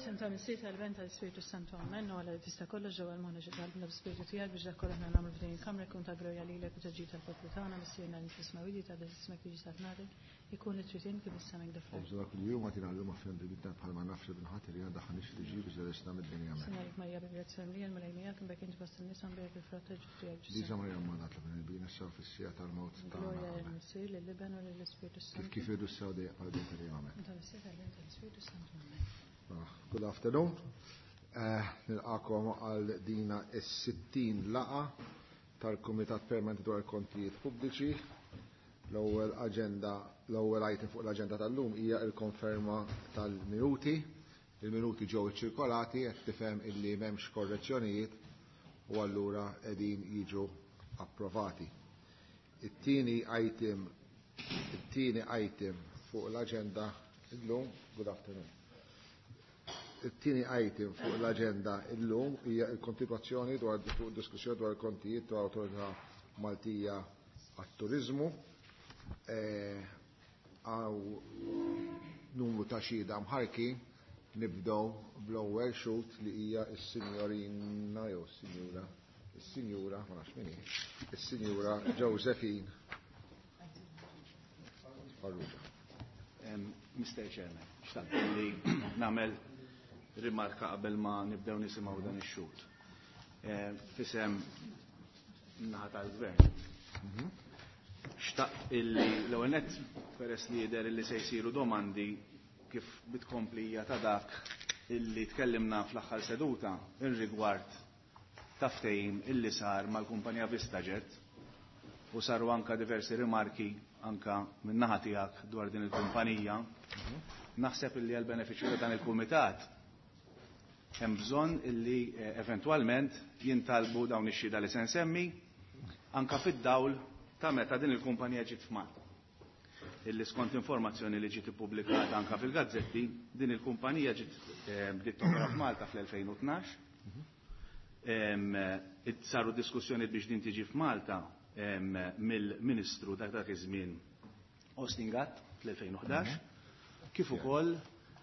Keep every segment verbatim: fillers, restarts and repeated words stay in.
Senta Missita l-Bent tal-Spiritu Santu Amen, u għala tista' kollox ġewwa l-moħna ġidalbna b'Spiritu tiegħek biex dak kollu aħna nagħmlu f'din il-kamra jkun ta' glorja lilek u taġġid tal-poplu tagħna missierna nisma' widi ta' ismek jiġi satnatek ikun it-tritin kif issamek dafar. Obżura kuljum għatina l-lum għafjem bidna bħalma nafx binħat li għanda ħanix tiġi biex l-isna mid-dinja me. Sinalik Marja b'grazzjoni li l-malajnija kim bekk inti basta nisan bejk il-frotta ġibti għal Diġa Marja ma natla bin il-bina s-saw fis-sija tal-mawt ta' Glorja l-Missir, l-Liban u l-Spiritu Santu. Kif jidu s-saw dejja għal din tal-jame. Senta Missita l-Bent tal-Spiritu Santu Amen. Good afternoon. Nilqakom għal dina s-sittin laqa tal-Kumitat Permanenti dwar kontijiet pubbliċi. L-ewwel aġenda, l-ewwel item fuq l-aġenda tal-lum hija l-konferma tal-minuti. Il-minuti ġew iċċirkolati qed tifhem illi m'hemmx korrezzjonijiet u allura qegħdin jiġu approvati. It-tieni item, it-tieni item fuq l-aġenda illum, good afternoon. Il-tieni item fuq l-agenda illum hija l-kontinwazzjoni dwar diskussjoni dwar kontijiet dwar Awtorità Maltija għat-Turiżmu. Għaw numru ta' xhieda mħarki nibdew bl-ewwel xut li hija s-Sinjorina jew Sinjura, is-Sinjura ma nafx min hi, is-Sinjura Josephine Farrugia. mister Chairman, xtaqt li nagħmel rimarka qabel ma nibdew nisimgħu dan ix-xut. Fisem naħa tal-gvern. Xtaqt illi l-ewwel nett peress li jidher illi se jsiru domandi kif bitkomplija ta' dak illi tkellimna fl-aħħar seduta ir-rigward ta' ftehim illi sar mal-kumpanija Vistajet u saru anka diversi rimarki anka min-naħa tiegħek dwar din il-kumpanija. Naħseb illi għal benefiċċju ta' dan il-kumitat hemm bżonn illi eventwalment jintalbu dawn ix-xhieda li se nsemmi anka fid-dawl ta' meta din il-kumpanija ġiet f'Malta. Illi skont informazzjoni li ġiet ippubblikata anka fil-gazzetti, din il-kumpanija ġiet bdiet topera f'Malta fl-elfejn u tnax. Saru diskussjoni biex din tiġi f'Malta mill-Ministru ta' dak iż-żmien Ostingat fl-elfejn u ħdax, kif ukoll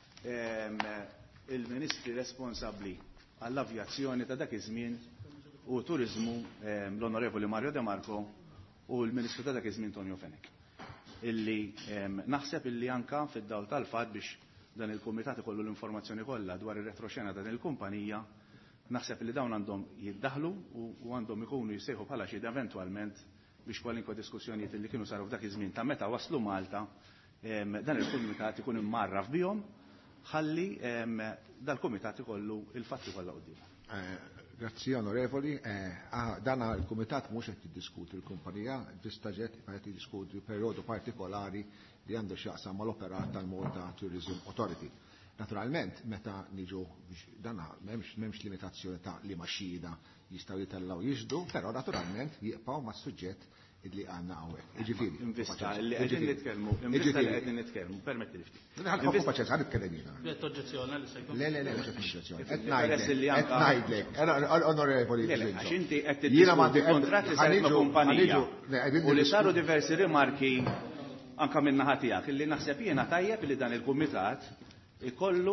il-Ministri responsabbli għall-avjazzjoni ta' dak iż-żmien u Turiżmu l-Onorevoli Mario De Marco u l-Ministru ta' dak iż-żmien Tonio Fenek. Illi naħseb illi anka fid-dawl tal-fatt biex dan il-kumitat ikollu l-informazzjoni kollha dwar ir-retroxena ta' din il-kumpanija, naħseb illi dawn għandhom jiddaħlu u għandhom ikunu jsejħu bħala xi eventwalment biex kwalinkwa diskussjonijiet li kienu saru f'dak iż-żmien ta' meta waslu Malta dan il-kumitat ikun immarraf bihom ħalli dal-kumitat ikollu il-fatti kollha quddiem. Grazzi onorevoli, dan il-kumitat mhux qed jiddiskuti l-kumpanija Vistajet qed jiddiskuti perjodu partikolari li għandu x'jaqsam mal-operat tal-Malta Tourism Authority. Naturalment, meta niġu dan m'hemmx limitazzjoni ta' li xhieda jistgħu jitellgħu jiġdu, però naturalment jibqgħu mas-suġġett illi għandna hawnhekk. Jiġifieri. Invista li qegħdin nitkellmu, invista li qegħdin nitkellmu, permetti li ftit. Ħalħu paċenza ħad nitkellem jiena. Qed oġġezzjoni li se jkun. Le le le mhux oġġezzjoni. Qed ngħidlek, qed ngħidlek. Onorevoli. Għax inti qed tiddiskuti kontratti se ma' kumpanija. U li saru diversi rimarki anke minn naħa tiegħek illi naħseb jiena tajjeb li dan il-kumitat ikollu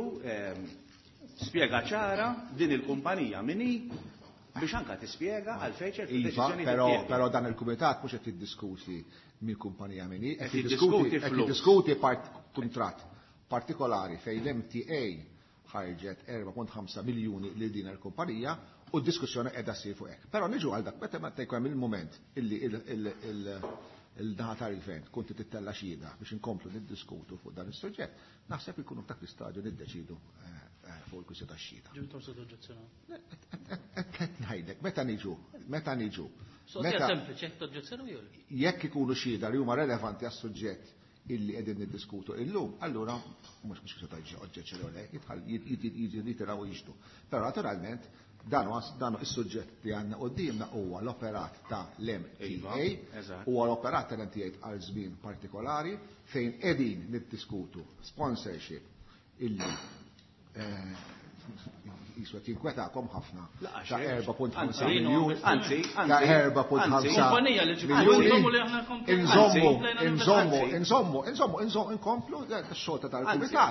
spjega ċara din il-kumpanija minni biex anka tispjega għal fejċer fil-deċiżjoni tiegħek. Però dan il-kumitat mhux qed jiddiskuti mill-kumpanija minni, qed jiddiskuti kuntratt partikolari fejn l-M T A ħarġet erba' punt ħamsa miljuni lil din il-kumpanija u d-diskussjoni qiegħda ssir fuq hekk. Però niġu għal dak meta ma tejkom il-mument illi il-daħa tal-gvern kunti tittella xhieda biex inkomplu niddiskutu fuq dan is-suġġett, naħseb ikunu f'dak l-istadju niddeċidu fuq il-kwistjoni tax-xhieda. Ġibtu s-oġġezzjoni. Qed ngħidlek, meta niġu, meta niġu. Sosja sempliċi qed toġġezzjoni jew le? Jekk ikunu xhieda li huma relevanti għas-suġġett illi qegħdin niddiskutu illum, allura mhux mhux se taġġi oġġezzjoni jew le, jitħall jitiraw jiġdu. Però naturalment dan is-suġġett li għandna qudiemna huwa l-operat ta' l-M T A huwa l-operat tal-M T A għal żmien partikolari fejn qegħdin niddiskutu sponsorship illi jiswa tinkwetakom ħafna ta' erba' punt ħamsa miljun. Anzi, ta' erba' punt ħamsa miljuni. Insommu, insommu, insommu, insommu, insommu, inkomplu x-xogħol tal-kumitat.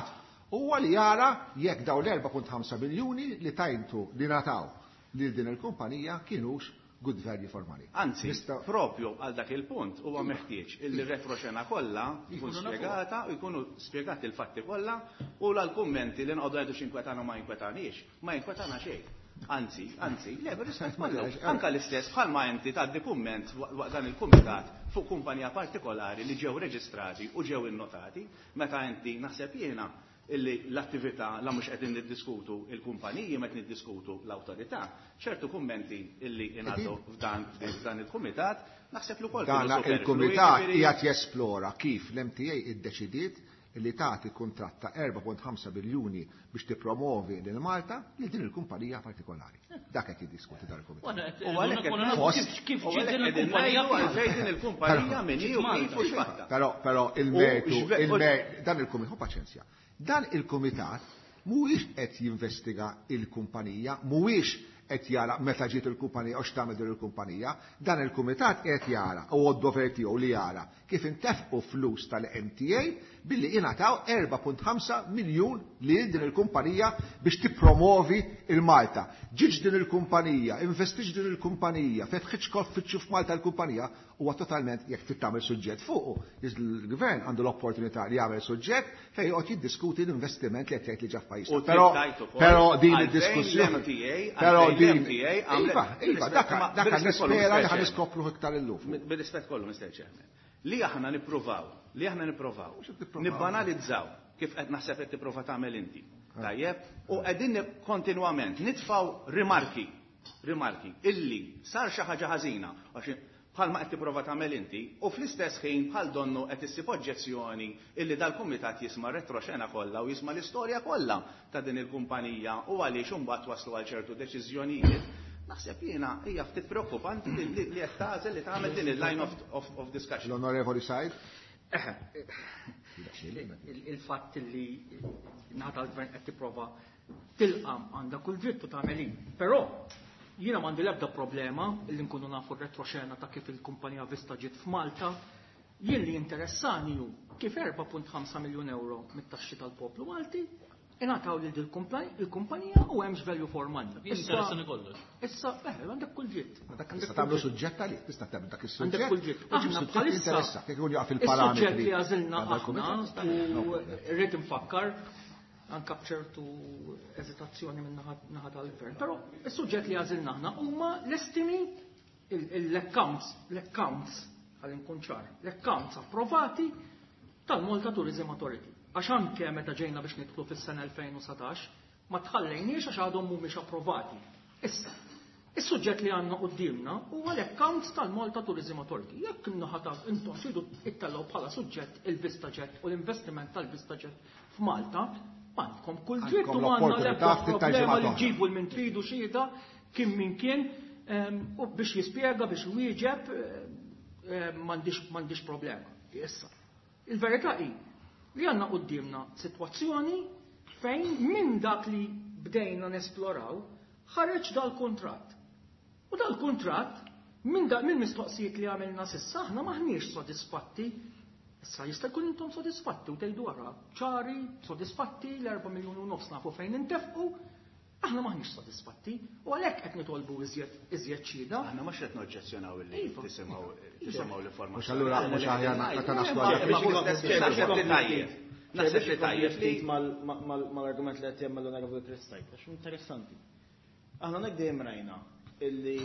Huwa li jara jekk daw l-erba' punt ħamsa miljuni li tajtu li nataw lil din il-kumpanija kienux good value for money. Anzi, propju għal dak il-punt huwa meħtieġ il-retroxena kollha jkun spjegata u jkunu spjegati l-fatti kollha u l-kummenti li nqogħdu għedu x'inkwetana ma jinkwetanix, ma jinkwetana xejn. Anzi, anzi, le, rispett kollu. Anka l-istess bħalma inti tgħaddi kumment waqt dan il-kumitat fuq kumpanija partikolari li ġew reġistrati u ġew innotati, meta inti naħseb jiena illi l-attività la mhux qed niddiskutu il-kumpaniji ma qed niddiskutu l-awtorità, ċertu kummenti illi ingħaddu f'dan il-kumitat naħseb li wkoll dan il-kumitat qiegħed jesplora kif l-M T A iddeċidiet li tagħti kuntratt ta' erba' punt ħamsa biljuni biex tippromovi lil Malta lil din il-kumpanija partikolari. Dak qed jiddiskuti dan il-kumitat. U għalhekk kif ġiet din il-kumpanija din il-kumpanija min hi u kif u x'fatta. Però però il-mertu dan il-kumitat paċenzja. Dan il-kumitat mhuwiex qed jinvestiga il-kumpanija, mhuwiex qed jara meta ġiet il-kumpanija u x'tagħmel din il-kumpanija, dan il-kumitat qed jara u d-dover tiegħu li jara kif intefqu flus tal-M T A billi ingħataw erba' punt ħamsa miljun lil din il-kumpanija biex tippromovi il-Malta. Ġiġ din il-kumpanija, investiġ din il-kumpanija, fetħiġ koffiċċju f'Malta l-kumpanija huwa totalment jekk trid tagħmel suġġett fuqu. Il-gvern għandu l-opportunità li jagħmel suġġett fejn joqgħod jiddiskuti l-investiment li qed jgħid li ġa f'pajjiż. Però però din id-diskussjoni però din iva, iva, dak nispera li ħaniskopru iktar illum. Bir-rispett kollu, mister Chairman. Li aħna nippruvaw, li aħna nippruvaw, nibbanalizzaw kif qed naħseb qed tipprova tagħmel inti. Tajjeb, u qegħdin kontinwament nitfgħu rimarki, rimarki illi sar xi ħaġa ħażina bħalma qed tipprova tagħmel inti u fl-istess ħin bħal donnu qed issib oġġezzjoni illi dal-kumitat jisma' retroxena kollha u jisma' l-istorja kollha ta' din il-kumpanija u għaliex imbagħad waslu għal ċertu deċiżjonijiet. Naħseb jiena hija ftit preokkupanti li qed tagħżel li tagħmel din il-line of discussion. L-Onorevoli Said? Il-fatt li ngħata l-gvern qed tipprova tilqam għandha kull dritt u tagħmel. Però jiena m'għandi l-ebda problema li nkunu nafu r-retroxena ta' kif il-kumpanija Vista ġiet f'Malta, jien li interessani hu kif erba' punt ħamsa miljun euro mit-taxxi tal-poplu Malti ingħataw lil il-kumpanija u hemmx value for money. Interessani kollox. Issa, eh, għandek kull dritt. Tista' tagħmlu suġġett għalik, tista' tagħmel dak is-suġġett. Għandek kull dritt. Aħna bħalissa kif ikun jaqaf il-parametri. Is-suġġett li għażilna aħna u rrid infakkar anke b'ċertu eżitazzjoni minn naħa tal-gvern. Però is-suġġett li għażilna aħna huma l-estimi l-accounts, l-accounts għal inkun ċar, l-accounts approvati tal-Malta Tourism Authority. Għax anke meta ġejna biex nidħlu fis-sena elfejn u satax ma tħallejniex għax għadhom mhumiex approvati. Issa, is-suġġett li għandna qudiemna huwa l-accounts tal-Malta Tourism Authority. Jekk innaħataw intom tridu ittellgħu bħala suġġett il-Vistajet u l-investiment tal-Vistajet f'Malta, għandkom kull dritt u għandna l-ebda problema li ġibu l-min tridu xieda kien min kien u biex jispjega biex wieġeb m'għandix problema. Issa, il-verità hi li għandna qudiemna sitwazzjoni fejn minn dak li bdejna nesploraw ħareġ dal-kuntratt. U dal-kuntratt minn dak mill-mistoqsijiet li għamilna s'issa aħna maħniex sodisfatti. Issa jista' jkun intom sodisfatti u tgħidu wara ċari, sodisfatti l-erba' miljun u nofs nafu fejn intefqu, aħna maħniex sodisfatti u għalhekk qed nitolbu iżjed ċida. Aħna mhux qed noġġezzjonaw illi tisimgħu tisimgħu l-informazzjoni. Mhux allura mhux aħjar meta naslu naħseb li tajjeb li mal-argument li qed jagħmel l-Onorevoli Kristajt, għax interessanti. Aħna nek dejjem rajna illi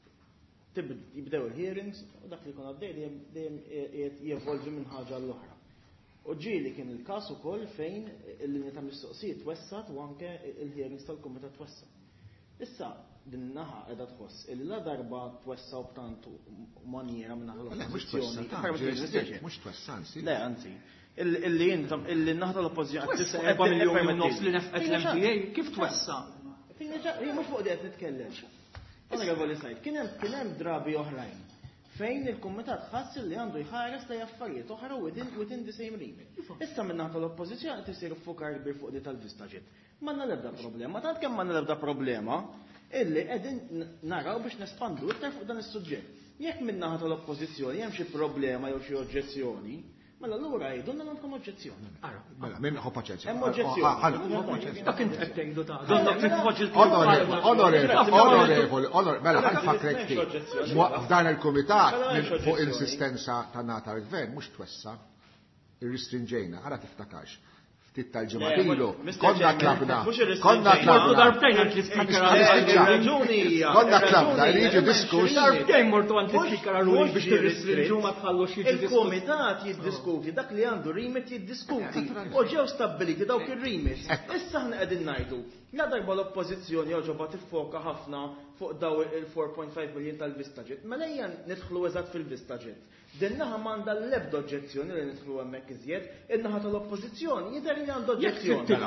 jibdew il-hearings u dak li jkun għaddej dejjem jevolvi minn ħaġa l-oħra. U ġieli kien il-każ ukoll fejn il-linja ta' mistoqsijiet twessat u anke il-hearings tal-kumitat twessa. Issa din naħa qiegħda tħoss illi la darba twessaw b'tantu maniera minn naħa l-oppożizzjoni. Mhux twessansi. Le, anzi. Illi intom illi naħa l-oppożizzjoni tista' erba' miljun u nofs li nefqet l-M T A kif twessa? Mhux fuq qed nitkellem. Onorevoli Said, kien hemm drabi oħrajn fejn il-kumitat ħass li għandu jħares ta' affarijiet oħra within the same remit. Issa minn naħa l-oppożizzjoni qed isir fukar kbir fuq di tal-Vistajet. M'għandna l-ebda problema, tant kemm m'għandna l-ebda problema illi qegħdin naraw biex nespandu iktar fuq dan is-suġġett. Jekk minn naħa tal-oppożizzjoni hemm xi problema jew xi oġġezzjoni, Mela l-ura jgħidulna għandkom oġġezzjoni. Mela, minn ħu paċenzja. Hemm oġġezzjoni. Dak inti qed tgħidu ta' Onorevoli, onorevoli, onorevoli, mela ħan fakrek ti. F'dan il-komitat fuq insistenza ta' nata l-gvern mhux twessa irristrinġejna, ara tiftakarx. Ftit tal-ġematilu, konna klabna, konna klabna. Konna klabna, liġi diskus. Darbtejn mortu għanti t-tikara ruħi biex tirristrinġu ma tħallux jiġi il-komitat jiddiskuti, dak li għandu rimit jiddiskuti. U ġew stabiliti dawk il-rimit. Issa ħna qegħdin ngħidu. La darba l-oppożizzjoni joġoba tiffoka ħafna fuq daw il-four point five billion tal-Vistaġit. Ma lejja nidħlu eżatt fil-Vistaġit. Din-naħa m'għandha l-ebda oġġezzjoni li nidħlu hemmhekk iżjed, in-naħa tal-oppożizzjoni jidher li għandu oġġezzjoni.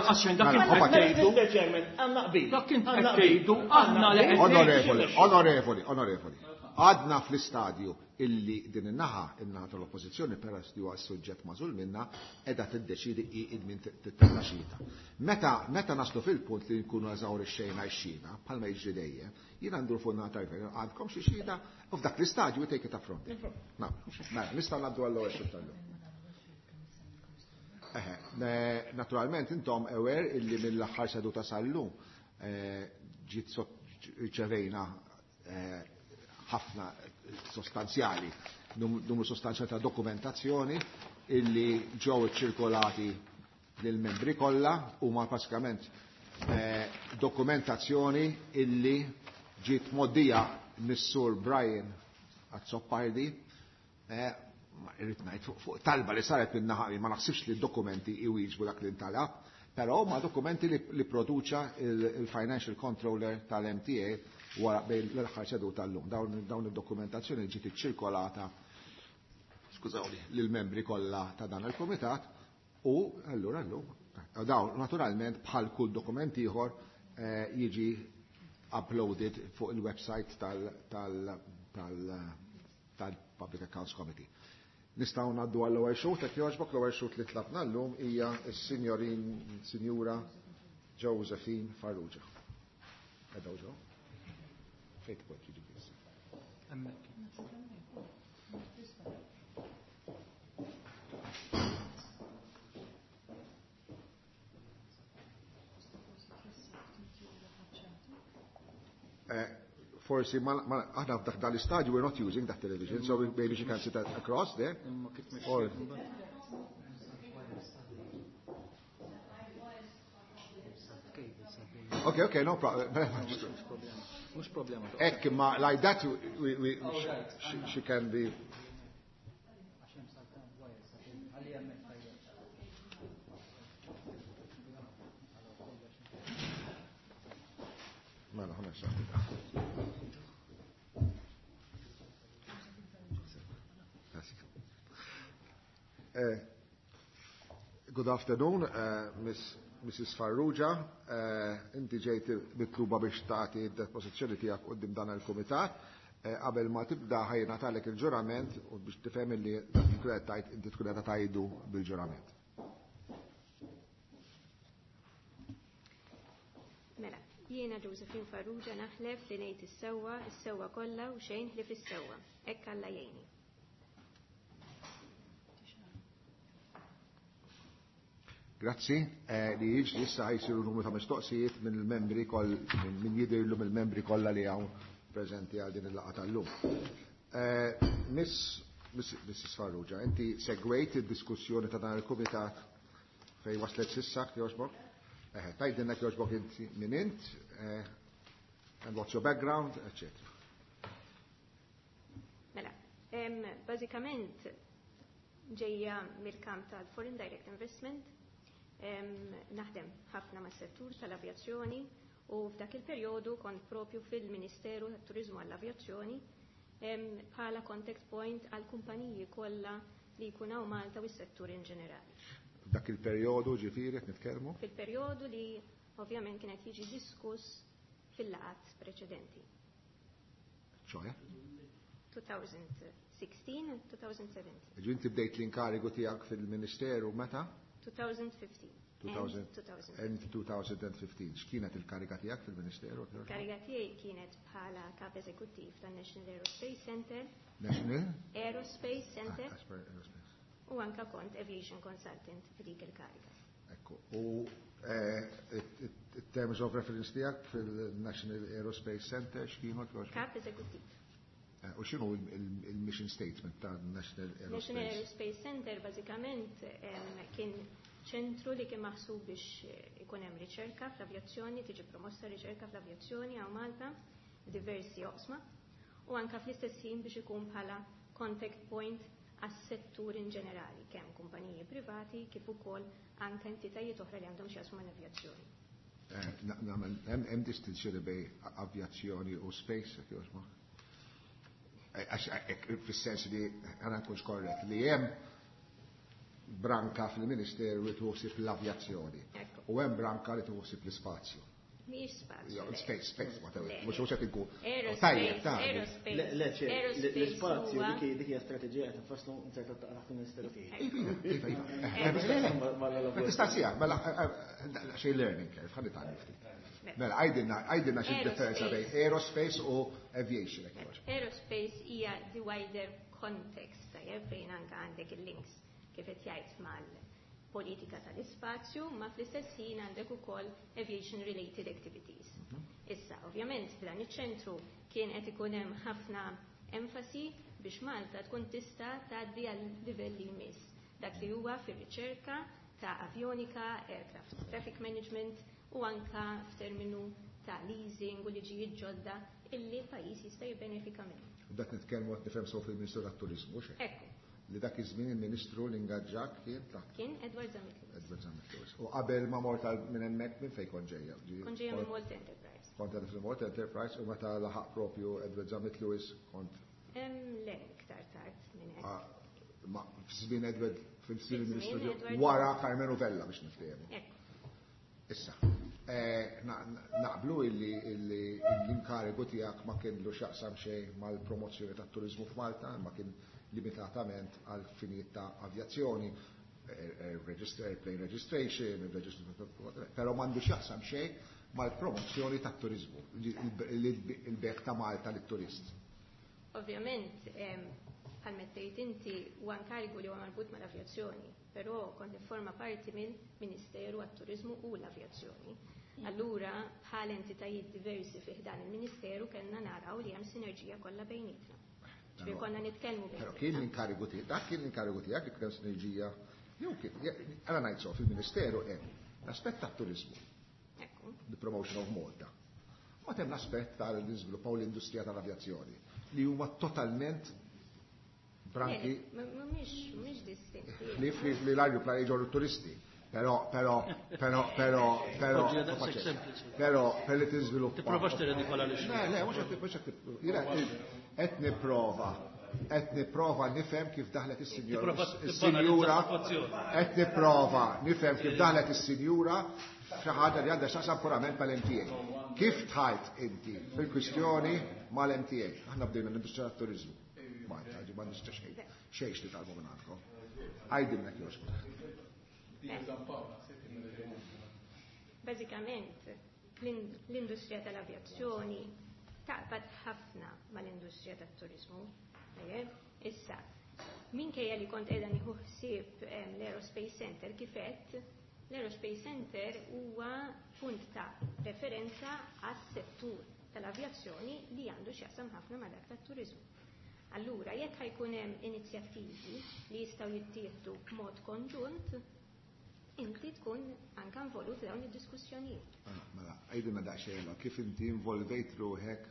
Onorevoli, onorevoli, onorevoli. Għadna fl-istadju illi din in-naħa, in-naħa tal-oppożizzjoni peress li huwa s-suġġett mażul minna, qiegħda tiddeċidi i min titella xita. Meta meta naslu fil-punt li nkunu eżawri x-xejna x-xina, bħalma jiġri dejjem, jien għandu l-funna tal-gvern għandkom xi xhieda u f'dak l-istadju take it affront. Nistgħu ngħaddu għall-ewwel xi tal-lum. Naturalment intom ewer illi mill-aħħar seduta sal-lum ġiet riċevejna ħafna sostanzjali, numru sostanzjali ta' dokumentazzjoni illi ġew iċċirkolati lil membri kollha huma basikament dokumentazzjoni illi ġiet moddija mis-sur Brian Azzoppardi irrid ngħid fuq talba li saret minn naħa ma naħsibx li d-dokumenti iwieġbu dak li ntalab, però huma dokumenti li produċa il-Financial Controller tal-M T A wara bejn l-aħħar seduta tal-lum. Dawn id-dokumentazzjoni ġiet iċċirkolata, skużawni, lill-membri kollha ta' dan il-kumitat u allura llum dawn naturalment bħal kull dokument ieħor jiġi uploaded fuq il-website tal-Public Accounts Committee. Nistgħu ngħaddu għall-ewwel xut, hekk jogħġbok l-ewwel xut li tlabna llum hija s-Sinjorin Sinjura Josephine Farrugia. Edha ġew? Fejn tbod jiġi biss. Forsi aħna f'dak dal-istadju we're not using that television, so maybe she can sit across there. Or Okay, okay, no problem. Mhux problema. Ek, ma like that we, we, she, she can be. Mela ħana xaħta. Good afternoon, uh, Miss Missus Farrugia, inti ġejt mitluba biex tagħti d-depożizzjoni tiegħek quddiem dan il-kumitat. Qabel ma tibda ħajna tagħlek il-ġurament u biex tifhem li inti tkun qed tgħidu bil-ġurament. Mela, jiena Josephine Farrugia naħlef li ngħid is-sewwa, is-sewwa kollha u xejn ħlif is-sewwa. Hekk Alla jgħinni. Grazzi, li jiġri issa ħajsiru numru ta' mistoqsijiet minn il-membri koll, minn jidirlu mill membri kollha li hawn preżenti għal din il-laqgħa tal-lum. Miss Missus Farrugia, inti segwejt id-diskussjoni ta' dan il-kumitat fejn waslet sissa jogħġbok? Tgħidilna jogħġbok inti minn int, and what's your background, et cetera. Mela, bażikament ġejja mill-kamp tal-Foreign Direct Investment. Naħdem ħafna mas settur tal-avjazzjoni u f'dak il-perjodu kont propju fil-Ministeru tat-Turiżmu għall-Avjazzjoni bħala contact point għal kumpaniji kollha li jkun hawn Malta u s-settur in ġenerali. Dak il-perjodu ġifieri qed nitkellmu? Fil-perjodu li ovvjament kienet jiġi diskuss fil-laqgħat preċedenti. ċoħe? twenty sixteen and twenty seventeen. Ġinti bdejt l-inkarigu tiegħek fil-Ministeru meta? twenty fifteen. And twenty fifteen. X'kienet il-kariga tiegħek fil-Ministeru? Il-kariga tiegħi kienet bħala kap eżekuttiv tan-National Aerospace Center. National? Aerospace Center. u anka kont aviation consultant f'dik il-kariga. Ekku. U terms of reference tiegħek fil-National Aerospace Center x'kienu? Kap eżekuttiv. U x'inhu il-mission statement ta' National Aerospace? National Aerospace Center bażikament kien ċentru li kien maħsub biex ikun hemm riċerka fl-avjazzjoni, tiġi promossa riċerka fl-avjazzjoni għaw Malta, diversi oqsma, u anka fl-istess ħin biex ikun bħala contact point għas-settur in ġenerali, kemm kumpaniji privati kif ukoll anke entitajiet oħra li għandhom x'jaqsmu mal-avjazzjoni. Hemm distinzjoni bej avjazzjoni u space, jekk fis-sens li għana nkunx korrett li hemm branka fil-Ministeru li tuħsib l-avjazzjoni u hemm branka li tuħsib l-ispazju. Mhix spazju. Space, space, whatever. Mhux mhux qed inkun. Aerospace, l-ispazju dik hija strateġija qed infasslu inserta taħt il-Ministeru tiegħi. Tista' sija, mela xejn learning curve, ħalli tagħmel ftit. Mela għajdilna xi differenza bejn aerospace u aviation. Aerospace hija the wider context tajjeb fejn anke għandek il-links kif qed jgħid mal-politika tal-ispazju, ma fl-istess ħin għandek ukoll aviation related activities. Issa, ovvjament, f'dan iċ-ċentru kien qed ikun hemm ħafna enfasi biex Malta tkun tista' tgħaddi għal livelli jmiss dak li huwa fir-riċerka ta' avjonika, aircraft traffic management u anka f'terminu ta' leasing u liġijiet ġodda illi l-pajjiż jista' jibbenefika minnu. Dak nitkellmu qed nifhem sew fil-Ministru tat-Turiżmu x'hekk. Ekku. Li dak iż-żmien il-Ministru li ingaġġak kien ta' Kien Edward Zamitlis. Edward Zamitlis. U qabel ma mort minn hemmhekk minn fejn kont ġejja. Kont ġejja minn Malta Enterprise. Kont qed fil-Malta Enterprise u meta laħaq propju Edward Zamitlis kont. Hemm le iktar tard minn hekk. Ma f'żmien Edward fil-żmien il-Ministru wara Carmenu Vella biex niftehmu. Issa, naqblu illi l-inkarigu tiegħek ma kienlu xaqsam xejn mal-promozzjoni tat-turiżmu f'Malta, ma kien limitatament għal finijiet ta' avjazzjoni, airplane registration, però m'għandu xaqsam xejn mal-promozzjoni tat-turiżmu, il-beħ ta' Malta lit-turist. Ovvjament, bħal mettejt inti huwa inkarigu li huwa marbut mal-avjazzjoni, però kont forma parti minn Ministeru għat-Turiżmu u l-Avjazzjoni. Allura bħal entitajiet diversi fih dan il-Ministeru kellna naraw li hemm sinerġija kollha bejnietna. Ġifier konna nitkellmu bejn. Però kien l-inkarigu tiegħek, dak kien l-inkarigu tiegħek li kien sinerġija. Jew kien, ara ngħid so fil-Ministeru hemm l-aspett tat-turiżmu. Ekku. The promotion of Malta. Ma hemm l-aspett tal-iżviluppaw l-industrija tal-avjazzjoni li huma totalment branki. Mhumiex distinti. Li li l-ajruplani ġorru turisti. Però, però, però, però, però, però, per li tiżviluppa. Tipprova x'tiri kollha li Le, le, mhux qed mhux qed qed nipprova, qed nipprova nifhem kif daħlet is-sinjura. Is-sinjura qed nipprova nifhem kif daħlet is-sinjura xi ħaġa li għandha x'aqsam purament mal-M T A. Kif tħajt inti fil-kwistjoni mal-M T A? Aħna bdejna l-industrija tat-turiżmu. Ma ġi ma nista' xejn. Xejn li talbu minn għandkom. Għajdilna kjożbok. Bażikament, l-industrija tal-avjazzjoni taqbad ħafna mal-industrija tat-turiżmu. Issa, minkejja li kont qiegħda nieħu ħsieb l-Aerospace Center kif għedt, l-Aerospace Center huwa punt ta' referenza għas-settur tal-avjazzjoni li għandu x'jaqsam ħafna ma' dak tat-turiżmu. Allura, jekk ħajkun hemm inizjattivi li jistgħu jittieħdu b'mod konġunt, inti tkun anke involut f'dawn id-diskussjonijiet. Mela, għajdilna daqsxejn kif inti involvejt ruħek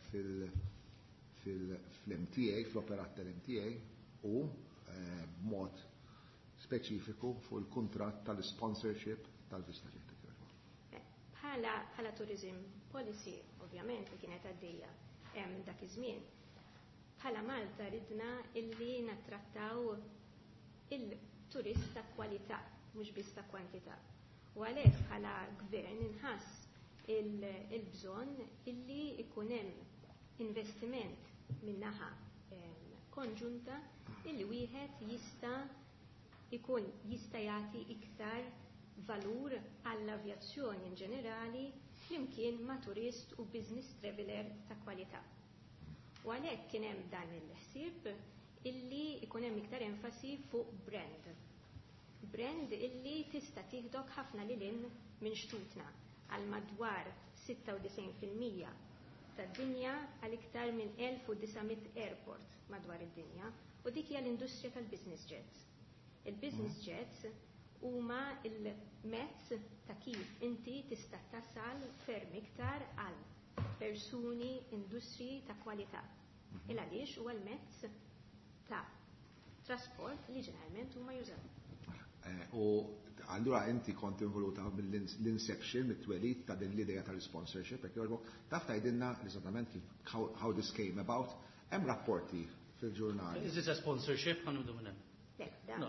fil-M T A, fl-operat tal-M T A u b'mod speċifiku fuq il-kuntratt tal-sponsorship tal-Vista Jet. Bħala tourism policy, ovvjament, li kienet għaddejja hemm dak iż-żmien, bħala Malta ridna illi nattrattaw il-turist ta' kwalità, mhux biss ta' kwantità. U għalhekk bħala gvern inħass il-bżonn illi ikun hemm investiment min-naħa konġunta illi wieħed jista' ikun jista' jagħti iktar valur għall-avjazzjoni in ġenerali flimkien ma' turist u business traveler ta' kwalità. U għalhekk kien hemm dan il-ħsieb illi ikun hemm iktar enfasi fuq brand. Brand illi tista' tieħdok ħafna lilin minn xtutna għal madwar sitta u disgħin fil-mija tad-dinja għal iktar minn elf u disa'miet airport madwar id-dinja u dik hija l-industrija tal-business jets. Il-business jets huma il-mezz ta' kif inti tista' tasal ferm iktar għal persuni, industriji ta' kwalità. Il għaliex huwa l-mezz ta' trasport li ġeneralment huma jużaw. U allura inti kont involuta mill-inception, mit-twelid ta' din l-idea tal-sponsorship, taf tgħidilna eżattament how this came about, hemm rapporti fil-ġurnali. Is this a sponsorship? Ħanibdu minn hemm. No,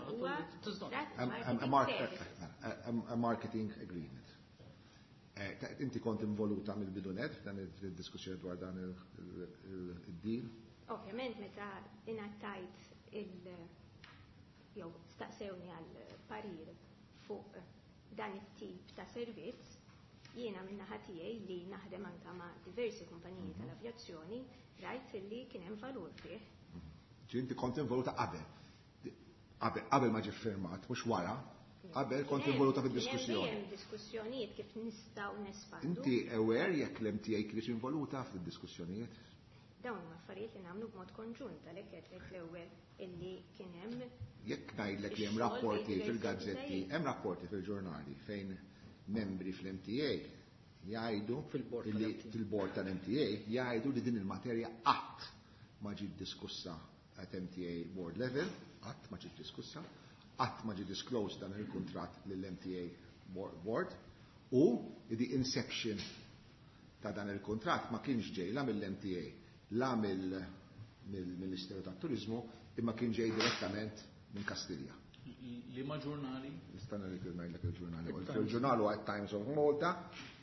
a marketing agreement. Inti kont involuta mill-bidunet f'dan il-diskussjoni dwar dan il-deal? Ovvjament, meta ingħattajt il- jew staqsewni għal parir fuq dan it-tip ta' servizz, jiena min-naħa tiegħi li naħdem anke ma' diversi kumpaniji tal-avjazzjoni, rajt li kien hemm valur fih. Inti kont involuta qabel. Qabel ma ġie firmat, mhux wara, qabel kont involuta fid-diskussjoni. Hemm diskussjonijiet kif nistgħu nespandu. Inti aware jekk l-M T A kienx involuta fid-diskussjonijiet? Dawn huma affarijiet li nagħmlu b'mod konġunt għalhekk qed l-ewwel illi kien hemm. Jekk ngħidlek li hemm rapporti fil-gazzetti, hemm rapporti fil-ġurnali fejn membri fl-M T A jgħidu fil-bord tal-M T A jgħidu li din il-materja qatt ma ġiet diskussa at M T A board level, qatt ma ġiet diskussa, qatt ma ġiet disclosed dan il-kuntratt lill-M T A board u the inception ta' dan il-kuntratt ma kienx ġejla mill-M T A, la mill-Ministeru tat-Turiżmu, imma kien ġej direttament minn Kastilja. Li ma ġurnali? Nistanna li kien ngħidlek il-ġurnali. Il-ġurnalu għad Times of Malta.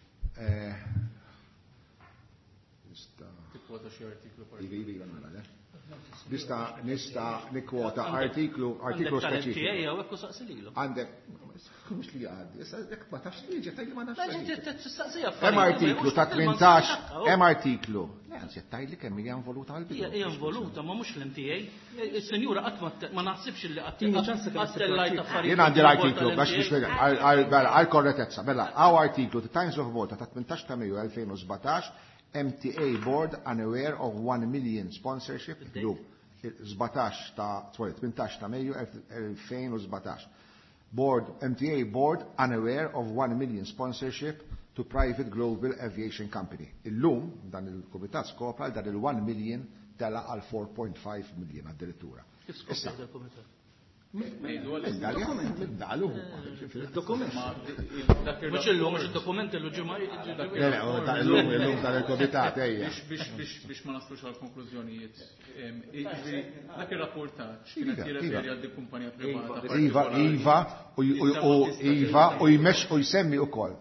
Nista' tikkwota xi artiklu Ivi, ivi, għanna, Nista' nista' nikkwota artiklu artiklu speċifiku. Għandek mhux li għaddi, issa jekk ma tafx li ġej tajli ma nafx. Hemm artiklu ta' tmintax, hemm artiklu. Anzi tajli kemm hija involuta għall-bidu. Hija involuta ma mhux l-M T A. Is-senjura qatt ma naħsibx li qatt qattellajt affarijiet. Jien għandi l-artiklu għax biex għal korrettezza. Mela, hawn artiklu ta' Times of Malta ta' tmintax ta' Mejju elfejn u sbatax M T A board unaware of one million sponsorship group. sbatax ta' sorry, tmintax ta' Mejju elfejn u sbatax. Board M T A board unaware of one million sponsorship to private global aviation company. Illum dan il-kumitat skopra dan il-one million tela għal four point five million addirittura. Kif skopra dal-kumitat? Dalu. Il-dokument. Mux il-lum, mux il-dokument il-ġimma. Il-lum tal-komitat, ejja. Biex ma naslux għal-konklużjonijiet. Dak il-rapportaċ kienet jirreferi għal dik kumpanija privata. Iva, Iva, u Iva, u jmex u jsemmi u koll.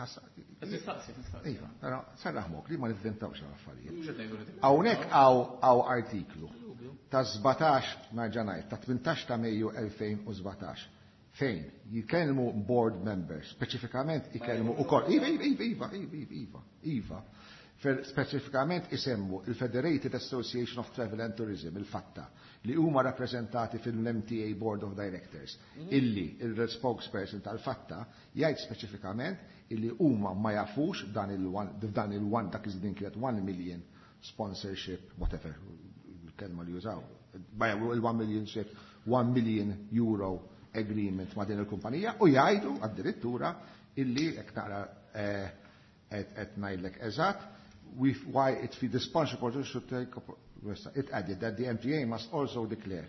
Iva, sarraħmok li ma nivventawx għal-affarijiet. Għawnek għaw artiklu ta' sbatax marġanajt, ta' tmintax ta' Mejju elfejn u sbatax. Fejn jikellmu board members, speċifikament jikellmu u koll, Iva, Iva, Iva, Iva, Iva, speċifikament isemmu il-Federated Association of Travel and Tourism, il-fatta, li huma rappresentati fil-M T A Board of Directors, illi il-spokesperson tal-fatta jgħid speċifikament illi huma ma jafux dan il-one, dak iż-din kienet one million sponsorship, whatever, kelma li jużaw. Il-one million ship, one million euro agreement ma' din il-kumpanija u jgħidu addirittura illi jekk naqra qed ngħidlek eżatt why it feed the sponsorship order should take it added that the M T A must also declare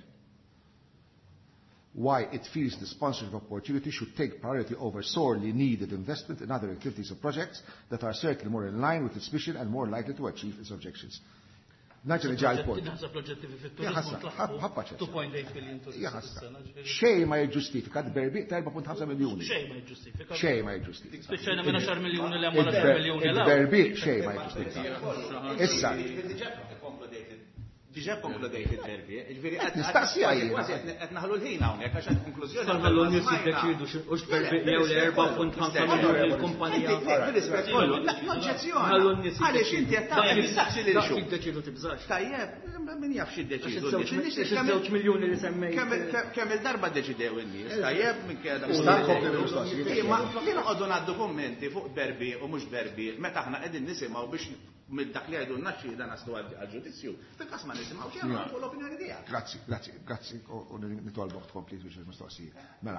why it feels the sponsorship opportunity should take priority over sorely needed investment in other activities or projects that are certainly more in line with its mission and more likely to achieve its objectives. Naġġel ġal point. Naħseb l-oġġettivi fit-turizmu tlaħħu two point eight billion turisti. Xej ma jiġġustifika d-berbiq ta' four point five miljuni. Xej ma jiġġustifika. Xej ma jiġġustifika. Speċjalna minn ten miljuni li hemm ten miljuni l berbiq xej ma jiġġustifika. Issa. Diġà konkludejt it-terbi, ġifieri Nistaqsija jiena. qed naħlu l-ħin hawnhekk għax konklużjoni. Ħallu n-nies jiddeċidu x'ux berbi jew l-erba' punt ħamsa miljun il-kumpanija. Bil-rispett kollu, Ħallu n-nies oġġezzjoni. Għaliex inti qed tagħmel tistaqsi lil xu. jiddeċidu tibżax. Tajjeb, min jaf x'iddeċidu. Iż-żewġ miljuni li semmejt. Kemm il-darba ddeċidew in-nies, tajjeb minn keda. Li noqogħdu ngħaddu kummenti fuq berbi u mhux berbi, meta aħna qegħdin nisimgħu biex mid-dak li għajdu n-naxxi dan naslu għal-ġudizzju. Fil-kas ma nisimgħu xejn fuq l-opinjoni tiegħek. Grazzi, grazzi, grazzi, u nitolbok tkompli biex il-mistoqsija. Mela,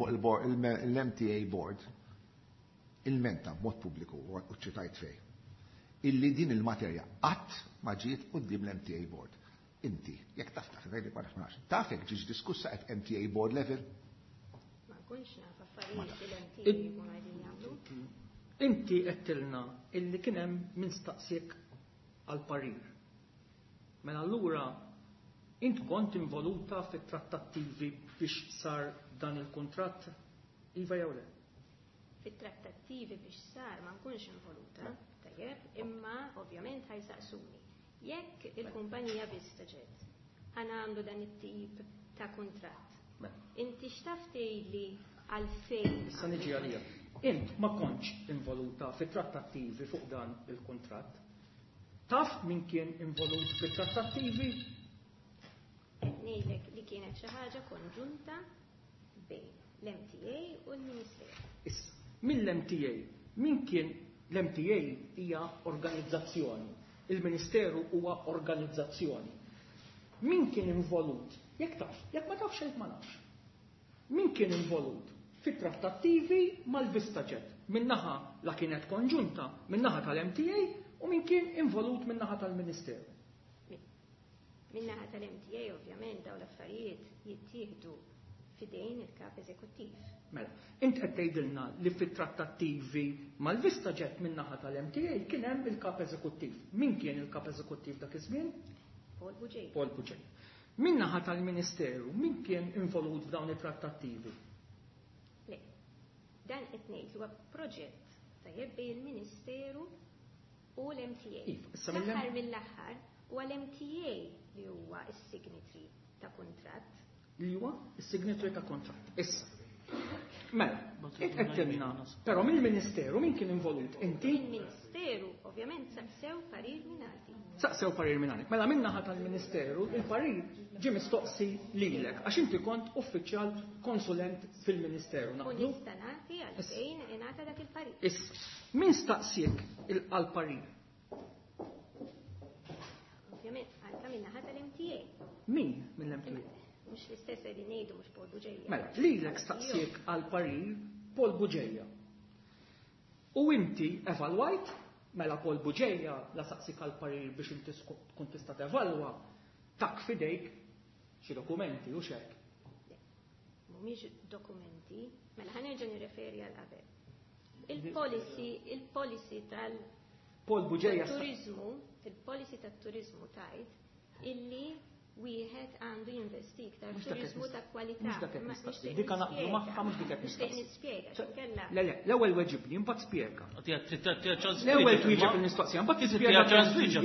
l-M T A board il-menta b'mod pubbliku u ċitajt fej illi din il-materja qatt ma ġiet quddiem l-M T A board. Inti, jekk taf taf, vedi ma nafx, taf jekk ġiġ diskussa qed M T A board level? Ma nkunx naf affarijiet il-M T A jkunu qegħdin jagħmlu. Inti qedtilna illi kien hemm min staqsik għal-parir. Mela allura int kont involuta fit-trattattivi biex sar dan il-kuntratt? Iva jew le? Fit-trattattivi biex sar ma nkunx involuta, tajjeb, imma ovvjament ħajsaqsuni. Jekk il-kumpanija Vistajet ħanamlu dan it-tip ta' kuntratt. Inti x'taf tgħidli għalfejn? Issa niġi għalija. Int ma kontx involuta fit-trattattivi fuq dan il-kuntratt. Taf min kien involut fit-trattattivi? Ngħidlek li kienet xi ħaġa konġunta bejn l-M T A u l-Ministeru. Issa, mill-M T A, min kien l-M T A hija organizzazzjoni, il-Ministeru huwa organizzazzjoni. Min kien involut? Jekk taf, jekk ma tafx xejn ma nafx. Min kien involut fit-trattattivi mal-Vistajet? Minnaħa la kienet konġunta, minnaħa tal-M T A u min kien involut minnaħa tal-Ministeru. Minnaħa tal-M T A ovvjament dawn l-affarijiet jittieħdu fidejn il-kap eżekuttiv. Mela, int qed tgħidilna li fit-trattattivi mal-Vistajet minnaħa tal-M T A kien hemm il-kap eżekuttiv. Min kien il-kap eżekuttiv dak iż-żmien? Paul Buġej. Paul Buġej. Minnaħa tal-Ministeru, min kien involut f'dawn it-trattattivi? Le, dan qed ngħid huwa proġett tajjeb bejn il-Ministeru u l-M T A. L-aħħar mill-aħħar huwa l-M T A li huwa s-signatory ta' kuntratt. Li huwa s-signatory ta' kuntratt. Issa. Mela, qedtilna, però mill-Ministeru min kien involut? Inti? Il-Ministeru ovvjament saqsew parir minn għalti. Saqsew parir minn għalik. Mela minnaħa tal-Ministeru il-parir ġie mistoqsi lilek għax inti kont uffiċjal konsulent fil-Ministeru. U nista' nagħti għalfejn ingħata dak il-parir. Issa, min staqsik għall-parir? Ovvjament anke minnaħa tal-M T A. Min mill-M T A? Mhux l-istess qegħdin ngħidu mhux Paul Buġejja. Mela, lilek staqsik għall-parir Paul Buġejja. U inti evalwajt? Mela Paul Buġejja la saqsik għall-parir biex inti tkun tista' tevalwa tak fidejk xi dokumenti u x'hekk. Mhumiex dokumenti, mela ħanerġa' nirreferi għal qabel. Il-policy, il-policy tal Paul Buġejja turizmu, il-policy tat-turizmu tajt illi wieħed għandu jinvesti iktar turizmu ta' kwalità. Dik naqblu magħha mhux dik qed nixtieq nispjega x'inkella. Le le, l-ewwel weġibni mbagħad spjega. L-ewwel L-ewwel twieġeb il-mistoqsija mbagħad tispjega ċanswiġa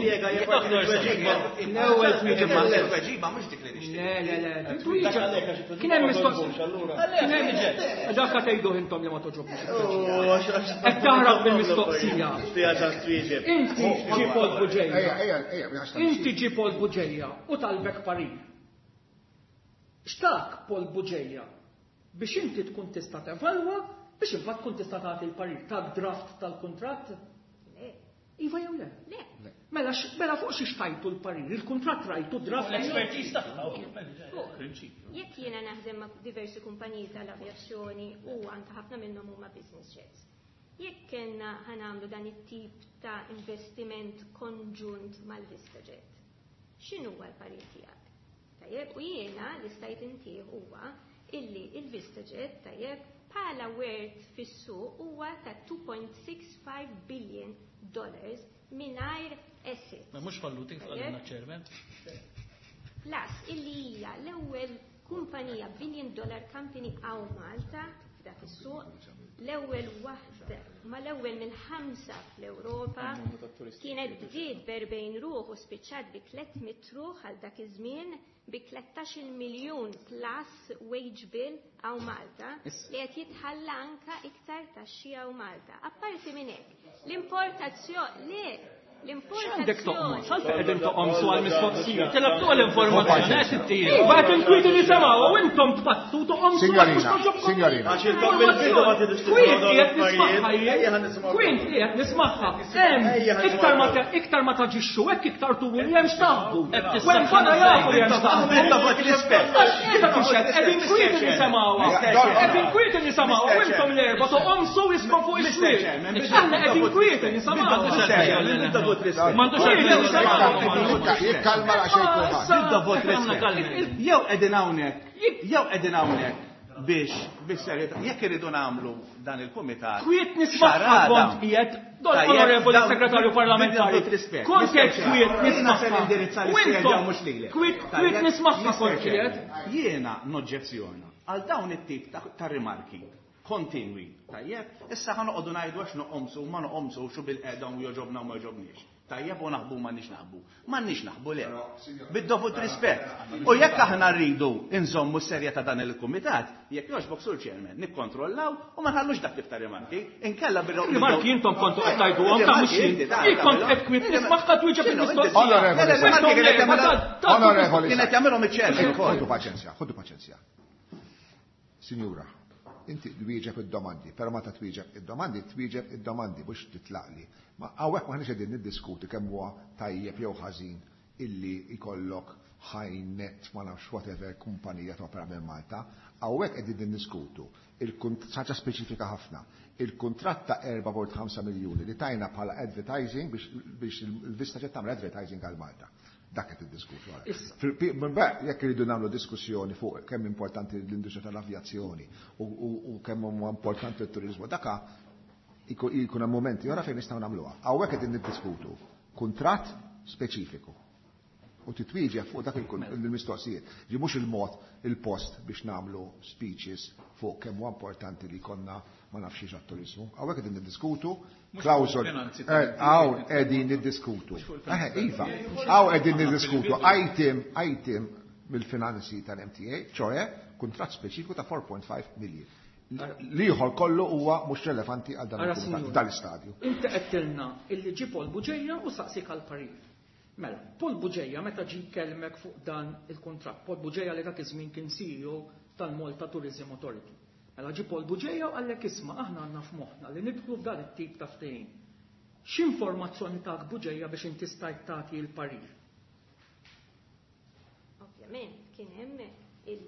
L-ewwel twieġeb ma weġiba mhux dik li nixtieq. Le le le, twieġeb. Kien hemm mistoqsija. Kien hemm dak qed tgħidu intom li ma toġobniex. Qed taħrab bil-mistoqsija. Inti ġi Paul Buġejja. Inti ġi Paul Buġejja u talbek parir. X'tak Paul Buġejja biex inti tkun tista' tevalwa biex imbagħad tkun tista' tagħti l-parir tak draft tal-kuntratt? Le. Iva jew le? Le. Mela mela fuq xi xtajtu l-parir, il-kuntratt rajtu draft. L-ekspertiż tagħna. Jekk jiena naħdem ma' diversi kumpaniji tal-avjazzjoni u anke ħafna minnhom huma business jets. Jekk kellna ħanamlu dan it-tip ta' investiment konġunt mal-Vistajet. X'inhu huwa l-parir tiegħek? Tajjeb, u jiena li stajt intih huwa illi il-Vistajet tajjeb bħala wert fis-suq huwa ta' two point six five billion dollars mingħajr assets. Ma mhux falluti f'għalina ċermen. Plus illi hija l-ewwel kumpanija billion dollar company għaw Malta f'dak is-suq l-ewwel waħda ma l-ewwel mill-ħamsa fl-Ewropa kienet bdiet berbejn ruħ u spiċċat bi tlietmija ruħ għal dak iż-żmien bi tlettax-il miljun plus wage bill għaw Malta li qed jitħalla anka iktar taxxi għaw Malta. Apparti minn hekk, l-importazzjoni le Għandek toqma, xalta għedin toqom su għal-mistoqsija, telabtu għal-informazzjoni, għet it-tiri. Għat il-kwieti li samawa, u intom tbattu toqom su għal-mistoqsija. Signorina, Kwint li għet nismaħħa, iktar ma taġiċu, ek iktar tu li jemx taħdu. Għem fana jafu li jemx taħdu. Ita kuxet, għedin kwieti li samawa, għedin kwieti li samawa, u intom l-erba toqom su iskom fuq il-swil. Għanna għedin kwieti li samawa. Jikkalma la xejn. Jew qegħdin hawnhekk, jew qegħdin hawnhekk biex bis-serjetà jekk iridu nagħmlu dan il-kumitat. Kwiet nisma' kont qiegħed dol-onorevoli segretarju parlamentari. Kont qed kwiet nisma' Kwiet nisma' kont qiegħed. Jiena noġġezzjona għal dawn it-tip ta' rimarki kontinwi. Tajjeb, issa ħa noqogħdu ngħidu għax noqomsu u ma noqomsu xu bil-qeda u joġobna u ma joġobniex. Tajjeb u naħbu m'għandniex naħbu. M'għandniex naħbu le. Bid-dovut rispett. U jekk aħna rridu inżommu s-serjetà dan il-kumitat, jekk jogħġbok sur chairman, nikkontrollaw u ma nħallux dak tip ta' rimarki. Inkella bil rimarki intom kontu qed tgħiduhom ta' mhux jien. Jekk kont qed kwiet nisma' ħadd wieġeb il-mistoqsija. Onorevoli. Kienet jagħmilhom iċ-chairman. Ħoddu paċenzja, ħoddu paċenzja. Sinjura, inti twieġeb id-domandi, però ma ta' twieġeb id-domandi, twieġeb id-domandi biex titlaqli. Ma hawnhekk maħniex qegħdin niddiskuti kemm huwa tajjeb jew ħażin illi jkollok ħajnet ma nafx whatever kumpanija topera minn Malta, hawnhekk qegħdin niddiskutu il-ħaġa speċifika ħafna. Il-kuntratt ta' erba' point ħamsa miljuni li tajna bħala advertising biex il-Vista ġed tagħmel advertising għal Malta. Dak qed iddiskutu għal. Mbagħad jekk iridu nagħmlu diskussjoni fuq kemm importanti l-industrija tal-avjazzjoni u kemm huwa importanti t-turiżmu, daka jkun hemm momenti ora fejn nistgħu nagħmluha. Hawnhekk qegħdin niddiskutu kuntratt speċifiku. U titwieġeb fuq dak il-mistoqsijiet. Ġi mhux il-mod il-post biex nagħmlu speeches fuq kemm huwa importanti li konna ma nafx xi għat-turiżmu. Hawnhekk qegħdin niddiskutu klawżol hawn qegħdin niddiskutu. Eh, iva, hawn qegħdin niddiskutu item item mill-finanzi tal-M T A, ċoe kuntratt speċifiku ta' four point five million. L-ieħor kollu huwa mhux relevanti għal dan l-istadju. Inti qed tilna illi ġi Paul Buġejja u saqsik għall-parir. Mela, Paul Buġejja meta ġi kelmek fuq dan il-kuntratt, Paul Buġejja li dak iż-żmien kien C E O tal-Malta Tourism Authority. Mela ġi Paul Buġejja u għallek isma' aħna għandna f'moħħna li nidħlu f'dan it-tip ta' ftehim. X'informazzjoni tak Buġejja biex inti stajt tagħti l-parir? Ovvjament kien hemm il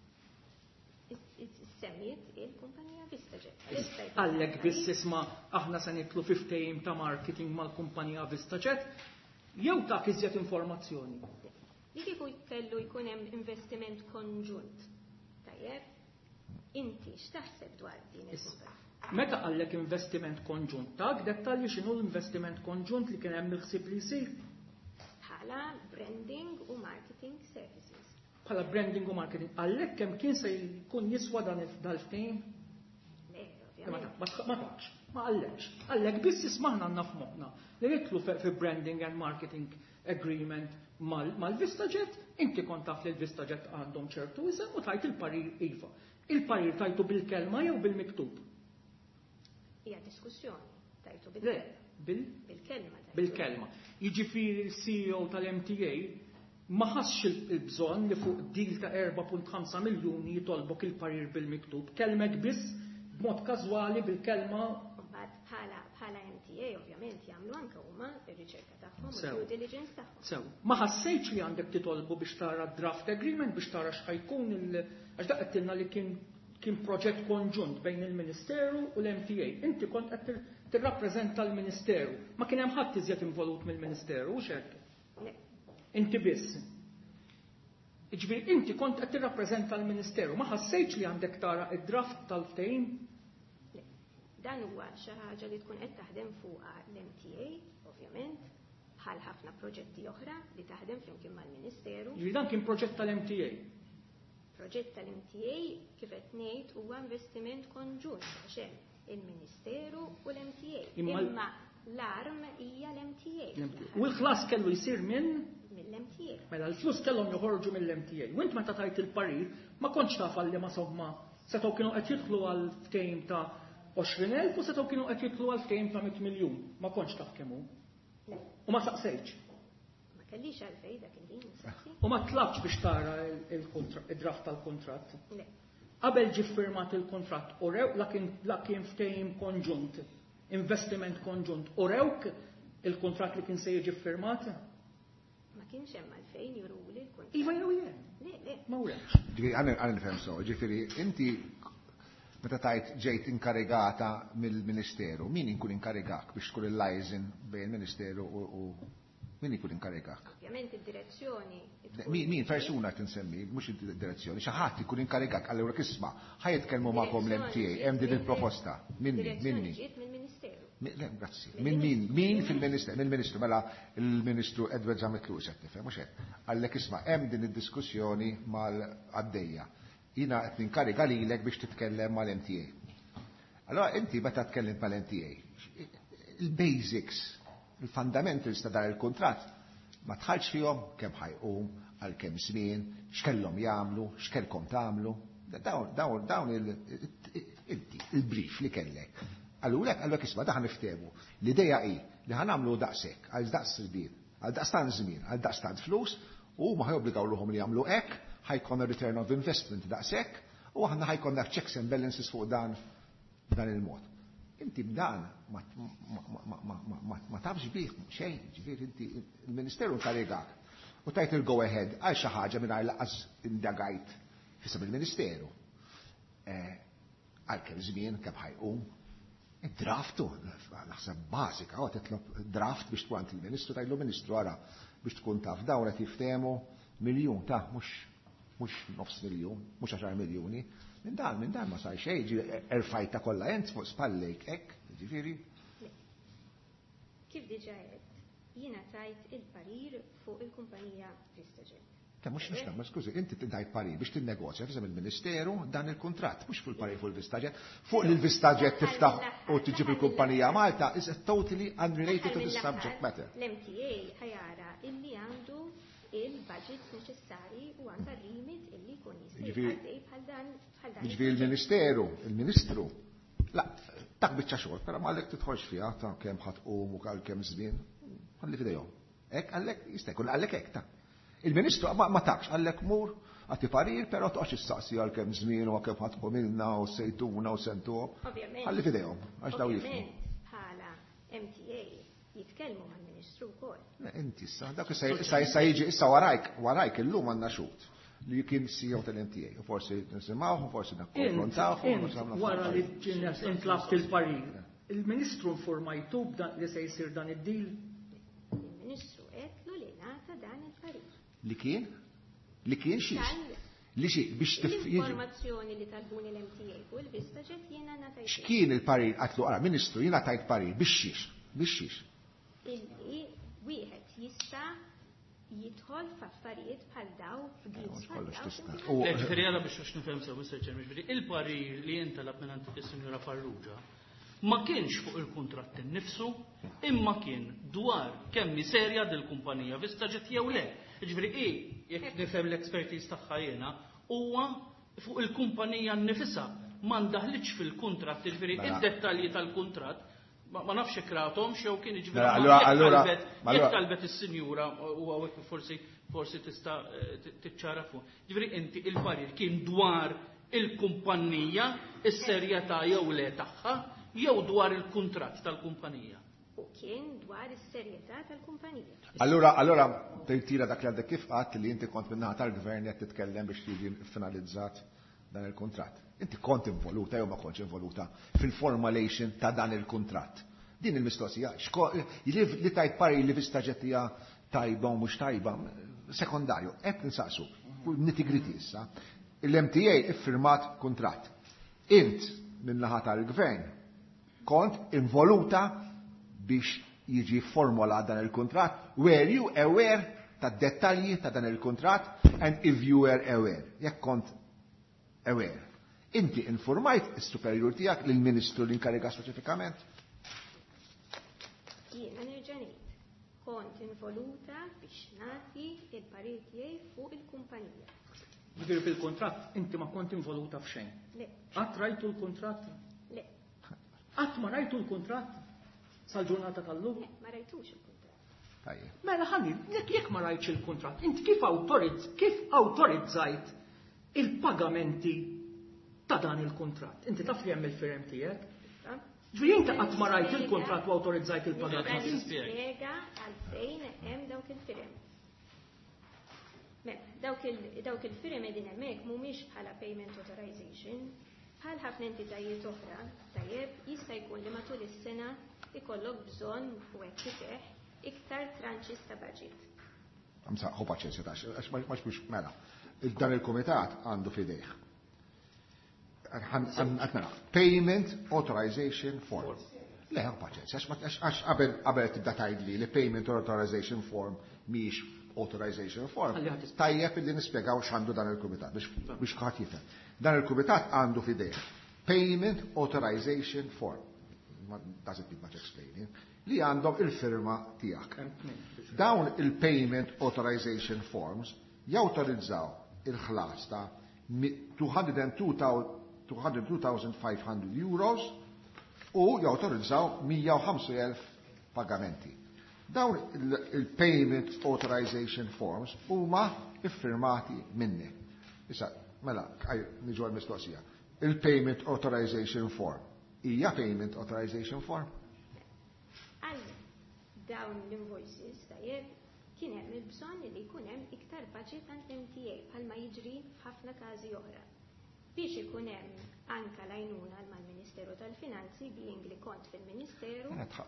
semmiet il-kumpanija VistaJet. Għallek biss isma' aħna se nidħlu fi ftehim ta' marketing mal-kumpanija VistaJet. Jew ta' iżjed informazzjoni. Li kieku kellu jkun hemm investiment konġunt. Tajjeb, inti x'taħseb dwar din il-kumpanija? Meta qallek investiment konġunt, tak dettalji x'inhu l-investiment konġunt li kien hemm il-ħsieb li jsir? Bħala branding u marketing services. Bħala branding u marketing. Għallek kemm kien se jkun jiswa dan il-ftehim? Le, ovvjament. Ma tafx, ma għallekx. Għallek biss ismaħna għandna f'moħħna li jitlu fi branding and marketing agreement mal-VistaJet, inti kont taf li l-VistaJet għandhom ċertu isem u tajt il-parir iva. Il-parir tajtu bil-kelma jew bil-miktub? Hija diskussjoni, tajtu bil-kelma. Bil-kelma. Bil-kelma. Jiġifieri l-C E O tal-M T A ma ħassx il-bżonn li fuq deal ta' erba' punt ħamsa miljuni jitolbok il-parir bil-miktub. Kelmek biss b'mod każwali bil-kelma. Bħala M T A ovvjament jagħmlu anke huma r-riċerka tagħhom u due diligence tagħhom. Sew, ma ħassejtx li għandek titolbu biex tara draft agreement biex tara x'ħajkun il għax dak qed tilna li kien kien proġett konġunt bejn il-Ministeru u l-M T A. Inti kont qed tirrappreżenta l-Ministeru. Ma kien hemm ħadd iżjed involut mill-Ministeru u x'hekk? Inti biss. Jiġifieri inti kont qed tirrappreżenta l-Ministeru, ma ħassejtx li għandek tara id-draft tal-ftehim? Dan huwa xi ħaġa li tkun qed taħdem fuqha l-M T A, ovvjament, bħal ħafna proġetti oħra li taħdem flimkien mal-Ministeru. Ġifieri dan kien proġett tal-M T A. Proġett tal-M T A kif qed ngħid huwa investiment konġunt għax hemm il-Ministeru u l-M T A. Imma- Imma l-arm hija l-M T A. U l-ħlas kellu jsir minn Mill-M T A. mela l-flus kellhom joħorġu mill-M T A. U int meta tajt il-parir ma kontx taf li ma somma setgħu kienu qed jidħlu għal ftehim ta' għoxrin elf u setgħu kienu qed jidħlu għal ftehim ta' mit miljun. Ma kontx taf kemm hu. Le, U ma saqsejx. ma kellix għalfej dak il-din nistaqsi. U ma tlabx biex tara il-draft tal-kontratt. Le, Qabel ġi firmat il-kontratt u rew la kien la kien ftehim konġunt, investiment konġunt u rewk il-kontratt li kien se jiġi firmat. ma kienx hemm għalfejn juruli l-kunt. Iva jew jien. Le, le, Ma wrex. Ġifiri, għan għan nifhem so, ġifiri, inti meta tajt ġejt inkarigata mill-Ministeru, min inkun inkarigak biex tkun il-liaison bejn il-Ministeru u min inkun inkarigak? ovvjament id-direzzjoni. Min, min persuna tinsemmi, mhux id-direzzjoni, xi ħadd ikun inkarigak allura kisma' ħajitkellmu magħhom l-M T A, hemm din il-proposta. Minni, Direzzjoni minni. ġiet mill-Ministeru. Mi- Le, grazzi. Min min? Min fil-Ministru? Mill-Ministru, mela il-Ministru Edward Zametlu se tifhem, mhux hekk. Għallek isma' hemm din id-diskussjoni mal-għaddejja. Jiena qed ninkariga lilek biex titkellem mal-M T A. Allora inti meta tkellem mal-M T A, il-basics, il-fundamentals ta' dar il-kontratt ma tħallx fihom kemm ħajqum, għal kemm żmien, x'kellhom jagħmlu, x'kellkom tagħmlu. Dawn dawn dawn il-brief li kellek. Allura għallek isma' daħ niftehmu. L-idea hi li ħanamlu daqshekk, għal daqs żmien, għal daqstan żmien, għal daqstan flus, u ma ħajobbligaw luhom li jagħmlu hekk, ħajkonna return of investment daqshekk, u aħna ħajkonna checks and balances fuq dan dan il-mod. Inti b'dan ma tafx bih xejn, ġifieri inti il-Ministeru nkarigak u tajt il-go ahead għal xi ħaġa mingħajr laqas indagajt fisem il-Ministeru. Għal kemm żmien kemm ħajqum. Draftu, naħseb bażika, għu titlob draft biex tkun il-Ministru tajlu Ministru għara biex tkun taf dawn qed jiftehmu miljun ta' mhux mhux nofs miljun, mhux għaxar miljuni. Minn dan, minn dan ma sar xejn, ġi erfajta kollha ent fuq spallejk hekk, ġifieri. Kif diġà qed, jiena tajt il-parir fuq il-kumpanija Vistajet. Ta' mhux mhux ma skużi, inti tintajt parir biex tinnegozja fisem il-Ministeru dan il-kuntratt, mhux fuq il-parir fuq il-Vistajet. Fuq il-Vistajet tiftaħ u tiġib il-kumpanija Malta is totally unrelated to the subject matter. L-M T A ħajara illi għandu il-budget neċessari u għandha limit illi jkun jista' jgħaddej bħal dan bħal dan. Ġifieri il-Ministeru, il-Ministru, la, tak biċċa xogħol, però m'għalek tidħolx fiha ta' kemm ħadqum u għal kemm żmien, ħalli fidejhom. Hekk għalek jista' jkun għalek hekk ta'. Il-Ministru ma takx għalek mur għati parir, però toqgħodx issaqsi għal kemm żmien u kemm ħadqu minna u sejtuna u sentuhom. Ħalli fidejhom għax daw jifhmu. Ovvjament bħala M T A jitkellmu mal-Ministru wkoll. Inti issa, dak issa issa jiġi issa warajk, warajk illum għandna xut li kien C E O tal-M T A. U forsi nisimgħu, forsi nakkonfrontaw. Wara li ġinnes intlabt il-parir. Il-Ministru informajtu li se jsir dan id-dil. Il-Ministru qedlu li ngħata dan il-parir. Li kien? Li kien xiex? Li xiex biex tifjiġi. L-informazzjoni li talbuni l-M T A u l-Vistajet jiena ngħatajt. X'kien il-parir għatlu għara, Ministru jiena tajt parir biex xiex? Biex xiex? Illi wieħed jista' jidħol f'affarijiet bħal daw f'deals bħal daw. Ġifieri għala biex biex nifhem sew Mister Chairman, ġifieri il-parir li intalab minn għand is-Sinjura Farrugia ma kienx fuq il-kuntratt innifsu, imma kien dwar kemm serja dil-kumpanija Vistajet jew le. Ġifieri hi jekk nifhem l-expertise tagħha jiena huwa fuq il-kumpanija nnifisha ma ndaħlitx fil-kuntratt, ġifieri id-dettalji tal-kuntratt ma nafx ikratom xew kien ġifieri jekk talbet is-sinjura u hawnhekk forsi forsi tista' tiċċarafu. Ġifieri inti il-parir kien dwar il-kumpanija, is-serjetà jew le tagħha, jew dwar il-kuntratt tal-kumpanija. U kien dwar is-serjetà tal-kumpanija. Allura allura tira dak li għandek kif qatt li inti kont minnaħa tal-gvern qed titkellem biex jiġi finalizzat dan il-kuntratt. Inti kont involuta jew ma kontx involuta fil-formulation ta' dan il-kuntratt. Din il-mistoqsija, li tajt pari li Vistajet hija tajba u mhux tajba, sekondarju, hekk ninsaqsu, nitty-gritty issa. Il-M T A iffirmat kuntratt. Int min-naħa tal-gvern kont involuta biex jiġi formulat dan il-kuntratt. Were you aware ta' dettalji ta' dan il-kuntratt? And if you were aware, jekk kont aware. Inti informajt is-superjur tiegħek lill-Ministru li inkariga speċifikament? Jiena nerġa' ngħid, kont involuta biex nagħti il-parir tiegħi fuq il-kumpanija. Ġifieri fil-kuntratt inti ma kont involuta f'xejn. Le. Qatt rajtu l-kuntratt? Le. Qatt ma rajtu l-kuntratt? Sal-ġurnata tal-lum? Le, ma rajtux il-kuntratt. Tajjeb. Mela ħalli, jekk jekk ma rajtx il-kuntratt, inti kif awtorizz kif awtorizzajt il-pagamenti ta' dan il-kuntratt? Inti taf li hemm il-firem tiegħek? Ġifieri inti qatt ma rajt il-kuntratt u awtorizzajt il-pagamenti. Nispjega għalfejn hemm dawk il-firem. Mela, dawk il-firem qegħdin hemmhekk mhumiex bħala payment authorization, bħal ħafna entitajiet oħra, tajjeb jista' jkun li matul is-sena ikollok bżonn u hekk kifeħ iktar tranches ta' budget. Amsa, ħu paċenzja tax, għax ma biex mela. Dan il-Kumitat għandu fidejh. Għatmela, Payment Authorization Form. Le, ħu paċenzja, għax qabel tibda tgħidli li Payment Authorization Form miex Authorization Form. Tajjeb li nispjegaw x'għandu dan il-Kumitat biex kħat jifhem. Dan il-Kumitat għandu fidejh Payment Authorization Form. Doesn't need much explaining. Li għandhom il-firma tiegħek. Dawn il-Payment Authorization Forms jawtorizzaw il-ħlas ta' two hundred two thousand five hundred euros u jawtorizzaw one hundred five thousand pagamenti. Dawn il-Payment Authorization Forms huma iffirmati minni. Issa, mela, niġu għal-mistoqsija. Il-Payment Authorization Form hija Payment Authorization Form? Għal dawn l-invoices tajjeb kien hemm il-bżonn li jkun hemm iktar budget għand M T A bħalma jiġri f'ħafna każi oħra. Biex ikun hemm anke l-għajnuna mal-Ministeru tal-Finanzi being li kont fil-Ministeru.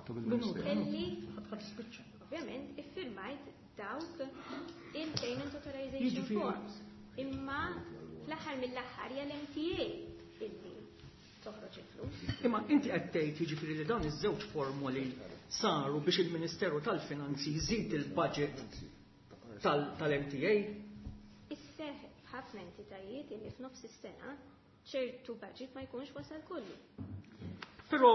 Kelli ovvjament iffirmajt dawk il-Payment Authorization Forms. Imma fl-aħħar mill-aħħar hija l-M T A illi toħroġ il-flus. Imma inti qed tgħid jiġifieri li dawn iż-żewġ formuli saru biex il-Ministeru tal-Finanzi jżid il-budget tal-M T A? Isseħ ħafna entitajiet illi f'nofs is-sena ċertu budget ma jkunx wasal kollu. Però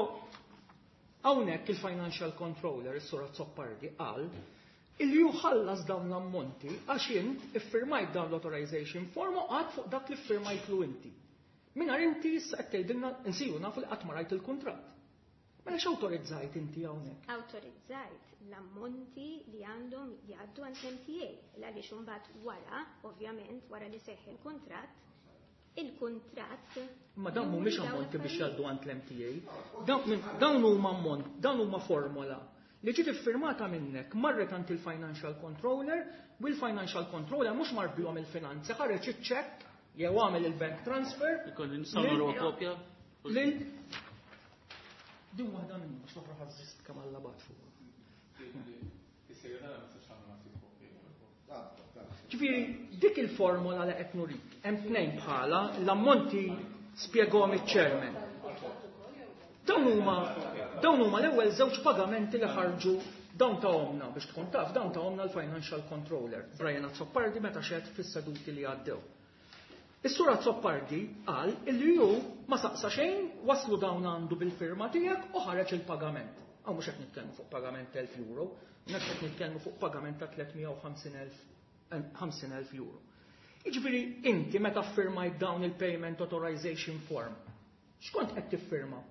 hawnhekk il-Financial Controller is-Sura Zoppardi qal illi juħallas dawn l-ammonti għax int iffirmajt dawn l-authorization form u qatt fuq dak li ffirmajtlu inti. Minar inti issa qed tgħidilna nsiru nafu li qatt ma rajt il-kuntratt. Mela x'awtorizzajt inti hawnhekk? Awtorizzajt l-ammonti li għandhom jgħaddu għand M T A għaliex imbagħad wara, ovvjament, wara li seħħ il-kuntratt, il-kuntratt. Ma dawn mhumiex ammonti biex jgħaddu għand l-M T A. Dawn huma ammont, dawn huma formola li ġiet iffirmata minnek marret għand il-Financial Controller u l-Financial Controller mhux mar bihom il-finanzi ħareġ iċ-ċekk jew għamel il-bank transfer. Ikolli nistgħu kopja. Lil din waħda minnhom biex toħra ħażist kemm alla bagħad fuq. Ġifieri dik il-formola li qed nurik hemm tnejn bħala l-ammonti spjegahom iċ-chairman. Dawn huma dawn huma l-ewwel żewġ pagamenti li ħarġu dawn ta' omna biex tkun taf dawn ta' omna l-Financial Controller. Brian Zoppardi meta xedt fis-seduti li għaddew. Is-Sura Zoppardi qal illi hu ma saqsa xejn waslu dawn għandu bil-firma tiegħek u ħareġ il-pagament. Hawn mhux qed nitkellmu fuq pagament elf euro, nek qed nitkellmu fuq pagament ta' tlietmija u ħamsin elf euro. Jiġifieri inti meta ffirmajt dawn il-Payment Authorization Form, x'kont qed tiffirma?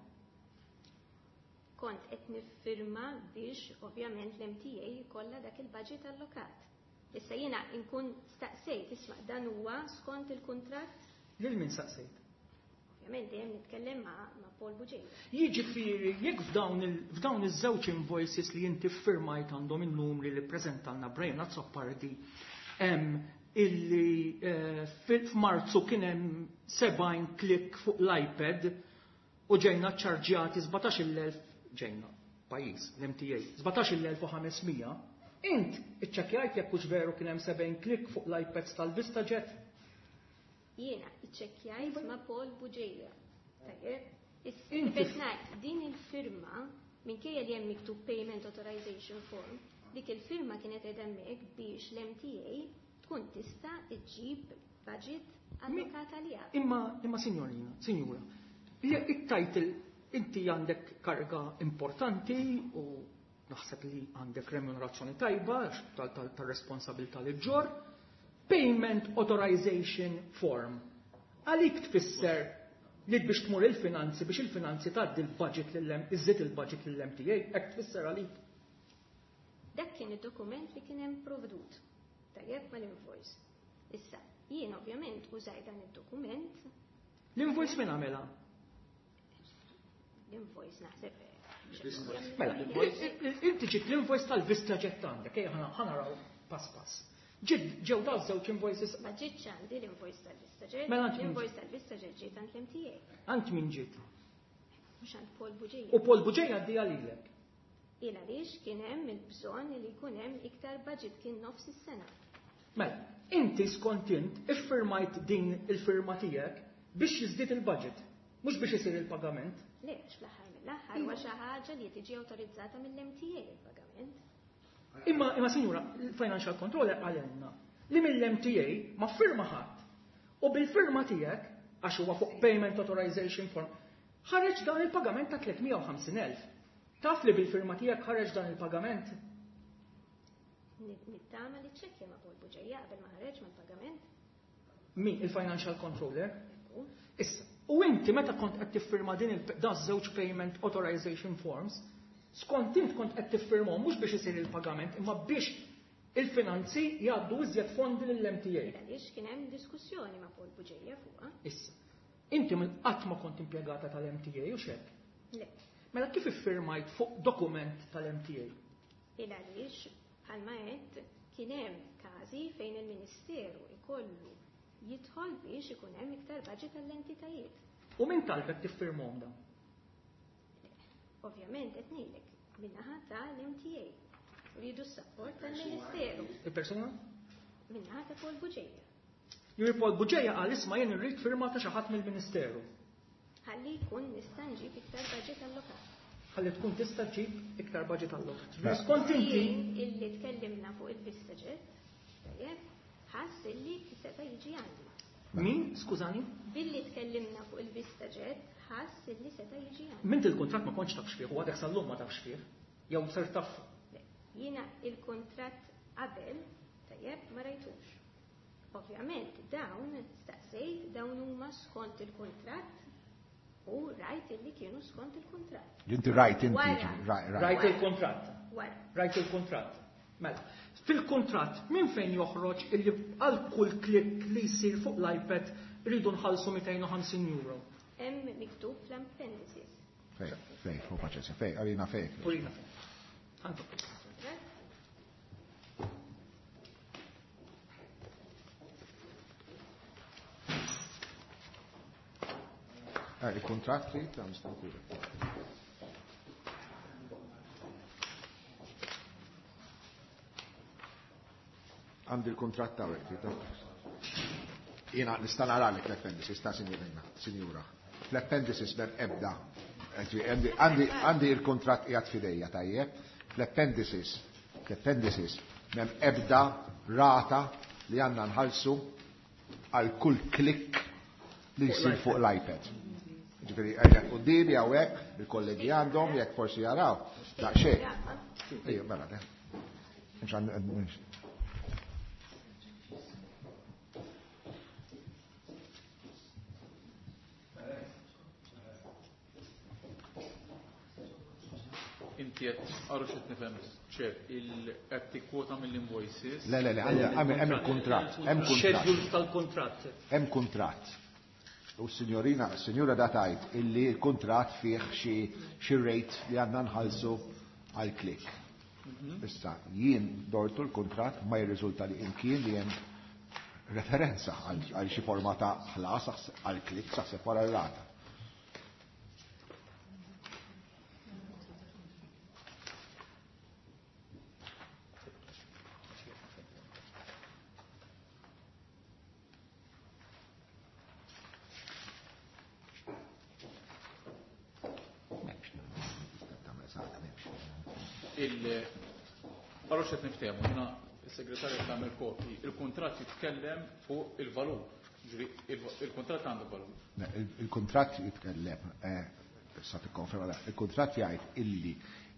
Kont qed niffirma biex ovvjament l-M T A jkollha dak il-budget allokat. Issa jiena nkun staqsejt isma' dan huwa skont il-kuntratt? Lil min staqsejt? Ovvjament dejjem nitkellem ma' Paul Buġej. Jiġifieri jekk f'dawn iż-żewġ invoices li inti ffirmajt għandhom in-numri li ppreżentalna Brian Zoppardi hemm illi f'Marzu kien hemm sebgħin klik fuq l-iPad u ġejna ċċarġjati żbatax-il elf ġejna pajjiż l-M T A żbatax-il elf u ħamesmija. Int iċċekkjajt jekk hux veru kien hemm sebgħin klik fuq l-iPads tal-VistaJet? Jiena iċċekkjajt ma' Paul Buġej. Tajjeb? Biex ngħid din il-firma minkejja li hemm miktub Payment Authorization Form, dik il-firma kienet qed hemmhekk biex l-M T A tkun tista' iġġib budget allokata li għad. Imma, imma sinjorina, sinjura, it-title inti għandek karga importanti u naħseb li għandek remunerazzjoni tajba tal-responsabilità li ġor, payment authorization form. Għalik tfisser li biex tmur il-finanzi, biex il-finanzi tgħaddi l-budget l-lem, iżid il-budget l-M T A, hekk tfisser għalik. Dak kien id-dokument li kien hemm provdut. Tajjeb mal-invoice. Issa, jien ovvjament użaj dan id-dokument. L-invoice min għamela? L-invoice naħseb. Mela, inti ġit l-invoice tal-Vista ġett għandek, ħanaraw pass pass. Ġew daw żewġ invoices. Ma ġietx għandi l-invoice tal-Vista ġett. Mela għand L-invoice tal-Vista ġett ġiet għand l-M T A. Għand min ġiet? Mhux għand Paul Buġejja. U Paul Buġejja għaddi għalilek. Il għaliex kien hemm il-bżonn li jkun hemm iktar budget kien nofs is-sena. Mela, inti skont-int iffirmajt din il-firma tiegħek biex jiżdied il-budget, mhux biex isir il-pagament. Le, fl-aħħar mill-aħħar huwa xi ħaġa li tiġi awtorizzata mill-M T A il-pagament. Imma, imma sinjura, il-Financial Controller għalenna li mill-M T A ma firma ħadd. U bil-firma tiegħek, għax huwa fuq Payment Authorization Form, ħareġ dan il-pagament ta' tlietmija u ħamsin elf. Taf li bil-firma tiegħek ħareġ dan il-pagament? Nittama li ċekkja ma' Paul Buġejja qabel ma ħareġ mal-pagament. Min, il-Financial Controller? Issa, u inti meta kont qed tiffirma din il-daż żewġ Payment Authorization Forms, skont int kont qed tiffirmhom mhux biex isir il-pagament, imma biex il-finanzi jgħaddu iżjed fondi lill-M T A. Għaliex kien hemm diskussjoni ma' Paul Buġejja fuqha. Issa, inti mill qatt ma kont impjegata tal-M T A u x'hekk? Le. Mela kif iffirmajt fuq dokument tal-M T A? Il għaliex bħalma qed kien hemm każi fejn il-Ministeru ikollu jidħol biex ikun hemm iktar budget tal-entitajiet. U min talbek tiffirmhom dan? Ovvjament qed ngħidlek min-naħa tal-M T A. Rridu s-sapport tal-Ministeru. Il-persuna? Min-naħa ta' Paul Buġejja. Juri Paul Buġejja qal isma' jien irrid firma ta' xi ħadd mill-Ministeru. Ħalli jkun nista' nġib iktar budget allokat. Ħalli tkun tista' ġib iktar budget allokat. Skont inti illi tkellimna fuq il-Vista Ġett, tajjeb, ħass illi seta' jiġi għandi. Min, skużani? Billi tkellimna fuq il-Vista Ġett, ħass illi seta' jiġi għandi. Mint il-kuntratt ma kontx tafx fih, u għadek sal-lum ma tafx fih. Jew sar taf. Jiena il-kuntratt qabel, tajjeb, ma rajtux. Ovvjament, dawn staqsejt dawn huma skont il-kuntratt u rajt illi kienu skont il-kuntratt. Inti rajt inti. Rajt il-kuntratt. Wara. Rajt il-kuntratt. Mela, fil-kuntratt minn fejn joħroġ illi għal kull klik li jsir fuq l-iPad rridu nħallsu mئتين وخمسين euro. Hemm miktub fl-appendices. Fej, fej, fu paċenzja, fej, għalina fej. Purina fej. Għandu. Eh, il-kontrat li ta' mistankura. Għandi il-kontrat ta' għek, ta' jena nistan għaralik l-appendices ta' sinjura. L-appendices ben ebda. Għandi il-kontrat jgħat fideja tajjeb. L-appendices, l-appendices ben ebda rata li għanna nħalsu għal kull klik li jisir fuq l-iPad. Ġifiri, għajja u dili għawek, il-kollegi għandhom, jek forsi jaraw, da' xej. Ejju, bella, da. Inti għed, għarru xet nifem, ċer, il-għatti kwota mill-invoices. Le, le, le, għem il-kontrat, għem kontrat. Schedule tal-kontrat. Għem kontrat. U s-signorina, s-signora datajt illi il-kontrat fih xi rejt li għanna nħalsu għal-klik. Issa, jien dortu l-kontrat ma jirriżulta li imkien li jem referenza għal xi forma ta' ħlas għal-klik saħseb wara r-rata. Għarru xet niftemu, jina il-segretarju ta' Merkopi, il-kontrat jitkellem fuq il-valur. Il-kontratt għandu valur. Il-kontratt jitkellem, sa tikkonferma da, il-kontratt jgħid illi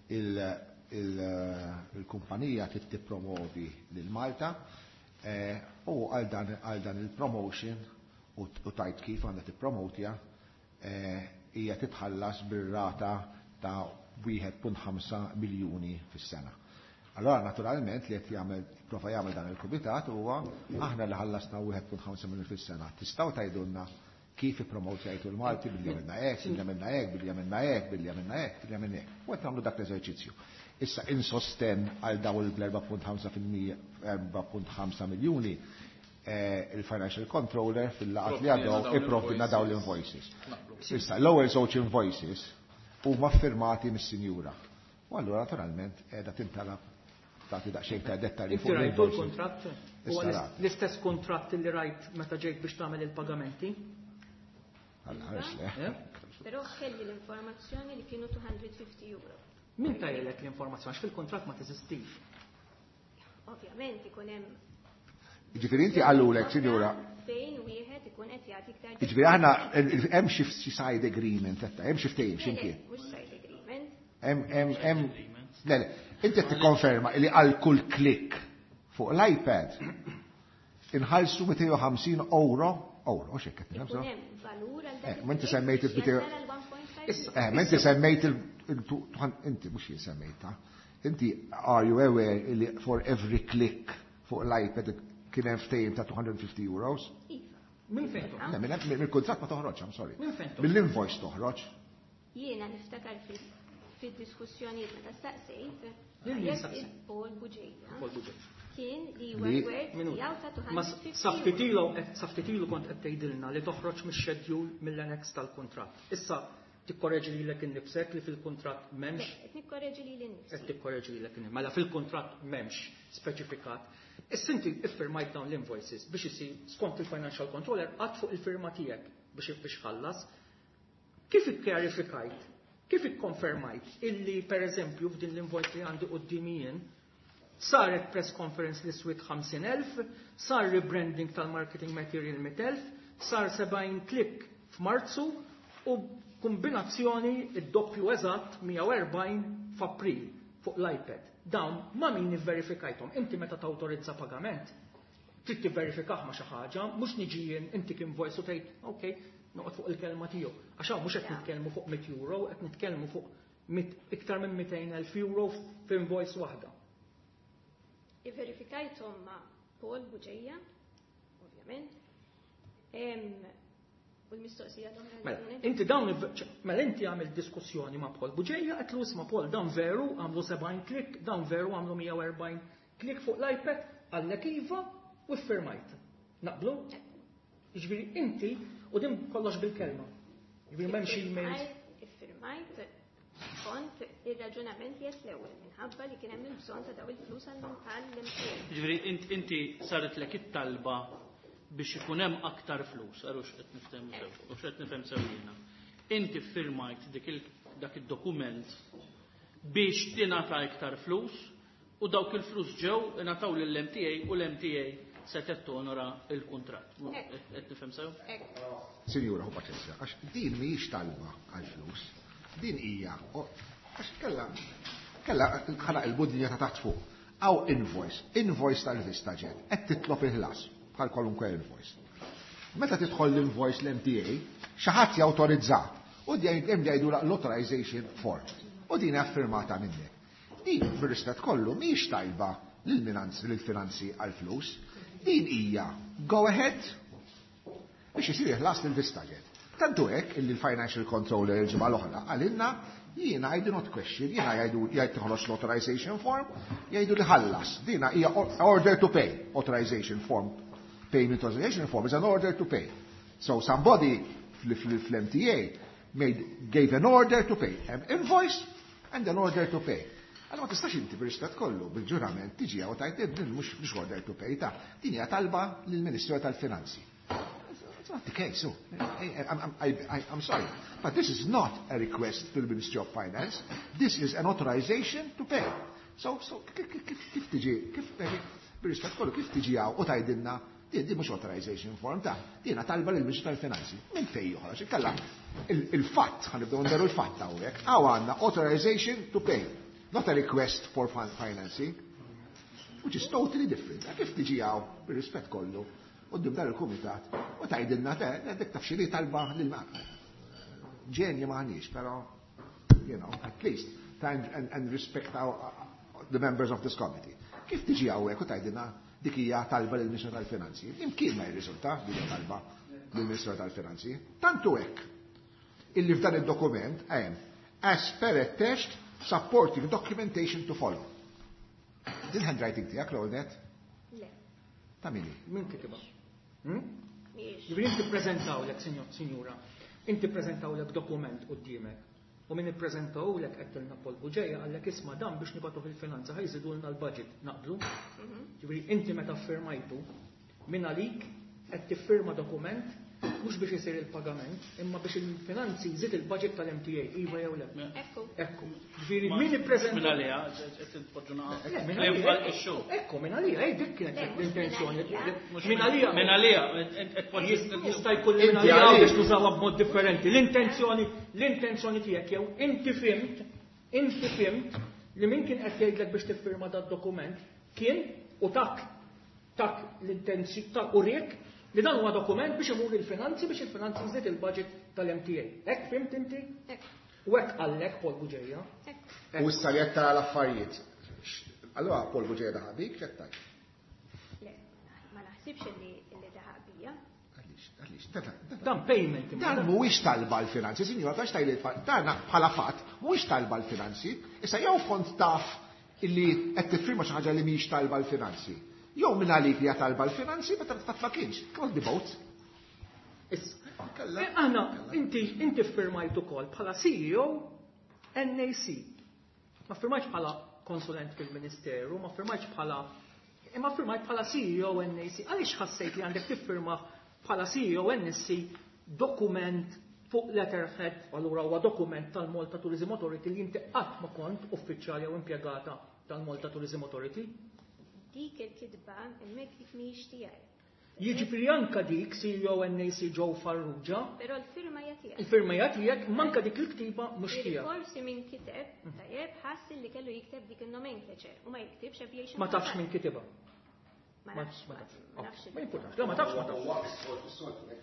il-kumpanija trid tippromovi lil Malta u għal dan il-promotion u tajt kif għandha tippromotja hija titħallas bir-rata ta' wieħed punt ħamsa miljuni fis-sena. Allora naturalment li qed jagħmel prova jagħmel dan il-kumitat huwa aħna li ħallasna wieħed punt ħamsa miljuni fis-sena. Tistgħu tgħidulna kif ippromotjajtu l-Malti billi għamilna hekk, billi għamilna hekk, billi għamilna hekk, billi għamilna hekk, billi għamilna hekk. U qed nagħmlu dak l-eżerċizzju. Issa insosten għal dawn il-erba' punt ħamsa miljuni il-Financial Controller fil-laqat li għaddew ipprovdina dawn l-invoices. Issa l-ewwel żewġ invoices huma firmati mis-Sinjura. U allura naturalment qiegħda tintalab tagħti daqsxejn ta' dettalji fuq il-kontratt. Huwa l-istess kontratt li rajt meta ġejt biex tagħmel il-pagamenti. Però kelli l-informazzjoni li kienu duecentofifty euro. Min tajlek l-informazzjoni fil-kontratt ma teżistix? Ovvjament ikun hemm. Jiġifieri inti għallulek, Sinjura. Fejn wieħed ikun qed jagħti iktar. Jiġifieri aħna hemm xi side agreement, hemm xi ftehim x'imkien. Mhux side agreement. Hemm hemm hemm le le, inti qed tikkonferma li għal kull klik fuq l-iPad inħallsu two hundred fifty euro euro xi qed Ikun hemm valur għal dak. Ma inti semmejt il-two Eh, ma inti semmejt il-inti mhux jisemmejta. Inti are you aware li for every click fuq l-iPad kien hemm ftehim ta' two hundred fifty euros? Min fejn? Mill-kuntratt ma toħroġ, I'm sorry. Min fejn? Mill-invoice toħroġ. Jiena niftakar fid-diskussjonijiet meta staqsejt. Paul Buġejja. Kien li wet tiegħu ta' two hundred fifty. Ma saftitilu kont qed tgħidilna li toħroġ mix-schedule mill-annex tal-kuntratt. Issa tikkorreġi lilek innifsek li fil-kuntratt m'hemmx. Qed nikkorreġi lili nnifsi. Qed tikkorreġi lilek innifsek. Mela fil-kuntratt m'hemmx speċifikat. Issa inti iffirmajt dawn l-invoices biex isir skont il-Financial Controller qatt fuq il-firma tiegħek biex biex ħallas. Kif ikkjarifikajt? Kif ikkonfermajt illi pereżempju f'din l-invoice li għandi quddiem jien saret press conference li swit ħamsin elf, sar rebranding tal-marketing material one hundred thousand, sar seventy klik f'Marzu u kombinazzjoni id-doppju eżatt one hundred forty f'April fuq l-iPad. Dawn ma min nivverifikajthom. Inti meta tawtorizza pagament, trid tivverifikah ma xi ħaġa, mhux niġi jien inti kien voice u tgħid, okay, noqgħod fuq il-kelma tiegħu. Għax hawn mhux qed nitkellmu fuq one hundred euro, qed nitkellmu fuq iktar minn two hundred elf euro f'invoice waħda. Iverifikajthom ma' Paul Buġejja, ovvjament. U l-mistoqsija Mela, inti dawn mela inti għamil diskussjoni ma' Paul Buġejja qed lu isma' Paul dan veru għamlu seventy klik, dan veru għamlu one hundred forty klik fuq l-iPad għallek iva u ffirmajt. Naqblu? Jiġifieri inti u din kollox bil-kelma. Jiġifieri m'hemmx email. Iffirmajt kont ir-raġunament jes l-ewwel minħabba li kien hemm il-bżonn ta' daw il-flus għall-impjeg. Jiġifieri inti saret lek it-talba biex ikun hemm aktar flus, għarux qed nifhem sew, u x'qed nifhem sew jiena. Inti ffirmajt dak id-dokument biex tingħata iktar flus u dawk il-flus ġew ingħataw lill-M T A u l-M T A se tettonora il-kuntratt. Qed nifhem sew? Sinjura, hu paċenzja, għax din mhijiex talba għall-flus. Din hija għax kellha kellha ħalaq il-budinja ta' taħt fuq. Aw invoice, invoice tal-Vistaġet, qed titlob il-ħlas bħal kwalunkwe invoice. Meta tidħol l-invoice l-M T A, xi ħadd jawtorizza u hemm jgħidu l-authorization form. U din hija affirmata minnek. Din fir-rispett kollu mhix tajba lill-finanzi għall-flus. Din hija go ahead biex isir ħlas lill-Vistaġet. Tantu hekk illi l-Financial Controller il-ġimgħa l-oħra għalilna jiena I do not question, jiena jgħidu jgħid tħollox l-authorization form, jgħidu li ħallas. Dina hija order to pay, authorization form. Payment authorization form is an order to pay. So somebody fl-M T A made gave an order to pay, an invoice and an order to pay. Allora ma tistax inti bir-rispett kollu bil-ġurament tiġi u tajt din mhux mhux order to pay ta' din hija talba lill-Ministru tal-Finanzi. It's not the case. So, I'm, I, I, I'm sorry, but this is not a request to the Ministry of Finance. This is an authorization to pay. So, so kif tiġi, kif bir-rispett kollu, kif tiġi għaw u tajdinna Din di mhux authorization form ta' dina talba lill-Ministru tal-Finanzi. Minn fejn joħroġ ikkella il-fatt, ħanibdew nderu l-fatt hawnhekk. Hawn għandna authorization to pay, not a request for financing, which is totally different. Kif tiġi hawn bir-rispett kollu qudiem dan il-kumitat u tgħidilna te dik taf xi talba lil ġenji maħniex, però you know, at least and, and, and respect our, uh, the members of this committee. Kif tiġi hawnhekk u tgħidilna dik hija talba lill-Ministru tal-Finanzi? Imkien ma jirriżulta dik talba lill-Ministru tal-Finanzi. Tantu hekk illi f'dan id-dokument hemm as per attached supporting documentation to follow. Din handwriting tiegħek l-għolnet? Le. Ta' mini? Min kitibha? Jibri inti ppreżentawlek, Sinjura, inti ppreżentawlek dokument quddiemek. U min ippreżentawlek qedtilna Paul Buġeja għallek isma' dan biex nibatu fil-finanza ħajżidulna l-budget naqblu. Ġifieri inti meta ffirmajtu minn għalik qed tiffirma dokument mhux biex isir il-pagament, imma biex il-finanzi jżid il-budget tal-M T A, iva jew le. Ekku. Ekku. Ġifieri min ippreżenta. Minn għalija, qed tpoġġuna. Minn għalija. Ekku, minn għalija, ej dik kienet l-intenzjoni. Minn għalija. Minn għalija, jista' jkun minn għalija biex tużawha b'mod differenti. L-intenzjoni, l-intenzjoni tiegħek jew inti fimt, inti fimt li min kien qed jgħidlek biex tiffirma dat dokument kien u tak tak l-intenzjoni tak u riek li dan huwa dokument biex imur il-finanzi biex il-finanzi jżid il-budget tal-M T A. Hekk fimt inti? U hekk għallek Paul Buġeja. U issa li qed tara l-affarijiet. Allura Paul Buġeja daħabik x'qed tajt? Le, ma naħsibx li li daħabija. Għaliex, għaliex. Dan payment. Dan mhuwiex talba l-finanzi, sinjura għax tajli dan bħala fatt mhuwiex talba l-finanzi. Issa jew kont taf illi qed tiffirma xi ħaġa li mhix talba l-finanzi. Jow minn għalik li għatalba l-finanzi, ma tabt ma kienx. Kont di bot. Għana, inti inti firmajtu kol bħala C E O N A C. Ma firmajt bħala konsulent fil-Ministeru, ma firmajt bħala ma firmajt bħala C E O N A C. Għaliex ħassejt li għandek tiffirma bħala C E O N A C dokument fuq letterhead, allura huwa dokument tal-Malta Tourism Authority li inti qatt ma kont uffiċjali jew impjegata tal-Malta Tourism Authority? Dik il-kidba hemmhekk dik mhix tiegħi. Jiġifieri anke dik C E O N A C Joe Farrugia. Però l-firma hija tiegħek. Il-firma hija tiegħek, manka dik il-ktiba mhux tiegħek. Forsi min kiteb, tajjeb ħass li kellu jikteb dik il-nomenclature u ma jiktibx aviation. Ma tafx min kitibha. Ma nafx. Ma nafx. Ma jimpurtax. La ma tafx ma tafx.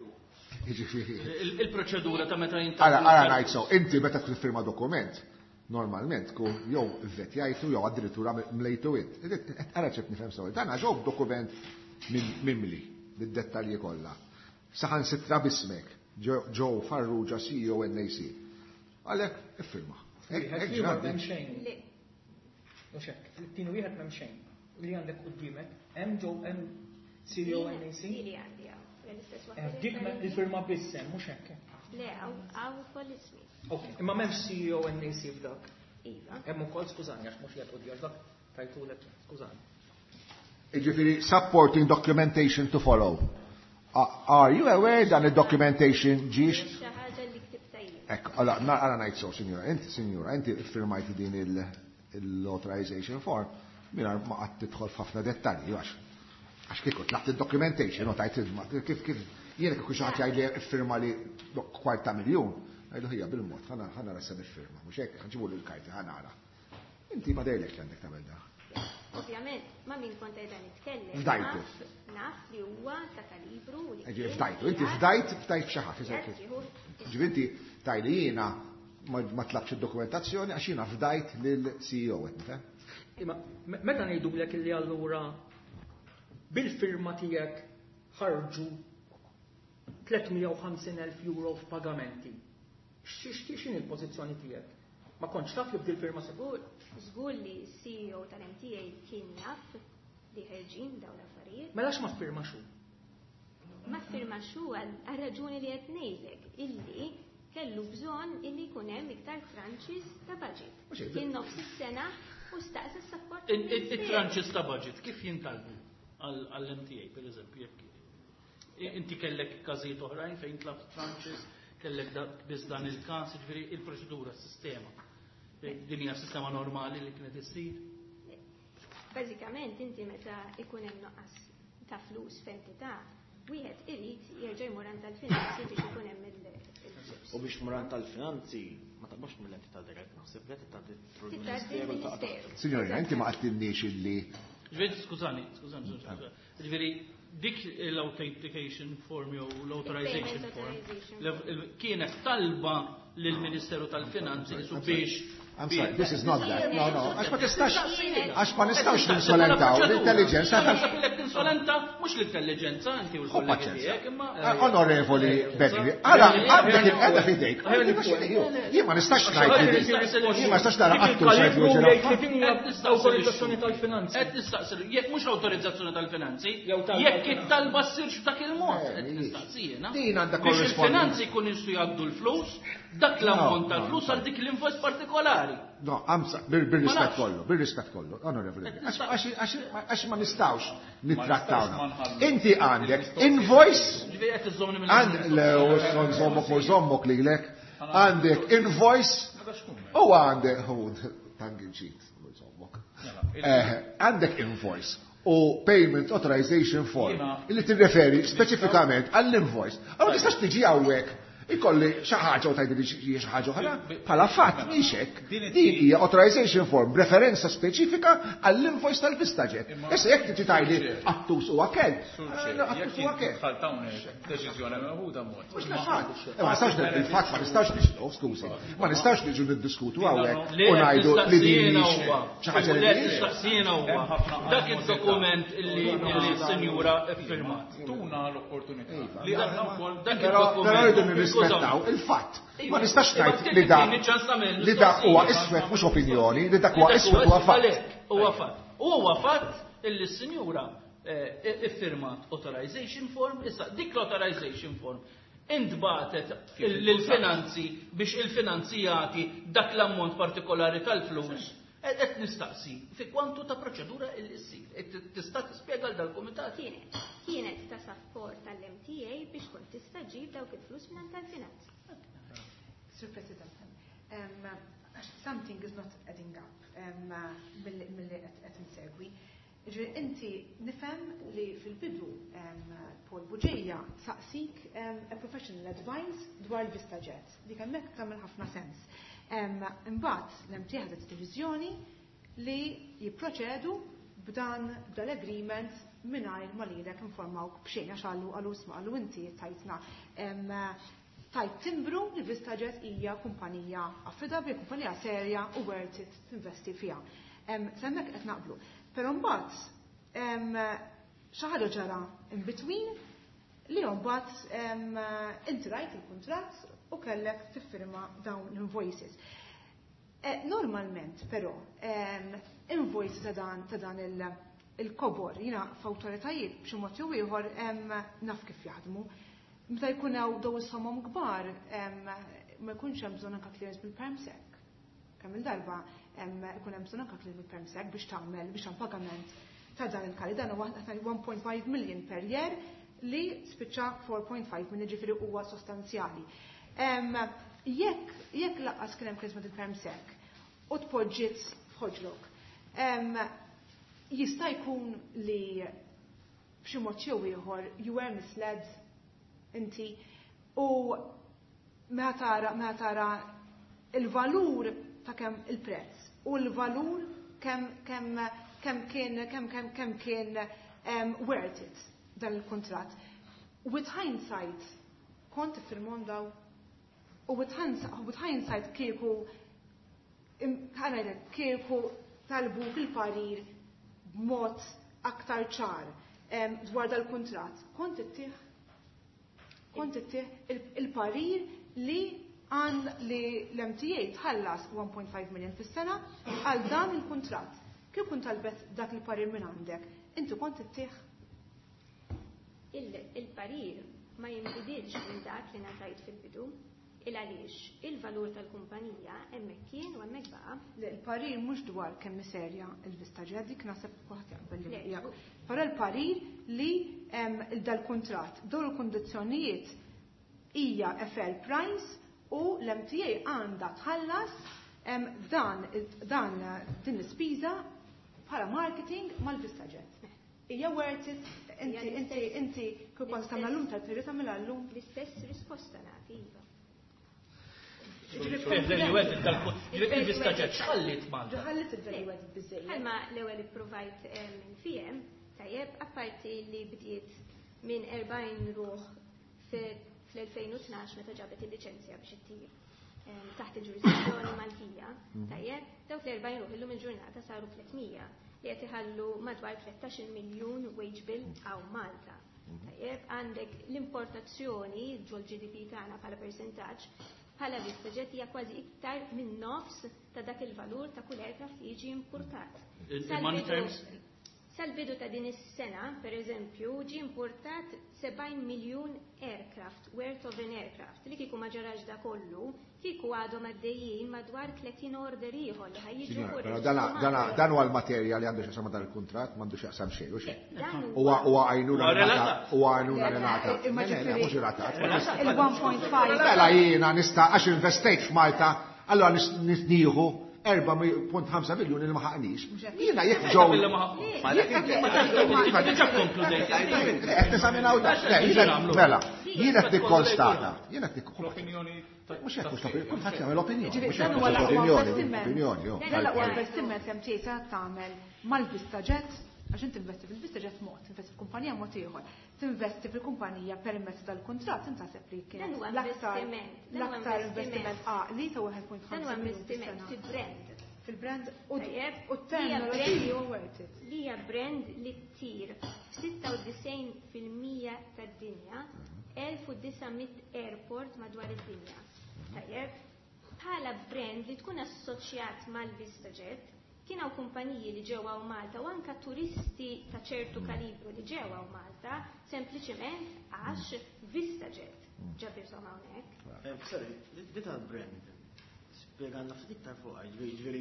Il-proċedura ta' meta jinta. Ara ara ngħid so, inti meta tiffirma dokument, normalment ku jew ivvetjajtu jew addirittura mlejtu int. Ara ċeb nifhem sew. Dan ġew dokument mimli bid-dettalji kollha. Saħan sitra bismek, Joe Farrugia C E O N A C. Għalhekk iffirma. Hekk hemm xejn. Mhux hekk, fil-tin wieħed m'hemm xejn. Li għandek quddiemek, hemm Joe hemm C E O N A C. Li għandi hawn. Dik il-firma bissem, mhux hekk. Le, hawn ukoll ismi. Ok, imma m'hemmx C E O N A C f'dak. Iva. Hemm ukoll skużani għax mhux jgħid qudiem dak tajtulek, skużani. Jiġifieri supporting documentation to follow. Are you aware dan id-documentation ġiex? Xi ħaġa li ktibta jien. Ekk, alla ara ngħid so, Sinjura, inti Sinjura, inti iffirmajti din il-authorization form mingħajr ma qatt tidħol f'ħafna dettalji għax. Għax kieku tlaħt il-documentation, u tajt kif kif jiena kieku xi ħadd jgħidli iffirma li kwarta miljun, għajdu ħija bil-mod, ħana rassa iffirma, mhux hekk ħanġibu l-karti ħana ara. Inti ma dejlek għandek tagħmel da. Ovvjament, ma min kont qiegħda nitkellem. Fdajtu. Naf li huwa ta' kalibru u li. Ġi fdajtu, inti fdajt fdajt f'xi ħadd. Ġifi inti tajli jiena ma tlabx id-dokumentazzjoni għax jiena fdajt lill-C E O qed Imma meta ngħidulek illi allura bil-firma tiegħek ħarġu tlietmija u ħamsin elf euro f'pagamenti. X'inhi l-pożizzjoni tiegħek? Ma kontx taf li bdil-firma segur? Żgur li C E O tal-M T A kien jaf li ħerġin dawn l-affarijiet. Mela x'ma firma xu? Ma firma xu għal raġuni li qed ngħidlek illi kellu bżonn illi jkun hemm iktar tranches ta' budget. Kien nofs is-sena u staqsa s-support. Il-tranches ta' budget kif jintalbu għall-M T A, per eżempju, jekk inti kellek każijiet oħrajn fejn tlab tranches, kellek biss dan il-każ, jiġifieri il-proċedura, s-sistema. Din hija sistema normali li kienet issir? Bażikament inti meta ikun hemm noqqas ta' flus f'entità, wieħed irid jerġa' jmur għand tal-finanzi biex ikun hemm il-chips. U biex tmur għand tal-finanzi ma taqbux mill-entità dirett, naħseb li titgħaddi l-Ministeru. Signorina, inti ma qattilniex illi. Ġveri, skużani, skużani, ġveri, dik l-authentication form jew l-authorization form kienet talba lill-Ministeru tal-Finanzi biex I'm sorry, this is not that. No, no, għax ma tistax, għax ma nistax ninsolentaw l-intelligenza. L-insolenta, mux l-intelligenza, anti u l-kollegi tijek, imma. Onorevoli Bedri, għala, għandek il-għedda fidejk. Jien ma nistax najt. Jien ma nistax nara għattu sajt Autorizzazzjoni tal-finanzi. Għed nistaqsir, jek mux autorizzazzjoni tal-finanzi, jek it-talba s-sirx dak il-mod, għed nistaqsijena. Din għandha biex il-finanzi kun jistu jgħaddu l-flus, dak l-ammont tal-flus għal dik l-invoice partikolari. No, amsa, bil-rispet kollu, bil-rispet kollu, onorevoli. Għax ma nistawx nittrattawna. Inti għandek invoice, zommok mur zommok li l-ek, għandek invoice, u għandek, u tangġit, zommok, għandek invoice u payment authorization form, illi t-referi specifikament għall-invoice. Għu tistax tiġi għawek, ikolli xaħġa u tajdi li xaħġa uħra, bħala fatt miexek, din hija authorization form, referenza speċifika għall-invoice tal-vistaġet. Issa jek ti tajdi attus u għakel. Attus u għakel. Deċizjoni meħuda mod. Mux naħħad. Ma nistax il-fatt ma nistax nixlu, skużi. Ma nistax niġu niddiskutu għawek u najdu li din xaħġa li nistaqsina huwa. Dak il-dokument li s-senjura firmat. Tuna l-opportunità. Li għanna wkoll dak il-dokument. Rispettaw il-fatt. Ma nistax ngħid li da li da huwa iswed mhux opinjoni, li dak huwa iswed huwa fatt. Huwa fatt. Huwa fatt illi s-sinjura iffirmat authorization form, issa dik l-authorization form intbatet lill-finanzi biex il-finanzi jagħti dak l-ammont partikolari tal-flus. Qed nistaqsi, fi kwantu ta' proċedura illi ssir. Tista' tispjega l dal-kumitat? Kienet, kienet ta' sapport tal-M T A biex kont tista' ġib dawk il-flus minn tal-finanzi. Sir President, something is not adding up mill-li qed insegwi. Inti nifhem li fil-bidu Paul Buġejja saqsik a professional advice dwar l-vistaġet. Dik hemmhekk tagħmel ħafna sens. Imbagħad l-M T A ħadet deċiżjoni li jipproċedu b'dan dal-agreement mingħajr ma lilek informawk b'xejn għax għallu għallu isma' għallu inti tajtna tajt timbru li Vistaġet hija kumpanija affidabli, kumpanija serja u worth it tinvesti fiha. Semmek qed naqblu. Però mbagħad xi ħaġa ġara in between li mbagħad inti rajt il-kuntratt u kellek tiffirma dawn l-invoices. Normalment, però, invoices ta' dan ta' dan il-kobor, jina f'awtoritajiet b'xi mod jew ieħor naf kif jaħdmu. Meta jkun hawn daw is-sommom kbar, ma jkunx hemm bżonn anke clearance bil-permsek. Kemm il-darba jkun hemm bżonn anke clearance bil-permsek biex tagħmel biex hemm pagament ta' dan il-kali dan huwa one point five million per year li spiċċa four point five million ġifieri huwa sostanzjali. Jekk jekk laqqas kien hemm clearance bil-permsek u tpoġġiet f'ħoġlok, jista' jkun li b'xi mod jew ieħor you were misled inti u meta tara meta tara il-valur ta' kemm il-prezz u l-valur kemm kemm kemm kien kemm kemm kemm kien worth it dan il-kuntratt. With hindsight kont iffirmhom daw u with hindsight kieku kieku talbu fil-parir b'mod aktar ċar dwar dal-kuntratt. Kont ittieħ kont ittieħ il-parir li għan li l-M T A tħallas one point five million fis-sena għal dan il-kuntratt. Kif kont talbet dak il-parir minn għandek? Inti kont ittieħ? Il-parir ma jinbidilx minn dak li ngħatajt fil-bidu. Il-għaliex, il-valur tal-kumpanija hemmhekk kien u hemmhekk baqa'. Il-parir mhux dwar kemm serja l-Vistaġet dik naħseb kulħadd jaqbel li hija. Però l-parir li dal-kuntratt dawn il-kundizzjonijiet hija a fair price u l-M T A għandha tħallas dan dan din l-ispiża bħala marketing mal-Vistaġet. Hija worth it inti inti inti kull kważi tagħmel llum tal-perjodu tagħmilha llum. L-istess risposta nagħti iva. Il-vistaġġett xallit Malta. Ħallit il-value added biżejjed. Ħalma l-ewwel ipprovajt minn fihem, tajjeb apparti li bdiet minn erbgħin ruħ fl-elfejn u tnax meta ġabet il-liċenzja biex ittir taħt il-ġurisdizzjoni Maltija, tajjeb, dawk l-erbgħin ruħ illum il-ġurnata saru tlietmija li qed iħallu madwar tlettax-il miljun wage bill għaw Malta. Tajjeb, għandek l-importazzjoni ġol G D P tagħna bħala persentaġġ bħala vistaġġett hija kważi iktar minn nofs ta' dak il-valur ta' kull aircraft li jiġi importat. Sal-bidu ta' din is-sena, pereżempju, ġie importat sebgħin miljun aircraft, worth of an aircraft, li kieku ma ġarax da kollu, kieku għadhom għaddejjin madwar tletin order ieħor li ħajjiġu Però dan huwa l-materjal li għandu x'jaqsam dal-kuntratt, m'għandu x'jaqsam xejn, u xejn. Huwa huwa għajnuna relata, huwa għajnuna relata. Mhux relatat. Il-one point five. Mela jiena nista' għax investejt f'Malta, allora nieħu erba' punt ħamsa miljun li ma ħaqniex. Jiena jekk ġew. Mela, jiena qed nikkonstata. Jiena qed nikkonstata. Mhux hekk mhux kulħadd jagħmel opinjoni. Mhux hekk mhux opinjoni, opinjoni. L-aqwa investiment kemm tgħidha tagħmel mal-vistaġġett għax inti investi fil-vistaġġett mod, investi f'kumpanija mod ieħor. Tinvesti fil-kumpanija permezz tal-kuntratt intaħseb li kien l-aktar investiment għaqli ta' wieħed punt ħamsa investiment fil-brand. Fil-brand u t-terminology huwa worth it. Li hija brand li ttir f'sitta u tisgħin fil-mija tad-dinja, elf u disamiet airport madwar id-dinja. Tajjeb, bħala brand li tkun assoċjat mal-vistaġġett, kien hawn kumpaniji li ġewwa Malta u anke turisti ta' ċertu kalibru li ġewwa Malta sempliċement għax vistaġġett ġabirhom hawnhekk. Sorry, di tal-brand spjegana ftit ta' fuq ġifieri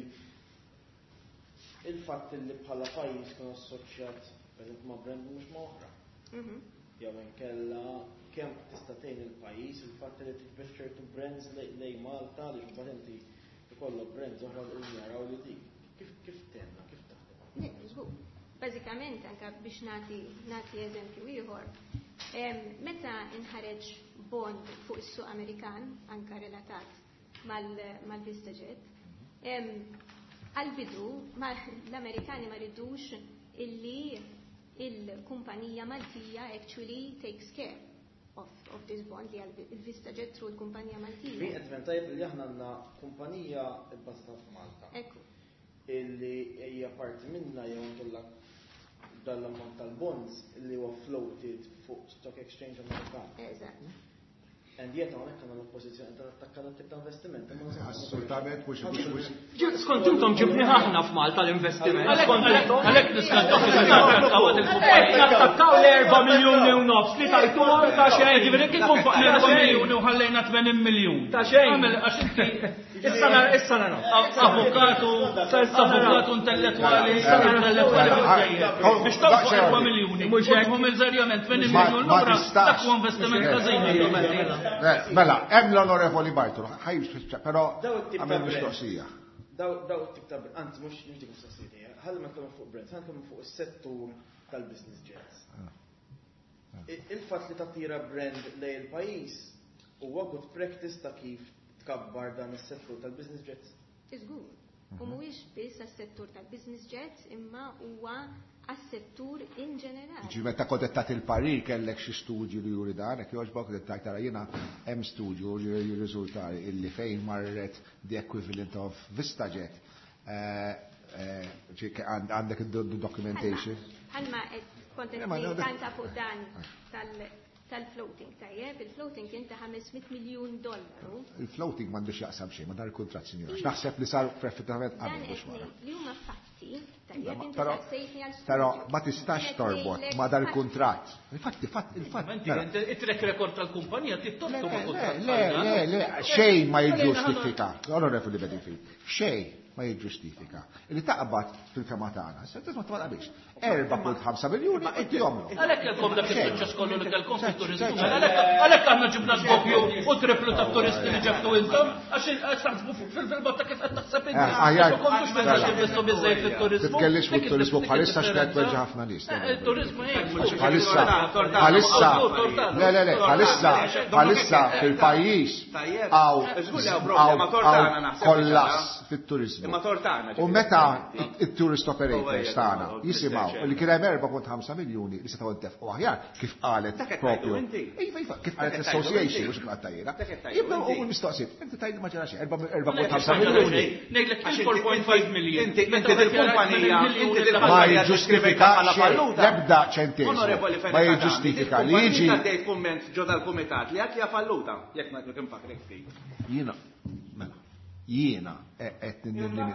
il-fatt li bħala pajjiż kun assoċjat pereżempju ma' brand mhux ma' oħra. Jew inkella kemm tista' tgħin il-pajjiż il-fatt li tikbex ċertu brands lejn Malta li mbagħad inti ikollok brands oħra li jaraw li dik. Kif kif tenna, kif taħdem? Żgur. Bażikament anke biex nagħti nagħti eżempju ieħor. Meta inħareġ bond fuq is-suq Amerikan anke relatat mal-vistaġġett, għal-bidu l-Amerikani ma ridux illi il-kumpanija Maltija actually takes care of, of this bond li il-vistaġġett tru l-kumpanija Maltija. Fi adventajb li aħna għandna kumpanija bbażata f'Malta. Ekku. Illi hija parti minna jew inkella dal-ammont tal-bonds illi huwa floated fuq stock exchange Amerikan. Eżatt. And yet hawnhekk għandna l-oppożizzjoni tal-attakka tip ta' investiment. Assolutament mhux mhux. Skont intom ġibni ħafna f'Malta l-investiment. Għalhekk niskantaw nattakkaw l-erba' miljuni u nofs li tajtuhom ta' xejn. Ġifieri kif fuq l-erba' miljuni u ħallejna tmenin miljun. Ta' xejn. Għax inti issa issa nara. Avukatu, avukatu intellettwali, intellettwali biex tawfu erba' miljuni. Mhux hekk il-żarjament tmenin miljun oħra dak huwa investiment każejn. Mela, hemm l-onorevoli Bartolo, però għamel mistoqsija. Daw it-tip ta' anzi mhux mhux dik mistoqsija, ħalli ma tkellmu fuq brands, ħalli fuq is-settur tal-business jets. Il-fatt li tattira brand lejn il-pajjiż huwa good practice ta' kif tkabbar dan is-settur tal-business jets. Iżgur. U mhuwiex biss għas-settur tal-business jets imma huwa għas-settur in ġenerali. Ġi meta kont qed il-parir kellek xi studju li juri dan, hekk jogħġbok qed tara jiena hemm studju li jirriżulta illi fejn marret the equivalent of VistaJet. Għandek id-documentation. Ħalma kont qed tanta fuq dan tal-floating tajjeb, il-floating kien ta' ħamesmiet miljun dollaru. Il-floating m'għandux jaqsam xejn ma' dan il-kuntratt sinjura. Naħseb li sar perfettament qabel biex wara. Li huma fatti tajjeb inti sejħi għal Però ma tistax torbot ma' dan il-kuntratt. Infatti fatt il-fatt. It-trek record tal-kumpanija tittortu ma' kuntratt. Le, le, le, xejn ma jiġġustifika. Onorevoli Bedifil, xejn. ma jiġġustifika. Illi taqbad fil-kema tagħna, se tisma' tagħna biex. erba' punt ħamsa miljuni inti jomlu. Għalhekk kelkom dak is-suċċess kollu li kelkom fit-turiżmu. Għalhekk aħna ġibna doppju u triplu ta' turisti li ġabtu intom għax taħsbu fil-botta kif qed taħseb inti. Aħjar. Kontux biżgħet investu biżejjed fit-turiżmu. Titkellix fuq turizmu bħalissa x'qed weġġa ħafna nies. Il-turizmu hekk. Bħalissa, bħalissa, le le le, bħalissa, bħalissa fil-pajjiż għaw kollass fit-turizmu. U meta il-tourist operators tagħna jisimgħu li kien hemm erba' punt ħamsa miljuni li setgħu ntefqu aħjar kif qalet propju. Kif qalet l-association mhux kien tajjera. Jibdew u l-mistoqsijiet. Inti tgħid ma ġara xejn, erba' punt ħamsa miljuni. Ngħidlek four point five million. Inti il-kumpanija ma jiġġustifika l-ebda ċentesimo. Ma jiġġustifika li jiġi. Tgħid kumment ġo tal-kumitat li għad hija falluta jekk ma kien fakrek fik. Jiena, mela, jiena qed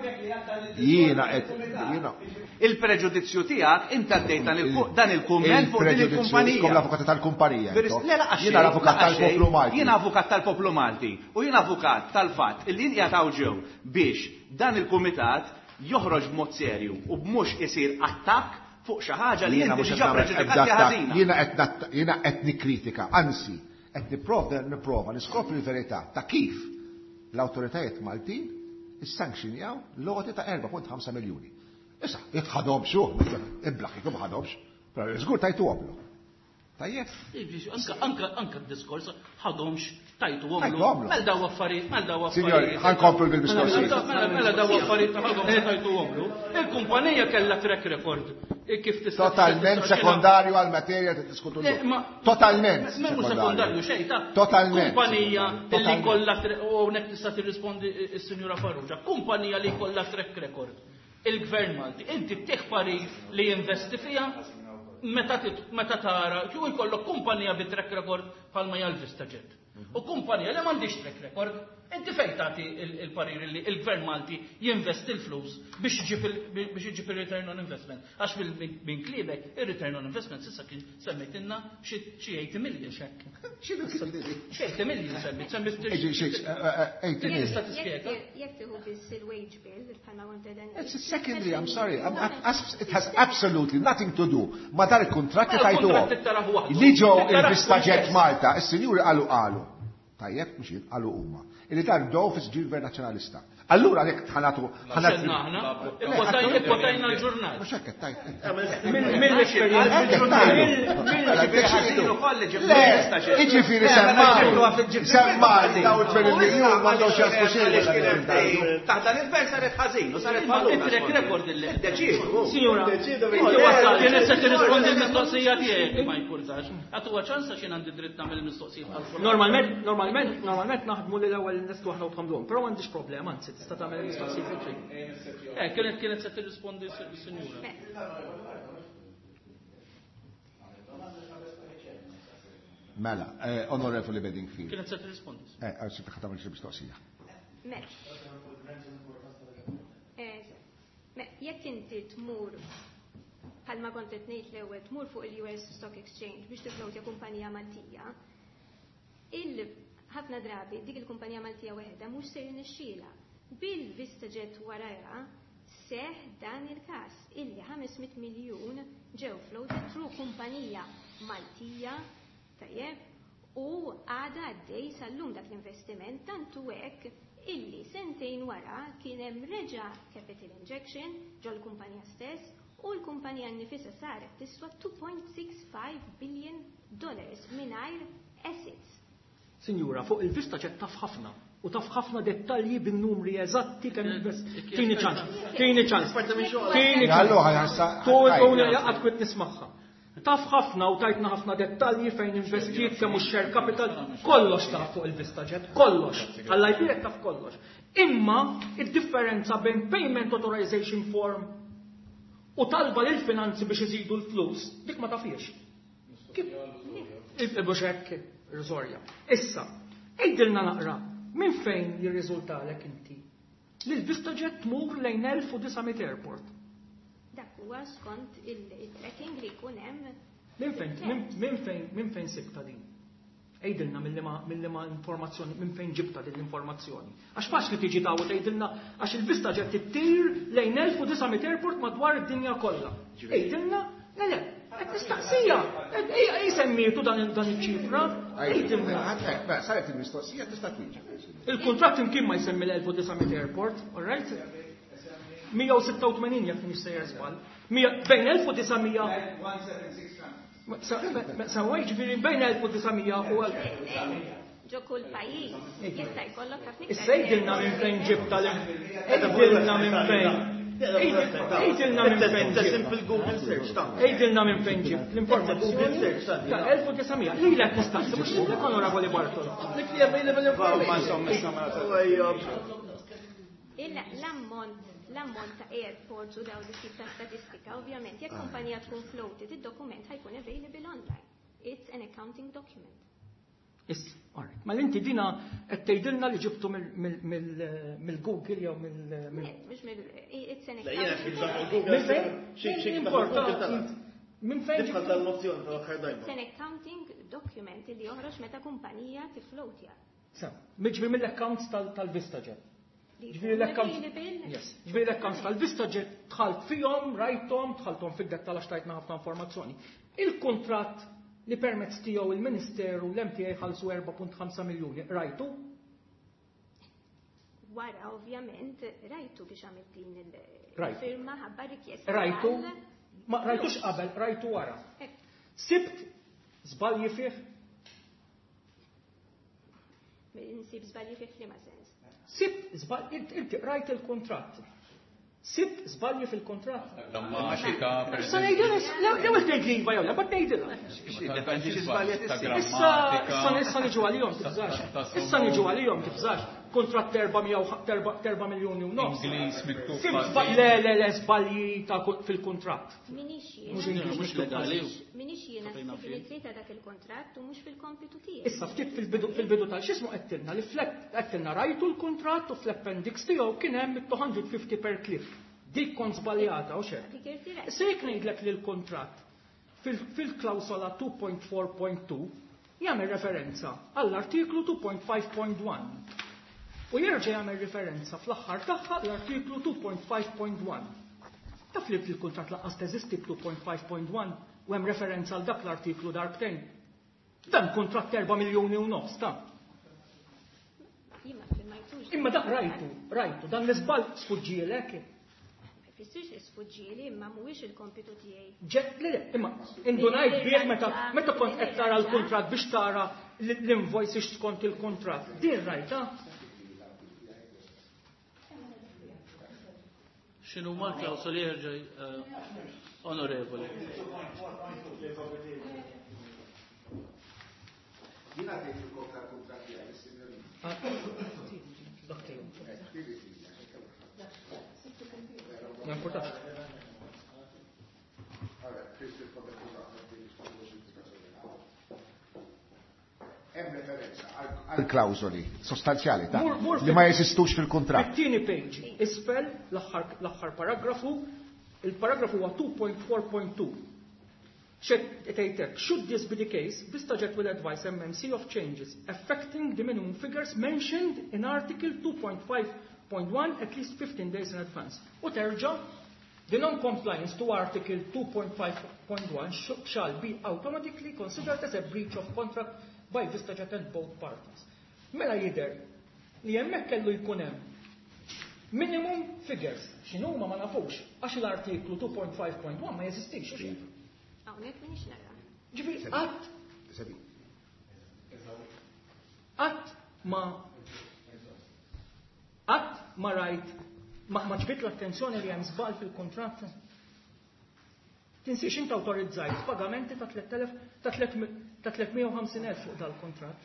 jiena qed jiena. Il-preġudizzju tiegħek inti għaddejt dan il-kumment fuq din il-kumpanija. Kom l-avukat tal-kumpanija. Jiena l-avukat tal-poplu Malti. Jiena avukat tal-poplu Malti u jiena avukat tal-fatt illi jagħtaw ġew biex dan il-kumitat joħroġ b'mod serju u b'mhux isir attakk fuq xi ħaġa li inti diġà preġudikati ħażina. Jiena qed nikkritika, anzi qed nipprova nipprova niskopri l-verità ta' kif l-awtoritajiet Maltin issankshinjaw logoti ta' erba' punt ħamsa miljuni. Issa, jekk ħadhom xu, iblaħ jekk ma ħadhomx, però żgur tajtu għomlu. Tajjeb? Anka anka d-diskors ħadhomx tajtu għomlu. Mel daw affarijiet, mel daw affarijiet. Signori, ħankomplu bil-mistoqsijiet. Mela daw affarijiet ħadhom tajtu għomlu. Il-kumpanija kellha track record. Kif tista' totalment sekondarju għal materja li diskutu. Totalment. Memu sekondarju xejn ta' totalment. Kumpanija li kollha u hawnhekk tista' tirrispondi s-Sinjura Farrugia. Kumpanija li kollha track record. Il-Gvern Malti, inti tieħ parir li jinvesti fiha meta tara jew ikollok kumpanija bi track record bħalma hija l-VistaJet. U kumpanija li m'għandix track record, inti fejn tagħti il-parir li l-Gvern Malti jinvesti l-flus biex iġib il-return on investment. Għax minn klibek il-return on investment s'issa kien semmejtilna xi eighty million xekk. Xi eighty million semmit, semmit eighty million. Jekk tieħu biss il-wage bill bħalma wanta dan. It's a secondary, I'm sorry. It has absolutely nothing to do ma dar il-kontratti tajtu. Li ġew il-VistaJet Malta, is-sinjuri qalu qalu. Tajjeb, mux għallu umma. Illi dar d-office ġil-gvern nazjonalista. Allura għalek tħanatu. Ħanatu. Ikwotajna l-ġurnal. Mux għekket tajt. Mill-esperienza. Iġifiri semmali. Semmali. Daw il-twenty miljon ma daw xasku xilli. Taħta l-gvern saret ħazin. Saret ħazin. Il-trek rekord il-deċidu. Signora. Kien se tirrispondi l-mistoqsija tiegħek ma jkurtax. Għatu ċansa xien għandi dritt nagħmel mistoqsijiet. Normalment, normalment, normalment naħdmu li l-ewwel nistu aħna u tħamluhom, però m'għandix problema, anzi tista' tagħmel mistoqsijiet fil-ġej. Eh, kienet kienet se tirrispondi s-sinjura. Mela, Onorevoli Bedingfield. Kienet se tirrispondi. Eh, għal se tagħmel xi mistoqsija. Jekk inti tmur bħalma kont qed ngħid l-ewwel tmur fuq il-U S Stock Exchange biex tiflowtja kumpanija Maltija, il ħafna drabi dik il-kumpanija Maltija waħda mhux se jirnexxiela. Bil-VistaJet warajha seħ dan il-każ illi ħamesmiyet miljun ġew floated through kumpanija Maltija tajjeb u għada għaddej sal-lum dak l-investiment tantu hekk illi sentejn wara kien hemm reġa' capital injection ġol kumpanija stess u l-kumpanija nnifisha saret tiswa two point six five billion dollars mingħajr assets. Sinjura, fuq il-VistaJet taf ħafna u taf ħafna dettalji bin-numri eżatti kemm invest. Tieni ċans, tieni ċans. Tieni ċans. Tuni jaqgħod kwit nismagħha. Taf ħafna u tajtna ħafna dettalji fejn investiet kemm mhux share capital, kollox taf fuq il-VistaJet, kollox. Alla jbirek taf kollox. Imma id-differenza bejn payment authorization form u talba lil finanzi biex iżidu l-flus, dik ma tafiex. Kif? Il-bux hekk. Rizorja. Issa, ejdilna naqra, minn fejn jirriżultalek inti? Li l-VistaJet tmur lejn elf u disajn airport. Dak huwa skont il-tracking li jkun hemm. Minn fejn, minn fejn, minn fejn sibta din? Ejdilna mill ma informazzjoni, minn fejn ġibta din l-informazzjoni. Għax faċli tiġi tawu tgħidilna għax il-vista ġed tittir lejn elf u disajn airport madwar id-dinja kollha. Ejdilna, le le, qed nistaqsija. Ejsemmitu dan iċ-ċifra. Ejdilna. Saret il-mistoqsija tista' twieġeb. Il-kuntratt imkien ma jsemmi l-elf u disajn airport, all right? mija u sitta u tmenin jekk nixsejjer żball. Bejn elf u disajn Sa ġifieri bejn elf u disajn u ġo kull pajjiż jista' jkollok ħafna. Issa jgħidilna minn fejn ġibta Ejdilna minn fejn. Ejdilna minn fejn ġibt. Google search ta' Ejdilna minn fejn ġibt. L-informazzjoni ta' elf u disajn lilek nistaqsi mhux lilek Onorevoli Bartolo. L-ammont l-ammont ta' airports u dawn it-tip ta' statistika, ovvjament, jekk kumpanija tkun floated, id-dokument ħajkun available online. It's an accounting document. Is, alright. Ma l-inti dina qed tgħidilna li ġibtu mill-Google jew mill Mhux mill it's an accounting document. Minn fejn ġibtu tal-mozzjoni tal-aħħar dajma. It's an accounting document li joħroġ meta kumpanija tiflowtja. Sa, miġbir mill-accounts tal-VistaJet. Ġviri l-accounts tal-VistaJet tħalt fihom, rajtom, tħaltom fid-detta għax tajtna ħafna informazzjoni. Il-kontratt li permezz tiegħu il-Ministeru l-M T A ħalsu erba' punt ħamsa miljuni, rajtu? Wara, ovvjament, rajtu biex għamilt din il-firma ħabba rikjesta. Rajtu? Ma rajtux qabel, rajtu wara. Sibt żbalji fih? Nsib żbalji fih f'liema sens. Sib żbalji, inti rajt il-kontratt. Sib żbalji fil-kontratt. Grammatika, per Sa ngħidilha, l-ewwel tgħid li jew bad ngħidilha. Issa issa niġu għalihom tibżax. Issa niġu għalihom tibżax. Kontratt erba' miljuni u nofs. Ingliż miktub. Le le le żbalji ta' fil-kontratt. Minix Mhux legali. Minix jiena signifikat ta' dak il-kontratt u mhux fil-kompitu tiegħi. Issa ftit fil-bidu tal x'ismu qedtilna li qedtilna rajtu l-kontratt u fl-appendix tiegħu kien hemm two hundred fifty per clip. Dik kont żbaljata u xejn. Issa jekk ngħidlek li l-kontratt fil-klawsola two point four point two jagħmel referenza għall-artiklu two point five point one. U jerġa' jagħmel referenza fl-aħħar tagħha l-artiklu two point five point one. Taf li l-kuntratt laqqas teżisti two point five point one u hemm referenza għal dak l-artiklu darbtejn. Dan kuntratt erba' miljuni u nofs ta'. Imma dak rajtu, rajtu, dan l-iżball sfuġġielek. Ma jfissirx isfuġġieli imma mhuwiex il-kompitu tiegħi. Ġet le, imma indunajt bih meta meta kont qed tara l-kuntratt biex tara l-invoice skont il-kuntratt. Din rajta. X'inhu ma l-klawsoli jerġa' onorevoli. Jiena tgħid il-kontratt kontratti għal-Sinjorina. Ma importax. Hemm referenza għal-klawsoli sostanzjali ta' li ma jeżistux fil-kontratt. It-tieni page isfel l-aħħar paragrafu, il-paragrafu huwa two point four point two. Should this be the case, VistaJet will advise M M C of changes affecting the minimum figures mentioned in Article two point five point one at least fifteen days in advance. U terġa' the non-compliance to Article two point five point one shall be automatically considered as a breach of contract by VistaJet and both parties. Mela jidher li hemmhekk kellu jkun hemm minimum figures x'inhuma ma nafux għax l-artiklu two point five point one ma jeżistix. Hawnhekk m'iniex nara. Ġifieri qatt qatt ma qatt ma rajt ma ġbit l-attenzjoni li hemm żball fil-kuntratt. Tinsiex int awtorizzajt pagamenti ta' tlietmija u ħamsin elf fuq dal-kuntratt.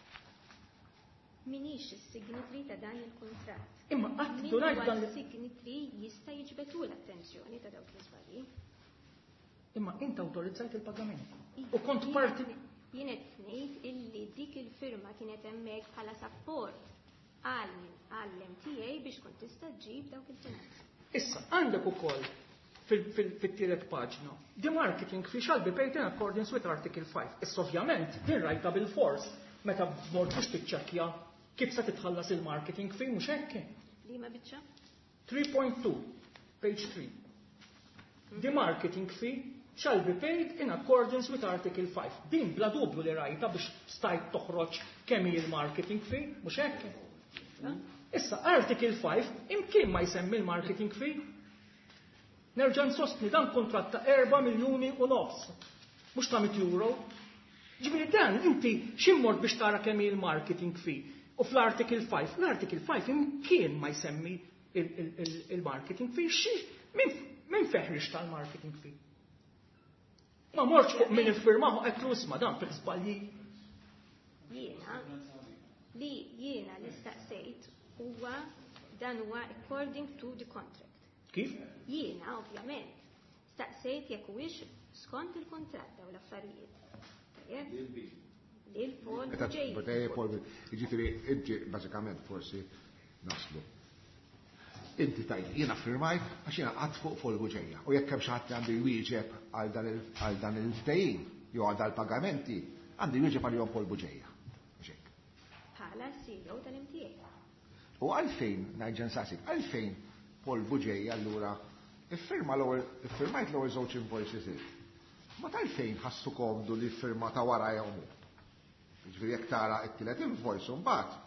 Minix is-signitri ta' dan il-kuntratt. Imma qatt durajt dan is-signitri jista' jiġbetu l-attenzjoni ta' dawk l-iżbalji. Imma int awtorizzajt il-pagamenti. U kont parti jien qed ngħid illi dik il-firma kienet hemmhekk bħala support għall-M T A biex kont tista' ġġib dawk il-finanzi. Issa għandek ukoll fil-tielet paġna. The marketing fee shall be paid in accordance with Article five. Issa ovvjament din rajta bil-fors meta b'mod biex tiċċekkja kif se titħallas il-marketing fee mhux hekk. Liema biċċa? three point two, page three. The marketing fee shall be paid in accordance with Article five. Din bla dubju li rajta biex stajt toħroġ kemm hi il-marketing fee, mhux hekk. Issa Article five imkien ma jsemmi l-marketing fee. Nerġa' nsostni dan kontratt ta' erba' miljuni u nofs. Mhux ta' mit euro. Ġifieri dan inti x'immort biex tara kemm hi l-marketing fee. U fl-Article five, l-Article five imkien ma jsemmi il-marketing fee. Xi min feħrix tal-marketing fee? Ma morċ fuq min iffirmaħu qed lusma dan fil-żbalji. Jiena li jiena li staqsejt huwa dan huwa according to the contract. Kif? Jiena ovvjament staqsejt jekk huwiex skont il-kuntratt daw l-affarijiet. Lil Paul ġej. Jiġifieri inti bażikament forsi naslu. Inti tajt jiena firmajt għax jiena qatt fuq folgu ġejja. U jekk hemm xi ħadd għandu jwieġeb għal dan il-ftehim jew għal dal-pagamenti għandu jwieġeb għalihom folgu ġejja. Bħala C E O tal-M T A. U għalfejn ngħid sasik, għalfejn folgu ġejja allura iffirma l-ewwel iffirmajt l-ewwel żewġ invoices. Ma talfejn ħassu komdu li firma ta' wara jewmu. Jiġifieri jekk tara t-tielet invoice u mbagħad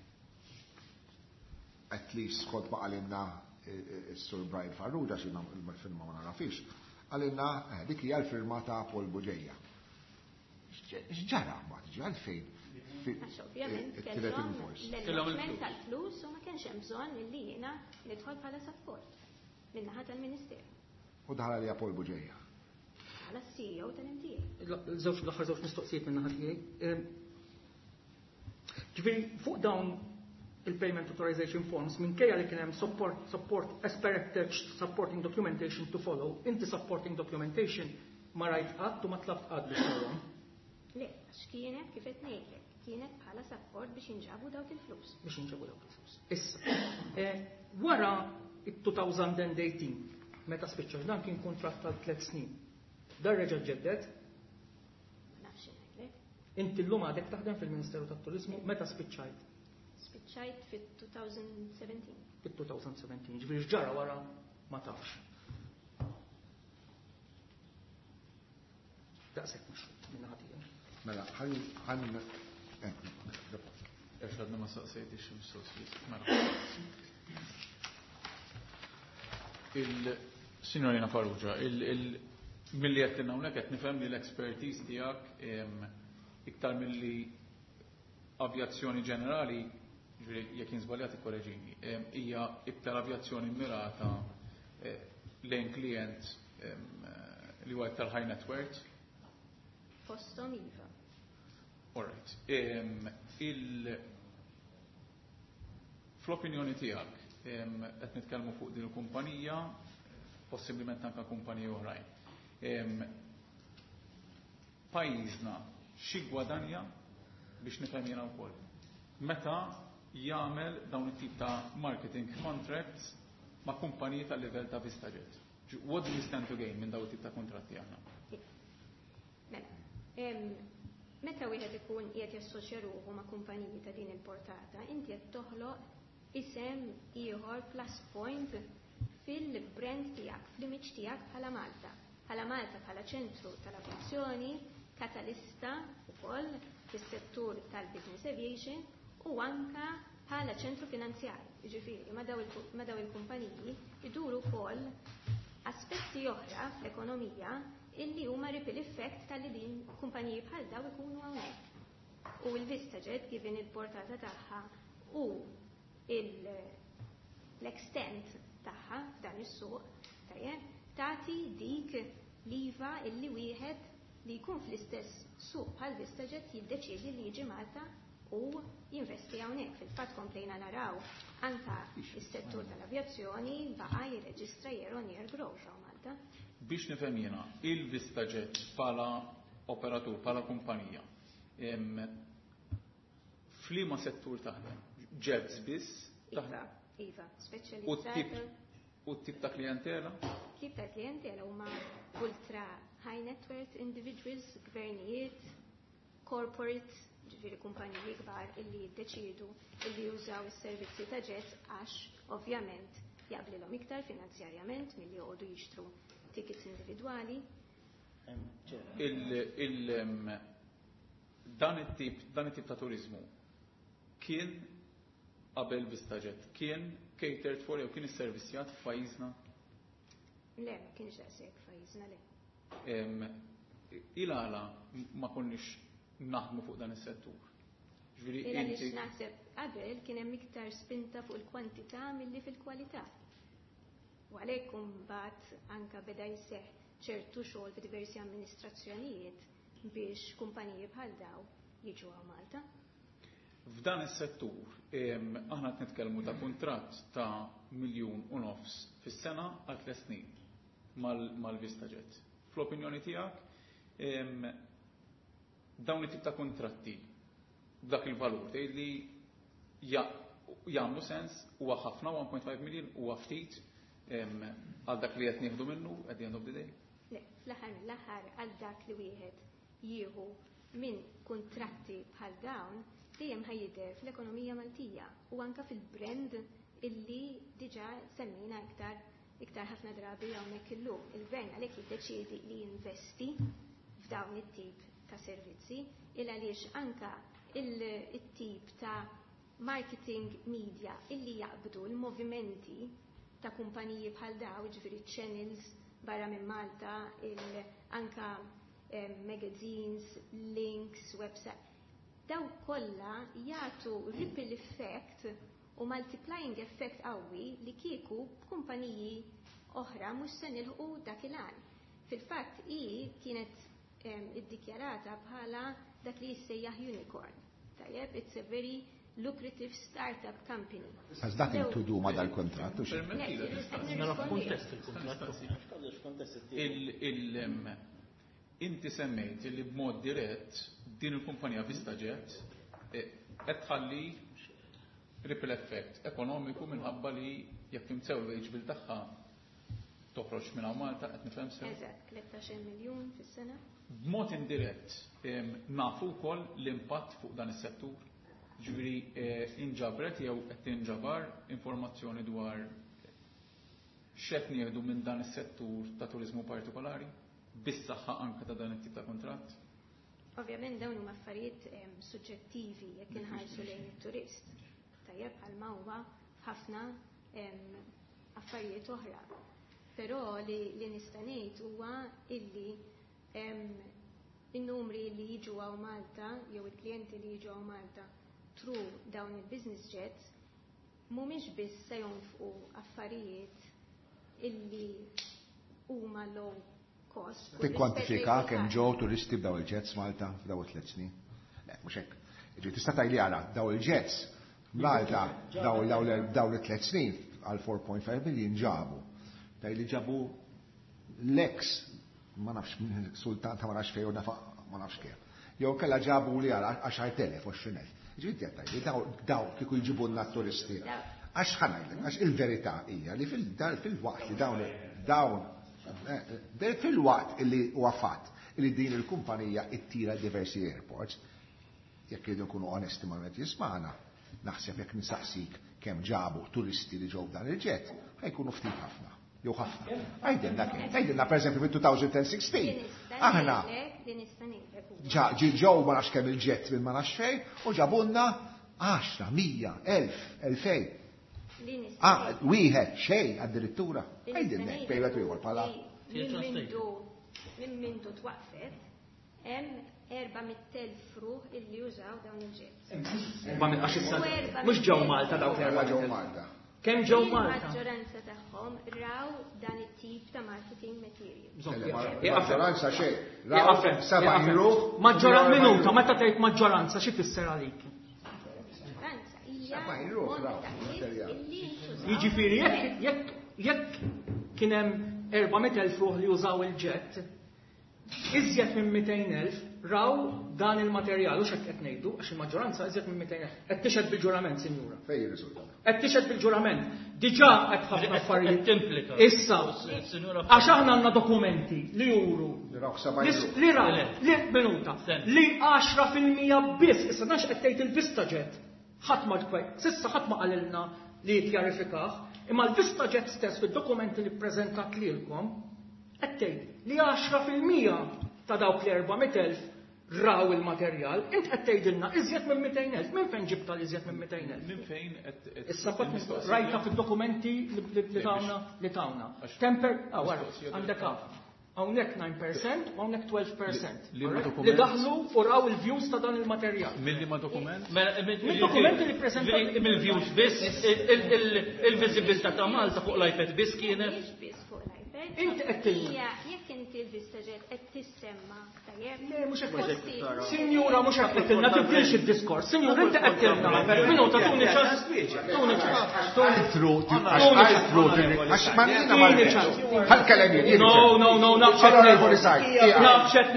at least skont ma għalinna s-Sur Brian Farrugia xina il-firma ma narafix, għalinna dik hija l-firma ta' Paul Buġeja. X'ġara ma tiġi għalfejn? Għax ovvjament kellhom l-element tal-flus u ma kienx hemm bżonn li jiena nidħol bħala support min-naħa tal-Ministeru. U daħal għalija Paul Buġeja. Bħala C E O tal-M T A. Żewġ l-aħħar żewġ mistoqsijiet min-naħa tiegħi. Ġifieri fuq dawn il-payment authorization forms minkejja li kien hemm support support aspected supporting documentation to follow, inti supporting documentation ma rajt qatt u ma tlabt qatt biex tagħhom. Le, għax kienet kif qed ngħidlek, kienet bħala support biex inġabu dawk il-flus. Biex inġabu dawk il-flus. Issa, wara il-two thousand eighteen, meta spiċċa dan kien kontratt tal tliet snin. Dan reġa' ġeddet. Ma nafx ngħidlek. Inti llum għadek taħdem fil-Ministeru tat-Turiżmu meta spiċċajt? Spiċċajt fit-two thousand seventeen. Fit-two thousand seventeen, ġifieri x'ġara wara ma tafx. Daqshekk mhux minn ħadd. Mela, ħan ħan Għax għadna ma saqsejtix il-mistoqsijiet. Il-Signorina Farrugia, milli qed hawnhekk qed nifhem li l-expertise tiegħek iktar milli avjazzjoni ġenerali, jekk inżbaljat ikkoreġini, hija iktar avjazzjoni mirata lejn klient li huwa iktar high net worth. Postom iva. All right. Il fl-opinjoni tiegħek qed nitkellmu fuq din il-kumpanija, possibilment anke kumpaniji oħrajn. Pajjiżna xi gwadanja biex nifhem jiena wkoll. Meta jagħmel dawn it-tip ta' marketing contracts ma' kumpaniji tal-livell ta' VistaJet. What do we stand to gain minn dawn it-tip ta' kontratti aħna? Mela, meta wieħed ikun qiegħed jassoċja ruħu ma' kumpaniji ta' din il-portata, inti qed toħloq isem ieħor plus point fil-brand tiegħek, fl-image tiegħek bħala Malta. Bħala Malta bħala ċentru tal-avjazzjoni, katalista wkoll fis-settur tal-business aviation u anka bħala ċentru finanzjarju. Jiġifieri ma' daw il-kumpaniji iduru wkoll aspetti oħra fl-ekonomija illi huma ripple effect tal-li din kumpaniji bħal daw ikunu hawnhekk. U l-VistaJet given il-portata tagħha u l-extent tagħha f'dan is-suq tajjeb tagħti dik liva illi wieħed li jkun fl-istess suq bħal VistaJet jiddeċiedi li jiġi Malta u jinvesti hawnhekk. Fil-fatt komplejna naraw anka is-settur tal-avjazzjoni baqa' jirreġistra year on year growth hawn Malta. Biex nifhem jiena, il-VistaJet bħala operatur, bħala kumpanija, f'liema settur taħdem? Jets biss? Iva, iva, speċjalizzata. U U t-tip ta' klijentela? Tip ta' klijentela huma ultra high net worth individuals, gvernijiet, corporate, ġifieri kumpaniji kbar illi jiddeċiedu illi jużaw is-servizzi ta' ġett għax ovvjament jaqblilhom iktar finanzjarjament milli joqogħdu jixtru tickets individwali. Dan it-tip dan it-tip ta' turizmu kien qabel VistaJet kien catered for jew kien isservizzjat f'pajjiżna? Le, ma kienx daqshekk f'pajjiżna le. Il-għala ma konniex naħdmu fuq dan is-settur. Ila li naħseb qabel kien hemm iktar spinta fuq il-kwantità milli fil-kwalità. U għalhekk imbagħad anke beda jseħħ ċertu xogħol fi diversi amministrazzjonijiet biex kumpaniji bħal daw jiġu għal Malta. F'dan is-settur aħna qed nitkellmu ta' kuntratt ta' miljun u nofs fis-sena għal tliet snin mal-VistaJet. Fl-opinjoni tiegħek dawn it-tip ta' kuntratti b'dak il-valur li jagħmlu sens huwa ħafna one point five million huwa ftit għal dak li qed nieħdu minnu at the end of the day? Le, fl-aħħar mill-aħħar għal dak li wieħed jieħu minn kuntratti bħal dawn dejjem ħajjidher fl-ekonomija Maltija u anke fil-brand illi diġà semmejna iktar iktar ħafna drabi hawnhekk illum. Il-gvern għalhekk jiddeċiedi li jinvesti f'dawn it-tip ta' servizzi il għaliex anke il-tip ta' marketing media illi jaqbdu l-movimenti ta' kumpaniji bħal daw, ġifieri channels barra minn Malta, anke magazines, links, website. Daw kollha jagħtu ripple effect u multiplying effect qawwi li kieku kumpaniji oħra mhux se nilħu dak il-għan. Fil-fatt hi kienet iddikjarata bħala dak li jissejjaħ unicorn. Tajjeb, it's a very lucrative startup company. Has nothing to do ma' dal-kontratt. Inti semmejt li b'mod dirett din il-kumpanija VistaJet qed tħalli ripple effect ekonomiku minħabba li jekk imsew il-bil tagħha toħroġ minn Malta qed nifhem sew. Eżatt, tlettax-il miljun fis-sena. B'mod indirett nafu wkoll l-impatt fuq dan is-settur. Ġifieri inġabret jew qed tinġabar informazzjoni dwar x'qed nieħdu minn dan is-settur ta' turiżmu partikolari bis-saħħa anke ta' dan it-tip ta' kuntratt. Ovvjament dawn huma affarijiet suġġettivi jekk inħarsu lejn it-turist. Tajjeb bħalma huwa ħafna affarijiet oħra. Però li nista' ngħid huwa illi in-numri li jiġu għaw Malta jew il-klijenti li jiġu għaw Malta through dawn il-business jets mhumiex biss se jonfqu affarijiet illi huma low cost. Tikkwantifika kemm ġew turisti b'daw il-jets Malta f'daw it-tliet snin? Le, mhux hekk. Jiġri tista' tgħidli ara daw il-jets Malta daw it-tliet snin għal four point five million ġabu. Tgħidli ġabu l-ex ma nafx minn sultanta ma nafx fejn ma nafx kemm. Jew kellha ġabu li għal għaxar telef u għoxrin elf. Ġifieri tgħidli daw kieku jġibulna t-turisti. Għax ħanajdlek, għax il-verità hija li fil-waqt li dawn dawn fil-waqt li huwa fatt li din il-kumpanija ittira diversi airports, jekk jridu nkunu onesti ma' qed jisma'na, naħseb jekk nisaqsik kemm ġabu turisti li ġew dan il-ġett, ħajkunu ftit ħafna. Jew ħafna. Għajdilna kemm, għajdilna pereżempju fil-twenty sixteen. Aħna ġew ma nafx kemm il-ġett minn ma nafx fejn u ġabulna għaxra, mija, elf, elfejn. Ah, wieħed xejn addirittura. Għajdilna fejn qed ieħor bħala. Minn mindu twaqfet hemm erba' elf ruħ illi jużaw dawn il-ġett. Mhux ġew Malta dawk l-erba' ġew Malta. Kemm ġew Malta? Il-maġġoranza tagħhom raw dan it-tip ta' marketing material. Maġġoranza xejn. Raw seba' ruħ. Maġġoranza minuta, meta tgħid maġġoranza xi tisser għalik? Maġġoranza hija jiġifieri jekk jekk kien hemm erba' elf ruħ li jużaw il-ġett, iżjed minn mitejn elf raw dan il-materjal u x'hekk qed ngħidu għax il-maġġoranza iżjed minn meta qed tixhed bil-ġurament, Sinjura. Fejn ir-riżultat? Qed tixhed bil-ġurament. Diġà qed ħafna affarijiet. Timplika. Issa, għax aħna għandna dokumenti li juru li raw li minuta li għaxra fil-mija biss, issa nax qed tgħid il-Vistajet ħadd ma ġkwej, s'issa ħadd ma qalilna li jikjarifikah, imma l-Vistajet stess fid-dokumenti li ppreżentat lilkom qed tgħid li għaxra fil-mija ta' dawk l-erba'miet elf raw il-materjal, int qed tgħidilna iżjed minn mitejn elf, minn fejn ġibta li iżjed minn mitejn elf? Minn fejn qed issa fatt rajta fid-dokumenti li tawna li tawna. Temper, ah wara, għandek hawnhekk nine percent u hawnhekk twelve percent. Li daħlu u raw il-views ta' dan il-materjal. Milli ma' dokument? Mid-dokumenti li preżentati. Mill-views biss, il-viżibilità ta' Malta fuq l-iPad biss kienet. Inti qed tgħid. Jekk inti l-Vistajet qed tissemma tajjeb. Le mhux hekk. Sinjura mhux hekk qed tilna tibdilx id-diskors. Sinjura inti qed tilna minuta tuni ċans. Tuni ċans. Altru, altru, għax ma nina ħal-kelem jien. No, no, no, nafxet ngħid. Nafxet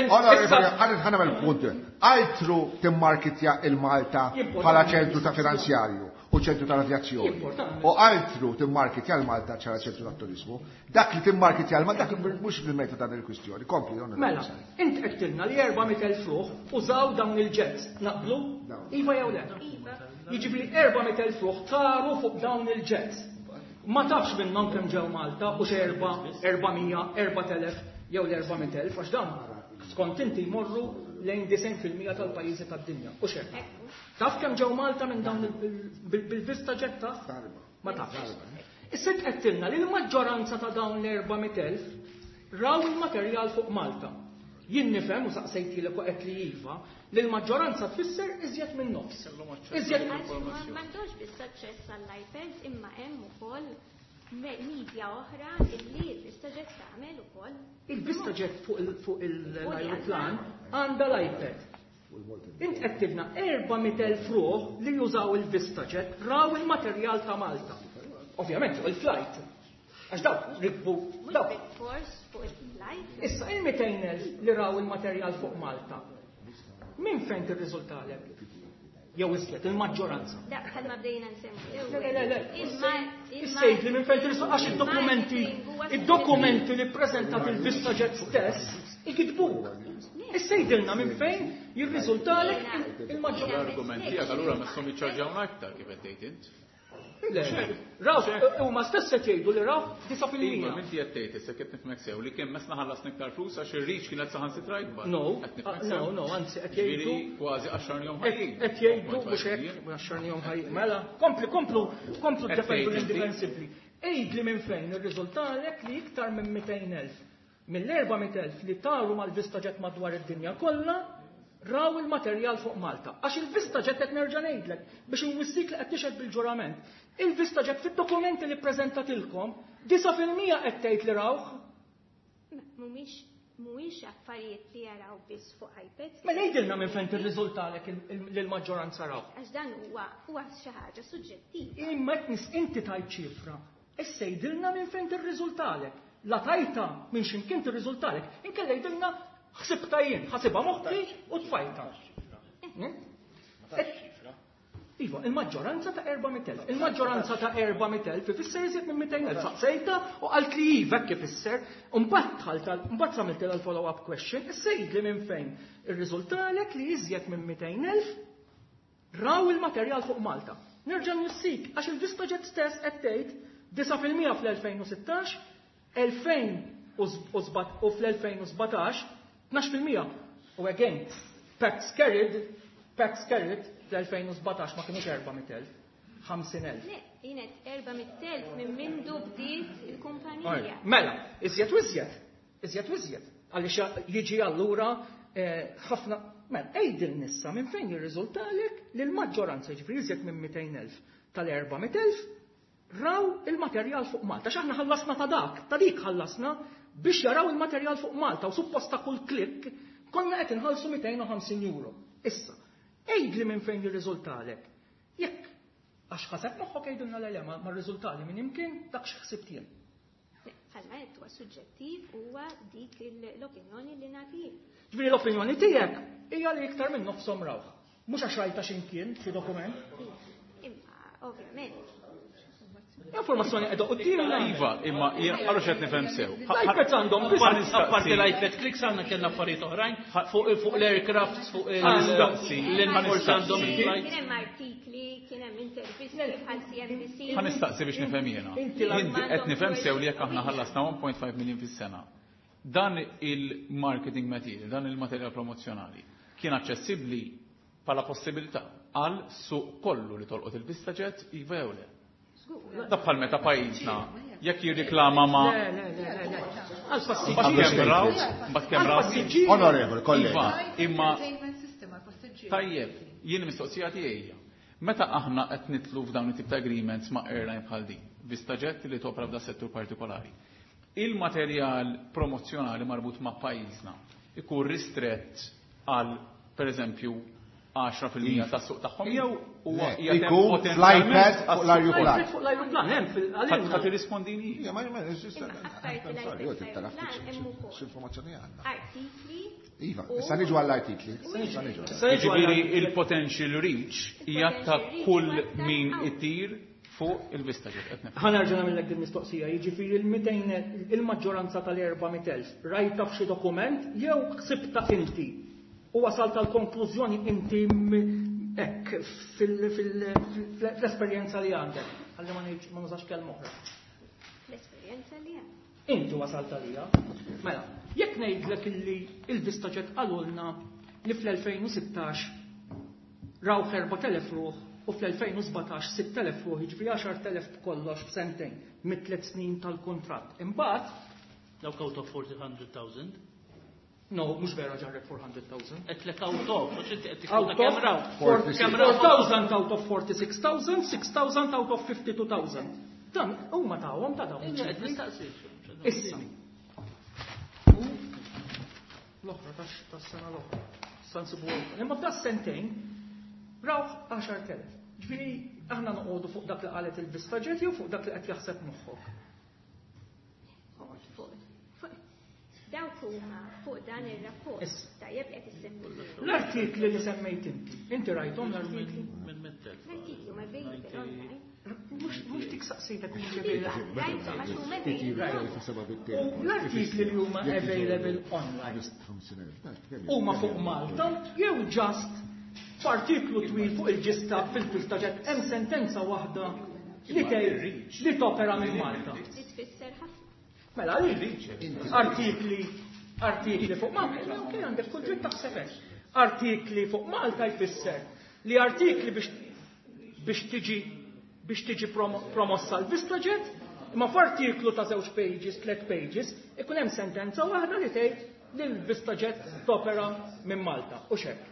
ngħid. Ħana mal-punt. Altru timmarkitja il-Malta bħala ċentru ta' finanzjarju u ċentru tal-avjazzjoni. U altru timmarkitja l-Malta ċara ċentru tat-turizmu. Dak li timmarkitja l-Malta dak mhux bil-meta ta' il-kwistjoni. Kompli. Mela, inti qed tilna li erba'miet elf ruħ użaw dawn il-jets. Naqblu? Iva jew le? Jiġifieri erba'miet elf ruħ taru fuq dawn il-jets. Ma tafx minnhom kemm ġew Malta u x'erba' erba'mija, erba' telef jew l-erba'miet elf għax dawn skont inti jmorru lejn disejn fil-mija tal-pajjiżi tad-dinja. U x'hekk? Taf kemm ġew Malta minn dawn bil-Vistajet taf? Ma tafx. Issa qed tilna li l-maġġoranza ta' dawn l-erba'miet elf raw il-materjal fuq Malta. Jien nifhem u saqsejtilek u qed li iva li l-maġġoranza tfisser iżjed minn nofs. Iżjed m'għandux biss aċċess għall-iPads imma hemm ukoll media oħra illi l-Vistajet tagħmel ukoll. Il-Vistajet fuq l-ajruplan għandha l-iPad. Int qed tilna erba'miet elf ruħ li jużaw il-Vistajet raw il-materjal ta' Malta. Ovvjament fuq il-flight. Għax dawk rikbu dawk. Issa il-mitejn elf li raw il-materjal fuq Malta. Min fejn tirriżultalek? Jew iżjed il-maġġoranza. Dak bħalma bdejna nsemmu. Le le le. Issejt li minn fejn tirriżultalek għax id-dokumenti id-dokumenti li ppreżentat il-Vistajet stess ikitbuk. Issejdilna minn fejn jirriżultalek il-maġġoranza. L-argumenti għak allura messom jiċċarġawna aktar kif qed tgħid int. Le, raw, huma stess qed jgħidu li raw disa fil-mija. Minti qed tgħid issa kif nifhmek sew li kien mesna ħallas iktar flus għax ir-riċ kienet saħansitra ikbar. No, no, no, anzi qed jgħidu kważi għaxar jom ħajjin. Qed jgħidu mhux hekk għaxar jom ħajjin. Mela, kompli, komplu, komplu defendu l-indefensibli. Ejdli minn fejn ir-riżultalek li iktar minn mitejn elf mill-erba'miet elf li taru mal-Vistajet madwar id-dinja kollha raw il-materjal fuq Malta. Għax il-Vistajet qed nerġa' ngħidlek biex inwissik li qed tixhed bil-ġurament. Il-Vistajet fid-dokumenti li ppreżentatilkom disa fil-mija qed tgħid li rawh. Mhumiex mhuwiex affarijiet li jaraw biss fuq iPads. Ma ngħidilna minn fejn tirriżultalek lill-maġġoranza raw. Għax dan huwa huwa xi ħaġa suġġettiva. Imma qed nis inti tajt ċifra. Issa jgħidilna minn fejn tirriżultalek. La tajta minn x'imkien tirriżultalek. Inkella jgħidilna ħsibta jien, ħasibha moħħi u tfajta. Iva, il-maġġoranza ta' erba'miet elf. Il-maġġoranza ta' erba'miet elf ifisser iżjed minn mitejn elf. Saqsejta u qalt li iva kif ifisser, u mbagħad tħalta, mbagħad samiltilha l-follow-up question, issa jgħidli minn fejn irriżultalek li iżjed minn mitejn elf raw il-materjal fuq Malta. Nerġa' nissik għax il-Vistajet stess qed tgħid disa fil-mija fl-elfejn u sittax, elfejn u fl-elfejn u sbatax tnax fil-mija. U again, facts carried, facts carried, fl-elfejn u sbatax ma kienux erba'miet elf, ħamsin elf. Le, jienet erba'miet elf minn mindu bdiet il-kumpanija. Mela, iżjed u iżjed, iżjed u iżjed. Għaliex jiġi allura ħafna, mela, ejdil nissa minn fejn jirriżultalek li l-maġġoranza ġifri iżjed minn mitejn elf tal-erba'miet elf raw il-materjal fuq Malta. X'aħna ħallasna ta' dak, ta' dik ħallasna biex jaraw il-materjal fuq Malta u supposta kull klik konna qed inħallsu mitejn u ħamsin euro. Issa, ejdli minn fejn jirriżultalek. Jekk, għax ħaseb moħħok ejdilna l-elema ma' riżultali minn imkien dak x'ħsibt jien. bħalma qed huwa suġġettiv huwa dik l-opinjoni li nagħti. Ġifieri l-opinjoni tiegħek hija li iktar minn nofshom rawh. Mhux għax rajta x'imkien fi dokument. Imma ovvjament. Informazzjoni qiegħda qudiemna. Iva, imma għalux qed nifhem sew. L-iPads għandhom Apparti l-iPad clicks għandna kellna affarijiet oħrajn fuq l-aircrafts, fuq l-inforz għandhom il-flight. Kien hemm artikli, kien hemm intervisti bħal C N B C. Ħa nistaqsi biex nifhem jiena. Inti qed nifhem sew li jekk aħna ħallasna one point five million fis-sena. Dan il-marketing material, dan il-materjal promozzjonali kien aċċessibbli bħala possibilità għal suq kollu li tolqot il-VistaJet iva jew le. Da bħal meta pajjiżna jekk jirriklama ma' Le, le, le, le. Mbagħad kemm raw? Onorevoli, kollega. Imma tajjeb, jien mistoqsija tiegħi. Meta aħna qed nitlu f'dawn it-tip ta' agreements ma' airline bħal din, VistaJet li topra f'da settur partikolari. Il-materjal promozzjonali marbut ma' pajjiżna ikun ristrett għal pereżempju għaxra fil-mija tas suq tagħhom jew huwa ikun fl-iPad fuq l-ajruplan. Fuq l-ajruplan hemm fil-għalin. Ħadd irrispondini. Hija ma ma x'informazzjoni għandna. Artikli. Iva, issa niġu għall-artikli. Jiġifieri il-potential reach hija ta' kull min itir fuq il-VistaJet. Ħanerġa' nagħmellek din mistoqsija, jiġifieri il-mitejn il-maġġoranza tal-erba' elf rajta f'xi dokument jew ħsibta inti u wasalt tal-konklużjoni inti hekk fil-esperjenza li għandek. Ħalli ma nużax kelma oħra. L-esperjenza li għandek. Inti wasalt għalija. Mela, jekk ngħidlek illi il-VistaJet qalulna li fl-elfejn u sittax raw erba'telf elef ruħ u fl-elfejn u sebgħtax sitt elef ruħ, jiġifieri għaxar elef b'kollox f'sentejn mit-tliet snin tal-kuntratt. Imbagħad dawk out of four hundred thousand. No, mhux vera ġarrek four hundred thousand. Qed lek out of, għax inti qed Out tikkuta kemm raw. four thousand out of forty-six thousand, six thousand out of fifty-two thousand. Dan huma tawhom ta' dawn. Qed nistaqsi. Issa. L-oħra tas-sena l-oħra. Sansibu. Imma f'da sentejn raw għaxar elef. Ġifieri aħna noqogħdu fuq dak li qalet il-VistaJet jew fuq dak li qed jaħseb moħħok. Dawk huma fuq dan ir-rapport. Tajjeb qed issemmi. L-artikli li semmejt inti. Inti rajthom l-artikli? Minn mittel. L-artikli huma available online. Mhux dik saqsejtek mhux available. Rajthom għax huma available. L-artikli li huma available online. Huma fuq Malta jew just f'artiklu twil fuq il-ġista fil-VistaJet hemm sentenza waħda li tgħid li topera minn Malta. Tfisser ħafna. Mela, artikli, artikli fuq Malta, ok, għandek kull ġid taħseb hekk. Artikli fuq Malta jfisser li artikli biex tiġi biex tiġi promossa l-VistaJet, imma f'artiklu ta' żewġ pages, tliet pages, ikun hemm sentenza waħda li tgħid li l-VistaJet topera minn Malta, u x'hekk.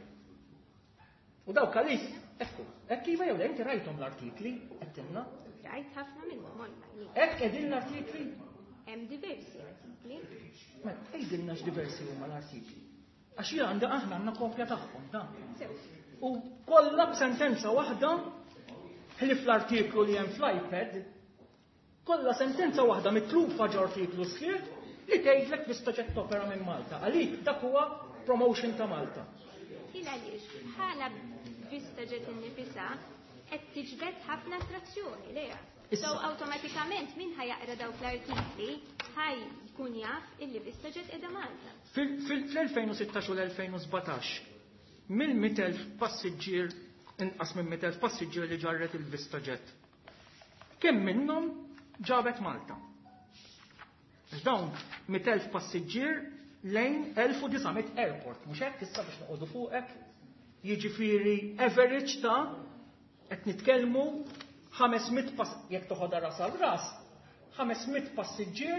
U dawk għalik, ekku, hekk iva jew inti rajthom l-artikli, qedtilna. Rajt ħafna minnhom online. Hekk qegħdin l-artikli. Hemm diversi artikli. Ma tgħidilna x'diversi huma l-artikli. Għax hija għandha aħna għandna kopja tagħhom dan. U kollha b'sentenza waħda ħlif l-artiklu li hemm fl-iPad, kollha sentenza waħda mitlufa ġo artiklu sħiħ li tgħidlek VistaJet topera minn Malta. Għalik dak huwa promotion ta' Malta. Il għaliex bħala VistaJet innifisha qed tiġbed ħafna attrazzjoni leha. So automatikament min ħajaqra dawk l-artikli ħaj jkun jaf illi VistaJet qiegħda Malta. Fil-elfejn u sittax u l-elfejn u sebgħatax mill-mija elf passiġġier inqas minn mija elf passiġġier li ġarret il-VistaJet. Kemm minnhom ġabet Malta? Għax dawn mija elf passiġġier lejn elf u disgħamiet airport, mhux hekk issa biex noqogħdu fuqek. Jiġifieri average ta' qed nitkellmu ħamesmiet pass jekk toħodha ras għal ras, ħamesmiet passiġġier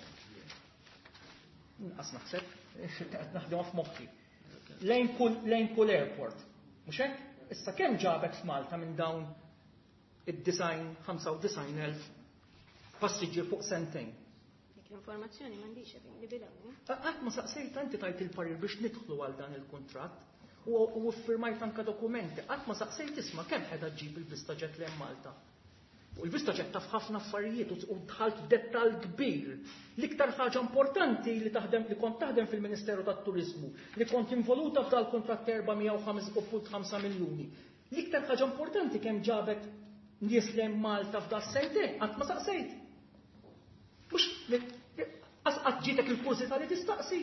inqas naħseb qed naħdem f'moħħi. Lejn kull lejn kull airport. Mhux hekk? Issa kemm ġabet f'Malta minn dawn id-design ħamsa u design elf passiġġier fuq sentejn. Dik l-informazzjoni m'għandix li bilha. Qatt ma saqsejt inti tajt il-parir biex nidħlu għal dan il-kuntratt. U ffirmajt anke dokumenti, qatt ma saqsejt isma' kemm qiegħda ġġib il-VistaJet lejn Malta. U l-VistaJet taf ħafna affarijiet u dħalt dettal kbir. L-iktar ħaġa importanti li taħdem li kont taħdem fil-Ministeru tat-Turiżmu, li kont involuta f'dal kuntratt erba' u ħamsa miljuni. L-iktar ħaġa importanti kemm ġabet nies lejn Malta f'dal sentejn, qatt ma saqsejt. Mhux qatt ġietek il-kursità li tistaqsi.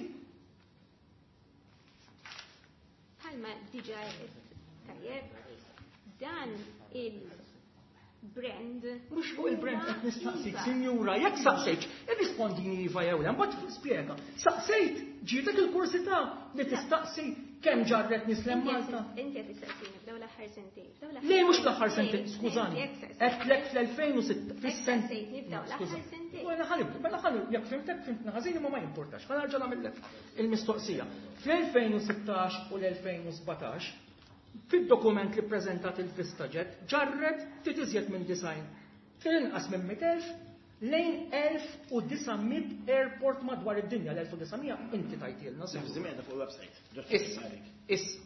Bħalma diġà tajjeb dan il- brand. Mux fuq il-brand qed nistaqsik, sinjura, jekk saqsejt, irrispondini iva jew le, mbagħad spjega. Saqsejt, ġietek il-kursità li tistaqsi kemm ġarret nislem Malta. Inti qed tistaqsini f'dawn l-aħħar sentejn. Le mhux l-aħħar sentejn, skużani. Qed lek fl-elfejn u sitta fis-sent. F'dawn l-aħħar sentejn. Wara ħalib, mela ħallu, jekk fimtek fimtna ħażin ma ma jimpurtax. Ħanarġa' nagħmellek il-mistoqsija. Fl-elfejn u sittax u l-elfejn u sebgħatax fid-dokument li ppreżentat il-VistaJet ġarret ftit iżjed minn design. Fil-inqas minn mid elf lejn elf u disamiet airport madwar id-dinja l-elf u disamija inti tajtilna. Żimiegħda fuq il-website. Issa, issa.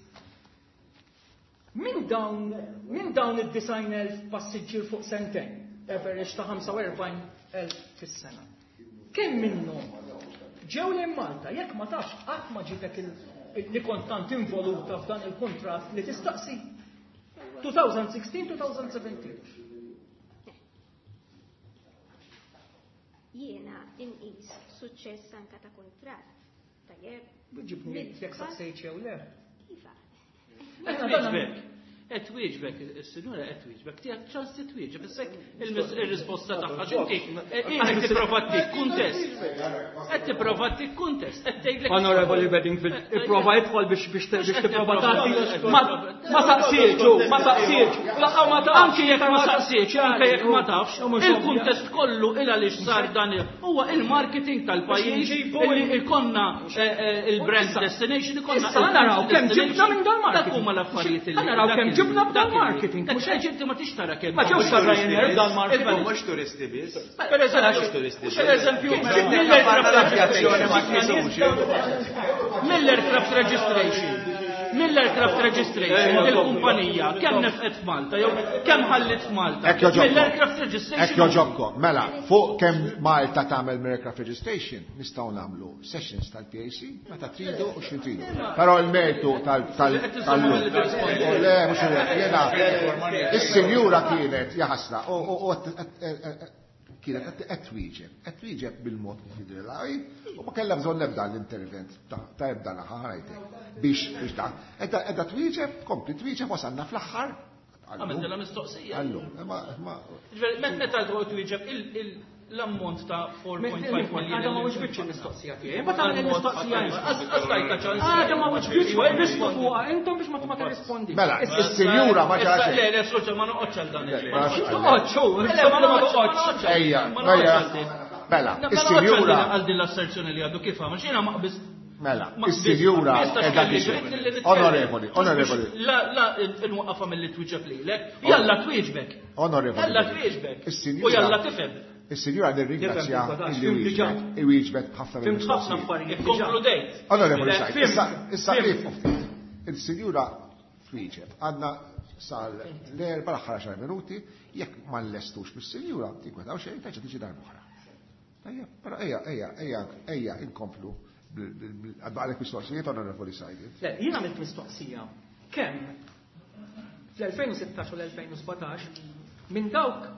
Min dawn min dawn id-design elf passiġġier fuq sentejn, average ta' ħamsa u erbgħin elf fis-sena. Kemm minnhom ġew lejn Malta, jekk ma tafx qatt ma ġitek il- li kont tant involuta f'dan il-kuntratt li tistaqsi. twenty sixteen twenty seventeen. Jiena inqis suċċess anke ta' kuntratt. Tajjeb. Ġibni jekk saqsejt jew le. Iva. Qed wieġbek, is-sinjura qed wieġbek, tiegħek ċans titwieġeb, issek il-risposta tagħha ġinti qed tipprova tik kuntest. Qed tipprova tik kuntest, qed tgħidlek. Honorable Bedingfield, ipprova jidħol biex biex biex tipprova tagħti. Ma saqsiex, ma saqsiex. Laqgħu ma tafx. Anki jekk ma saqsiex, anke jekk ma tafx, il-kuntest kollu il għaliex sar dan huwa il-marketing tal-pajjiż li ikonna il-brand destination ikonna. Issa naraw kemm ġibna minn dal-marketing. Dak huma l-affarijiet li naraw kemm ġibna b'dal-marketing. Mhux ġibti ma tix tara kemm. Ma ġewx Ryanair dal-marketing. Mhux turisti biss. Per-eżempju, mill-aircraft registration. Mill-aircraft registration, il-kumpanija, kemm nefqet f'Malta, jew kemm ħallit f'Malta. Mill-aircraft registration. Ekk joġobkom, mela, fuq kemm Malta tagħmel aircraft registration, nistgħu nagħmlu sessions tal-P A C, meta tridu u xi tridu. Però l-mertu tal-tal le mhux jiena is-sinjura kienet jaħasra u kienet qed twieġeb, qed twieġeb bil-mod kif jidrilha u ma kellha bżonn nebda l-intervent ta' ebda naħa ħarajtek biex biex ta' edha twieġeb, kompli twieġeb wasalna fl-aħħar. Għamilna mistoqsija. Allum, ma ma. Meta twieġeb l-ammont ta' four point five million. Għadha ma mhux biċċi mistoqsija tiegħi. Ma tagħmel mistoqsija. Astajta ċans. Għadha ma mhux biċċi rispondi fuqha, intom biex ma tirrispondi. Mela, is-sinjura ma ġarax. Le, le, soċja ma noqgħodx għal dan. Noqgħodx, ma noqgħodx. Ejja, ejja. Mela, is-sinjura għal din l-asserzjoni li għadu kif għamel, xina maqbis. Mela, is-sinjura edha tixed. Onorevoli, onorevoli. La, la, il-muqqafa mill-li twieġeb lilek. Jalla twieġbek. Onorevoli. Jalla twieġbek. U jalla tifhem. Is-sinjura nirringrazzja il wieġbet b'ħafna Fim ħafna affarijiet. Konkludejt. Onorevoli Sajt, issa issa il-sinjura twieġeb. Għandna sal l-erba' l-aħħar għaxar minuti, jekk ma nlestux bis-sinjura tinkwetaw xejn terġa' tiġi darba oħra. Tajja, però ejja, ejja, ejja, ejja inkomplu għadbaqlek mistoqsijiet onorevoli Sajt. Le, jien għamilt mistoqsija kemm fl-elfejn u sittax u l-elfejn u sebgħatax minn dawk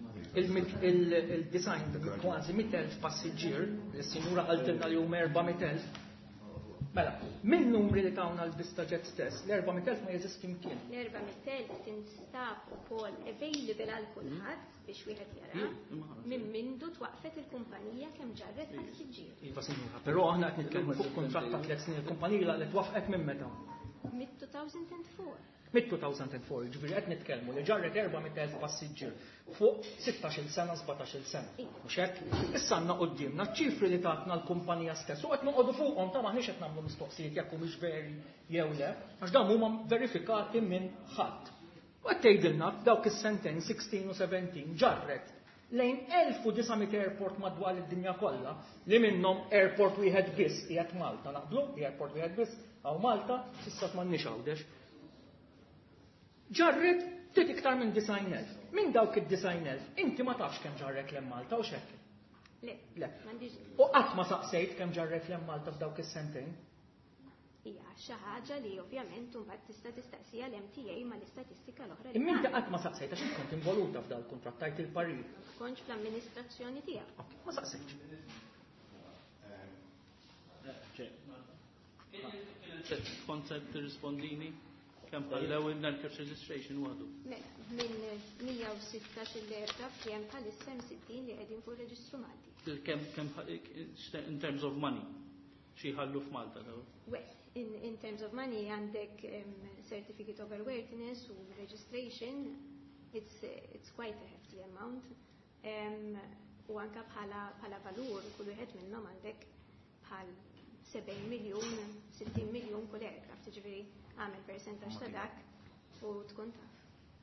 il-design kważi mit elf passiġġier, is-sinjura qaltilna li huma erba'miet elf. Mela, min numri li tawna l-VistaJet stess, l-erba'miet elf ma jeżist imkien. L-erba'miet elf tinstab ukoll available għal kulħadd biex wieħed jara minn mindu twaqfet il-kumpanija kemm ġarret passiġġier. Iva sinjura, però aħna qed nitkellmu fuq kontratt ta' tliet snin il-kumpanija li twaqfet minn meta? mid-two thousand four. mid-two thousand four, ġifieri qed nitkellmu li ġarret erba'miet elf passiġġier fuq sittax-il sena, sebgħatax-il sena. Mhux hekk? Issa għandna qudiemna ċ-ċifri li tatna l-kumpanija stess u qed noqogħdu fuqhom ta' maħniex qed nagħmlu mistoqsijiet jekk humiex veri jew le, għax dawn huma verifikati minn ħadd. U qed tgħidilna dawk is-sentejn sixteen u seventeen ġarret lejn elf u disamiet airport madwar id-dinja kollha li minnhom airport wieħed biss qiegħed Malta naqblu, airport wieħed biss għaw Malta, s'issa m'għandniex għawdex. ġarret tit iktar minn design elf. Minn dawk id-design elf, inti ma tafx kemm ġarrek lem Malta u xekk. Le, Le. m'għandix. U qatt ma saqsejt kemm ġarrek lem Malta f'dawk is-sentejn. Hija xi ħaġa li ovvjament mbagħad tista' tistaqsija l-M T A mal-istatistika l-oħra. Imma inti qatt ma saqsejt għax int kont involuta f'dal kuntratt tajt il-parir. Kontx fl-amministrazzjoni tiegħek. Ma saqsejtx. Koncept tirrispondini kemm ħallew il-Narkers Registration għadu. Mela, minn mija u sittax il-erba fjem bħalissa hemm sittin li qegħdin fuq reġistru Malti. Kemm kemm in terms of money xi ħallu f'Malta daw. Well, in, in terms of money għandek um, certificate of awareness u registration, it's, uh, it's quite a hefty amount. Um, u anka bħala bħala valur kull wieħed minnhom għandek bħal sebgħin miljun, sittin miljun kull aircraft, ġifieri għamel percentaġġ ta' dak u tkun taf.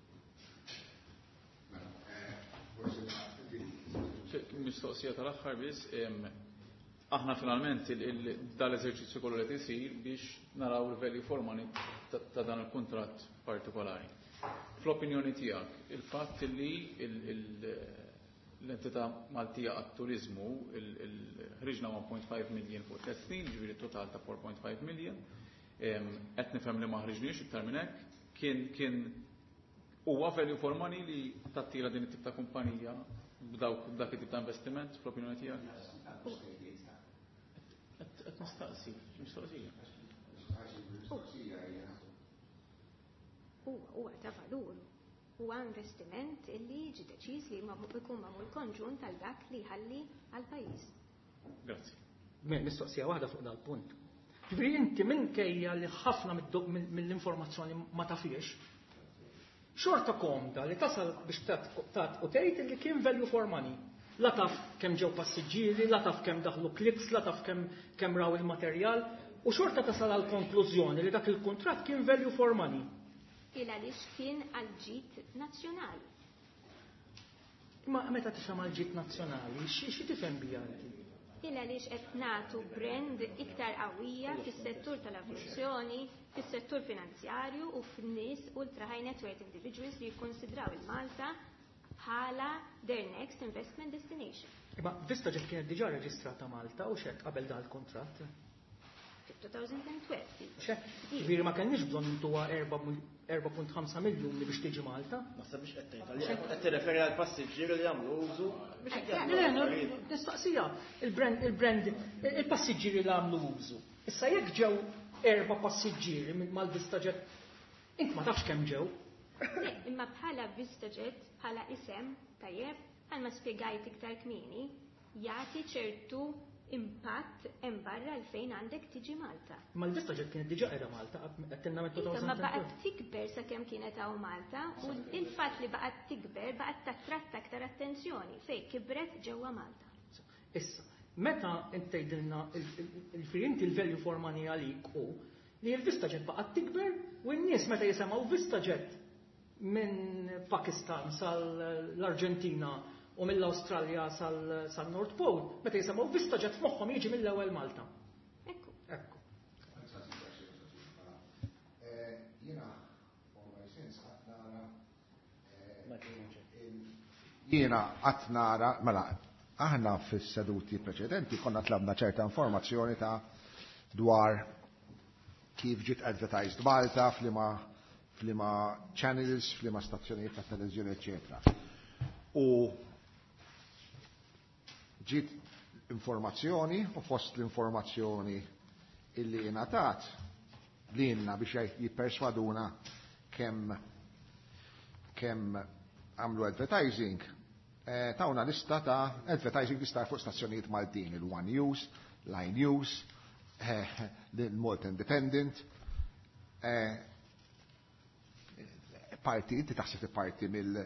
Mistoqsija tal-aħħar biss, aħna finalment dal-eżerċizzju kollu li tisir biex naraw il-value for money ta' dan il-kuntratt partikolari. Fl-opinjoni tiegħek, il-fatt li l-entità Maltija għat-turizmu ħriġna one point five million fuq tliet snin, ġifieri total ta' four point five million, qed nifhem li ma ħriġniex iktar minn hekk, kien kien huwa value for money li tattira din it-tip ta' kumpanija b'dawk dak it-tip ta' investiment fl-opinjoni tiegħek? Qed nistaqsi, mistoqsija. Huwa huwa ta' valur. Huwa investiment illi ġi deċiż li ma ikun magħmul konġunt għal dak li ħalli għal pajjiż. Grazzi. Mistoqsija waħda fuq dal-punt. Ġifieri inti minkejja li ħafna mill-informazzjoni ma tafiex, xorta komda li tasal biex tat u tgħid li kien value for money. La taf kemm ġew passiġġieri, la taf kemm daħlu klips, la taf kemm kemm raw il-materjal, u xorta tasal għal konklużjoni li dak il-kuntratt kien value for money. Il għaliex kien għal-ġid nazzjonali. Ma meta tifhem għal-ġid nazzjonali, xi tifhem bija inti? Il għaliex qed nagħtu brand iktar qawwija fis-settur tal-avjazzjoni, fis-settur finanzjarju u fin-nies ultra high net worth individuals li jikkonsidraw il-Malta bħala their next investment destination. Imma VistaJet kienet diġà reġistrata Malta u x'hekk qabel dan il-kuntratt? twenty twelve. Ġifieri ma kenniex bżonn intuha erba' punt ħamsa miljun li biex tiġi Malta. Ma sabiex qed tgħid qed tirreferi għal passiġġieri li jagħmlu użu biex nistaqsija il-brand il-brand il-passiġġieri li għamlu użu. Issa jekk ġew erba' passiġġieri mal-VistaJet, int ma tafx kemm ġew. Imma bħala VistaJet, bħala isem tajjeb, għalma spjegajt iktar kmieni, jagħti ċertu impatt hemm barra l fejn għandek tiġi Malta. Ma l-VistaJet kienet diġà qiegħda Malta qed tinna minn two thousand ten. Ma baqgħet tikber sakemm kienet hawn Malta u il-fatt li baqgħet tikber baqgħet tattratta aktar attenzjoni fejn kibret ġewwa Malta. Issa, meta intejdilna il-firint il-value for money għalik u li l-VistaJet baqgħet tikber u n-nies meta jisemgħu VistaJet minn Pakistan sal-Arġentina u mill-Awstralja sal-North Pole, meta jisemgħu VistaJet f'moħħhom jiġi mill-ewwel Malta. Ekku. Ekku. Jiena qatt nara, mela, aħna fis-seduti preċedenti konna tlabna ċerta informazzjoni ta' dwar kif ġiet advertised Malta, flima flima channels, flima stazzjonijiet ta' televiżjoni, eċetera. U ġiet informazzjoni u fost l-informazzjoni illi ingħatat li jenna biex jipperswaduna kemm kemm għamlu advertising, eh, tawna lista ta' advertising li star fuq stazzjonijiet Maltin, il-One News, Line News, eh, il-Malta Independent, eh, parti, inti taħseb parti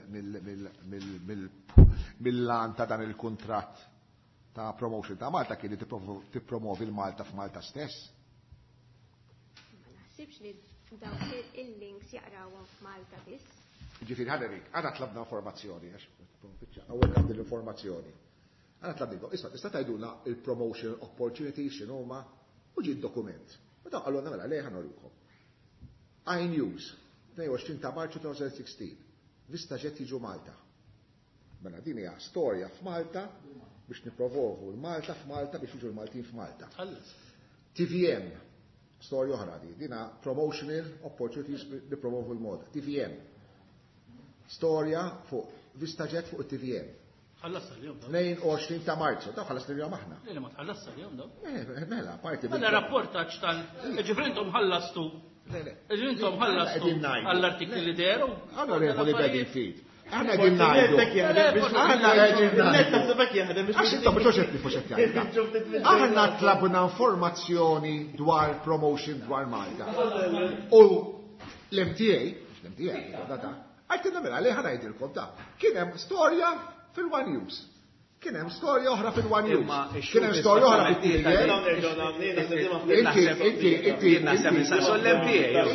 mill-lan ta' dan il-kuntratt ta' promotion ta' Malta kien li tippromovi l-Malta f'Malta stess? Ma naħsibx li dawk il-links jaqrawhom f'Malta biss. Ġifieri ħaderik, għana tlabna informazzjoni, għawek għandi l-informazzjoni. Għana tlabna, issa, tista' tgħidulna il-promotion opportunities x'inhuma u ġi d-dokument. U dawn għalluna mela lejn ħanorikom. iNews, tnejn u għoxrin ta' Marzu twenty-sixteen. VistaJet jiġu Malta. Mela din hija storja f'Malta biex nipprovovu l-Malta f'Malta biex jiġu l-Maltin f'Malta. T V M, storja oħra di, dina promotional opportunities nipprovovu l-moda. T V M. Storja fuq VistaJet fuq it-T V M. Ħallassa l-jom daw. tnejn u għoxrin ta' Marzu, daw ħallas l-jom aħna. Lili ma tħallassa l-jom daw. Eh, mela, parti. Mela rapportaċ tal, ġifrintom ħallastu. Ġifrintom ħallastu għall-artikli li deru. Għanna refu li bedin fit. Għanna għedin najdu. Għanna għedin najdu. Għax intom biex oċetni fuċet jgħajda. Għanna tlabuna informazzjoni dwar promotion dwar Malta. U l-M T A, l-M T A, data, għajtina mela li ħana jgħidilkom da. Kienem storja fil-One News. Kien hemm storja oħra fil-One News. Kien hemm storja oħra fil-T V M. Inti, inti, inti, naħseb insaqsu l-M P A.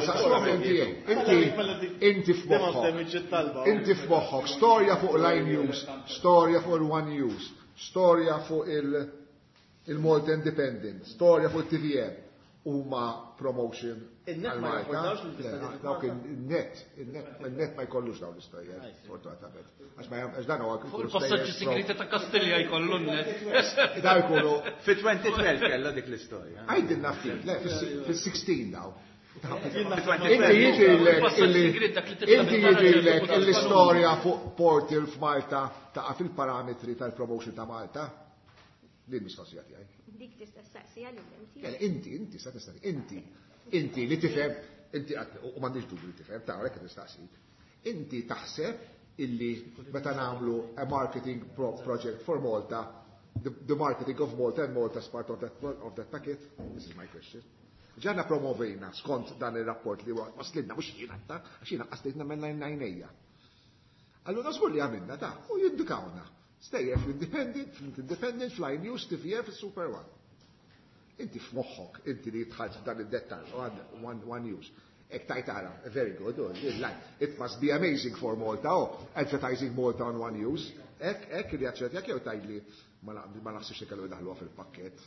Inti, inti f'moħħok. Inti f'moħħok. Storja fuq Line News, storja fuq il-One News, storja fuq il-Malta Independent, storja fuq il-T V M. Huma promotion għal-Malta. Dawk il-net, il-net ma jkollux dawn l-istorja, fortunatament. Għax dan huwa Fuq il-passaġġi segreti ta' Kastilja jkollu n-net. Daw jkunu. Fi twenty twelve kellha dik l-istorja. Għajdilna ftit, le, fil-sixteen daw. Inti Inti jiġilek l-istorja fuq Portil f'Malta taqa' fil-parametri tal-promotion ta' Malta. Din mistoqsija tiegħi. Dik tista' staqsija lill-M T A. Inti, inti, sa tistaqsi, inti, inti li tifhem, inti u m'għandix dubju li tifhem, ta' għalhekk tistaqsi. Inti taħseb illi meta nagħmlu a marketing project for Malta, the marketing of Malta and Malta is part of that of that packet. This is my question. Ġanna promovejna skont dan ir-rapport li waslidna mhux jiena ta' għax jiena qasdejtna minn najnejja. Allura żgur li għamilna ta' u jiddikawna. Stejjer fl-Independent, fl-Independent, Fly News, T V M, fil-Super One. Inti f'moħħok, inti li tħadġ dan il-dettal, One News. Ek tajt ara, very good, it must be amazing for Malta, oh, advertising Malta on One News. Ek, ek, li għacċet, jak jew tajdli, ma naħsix li kellu daħlu fil-pakket.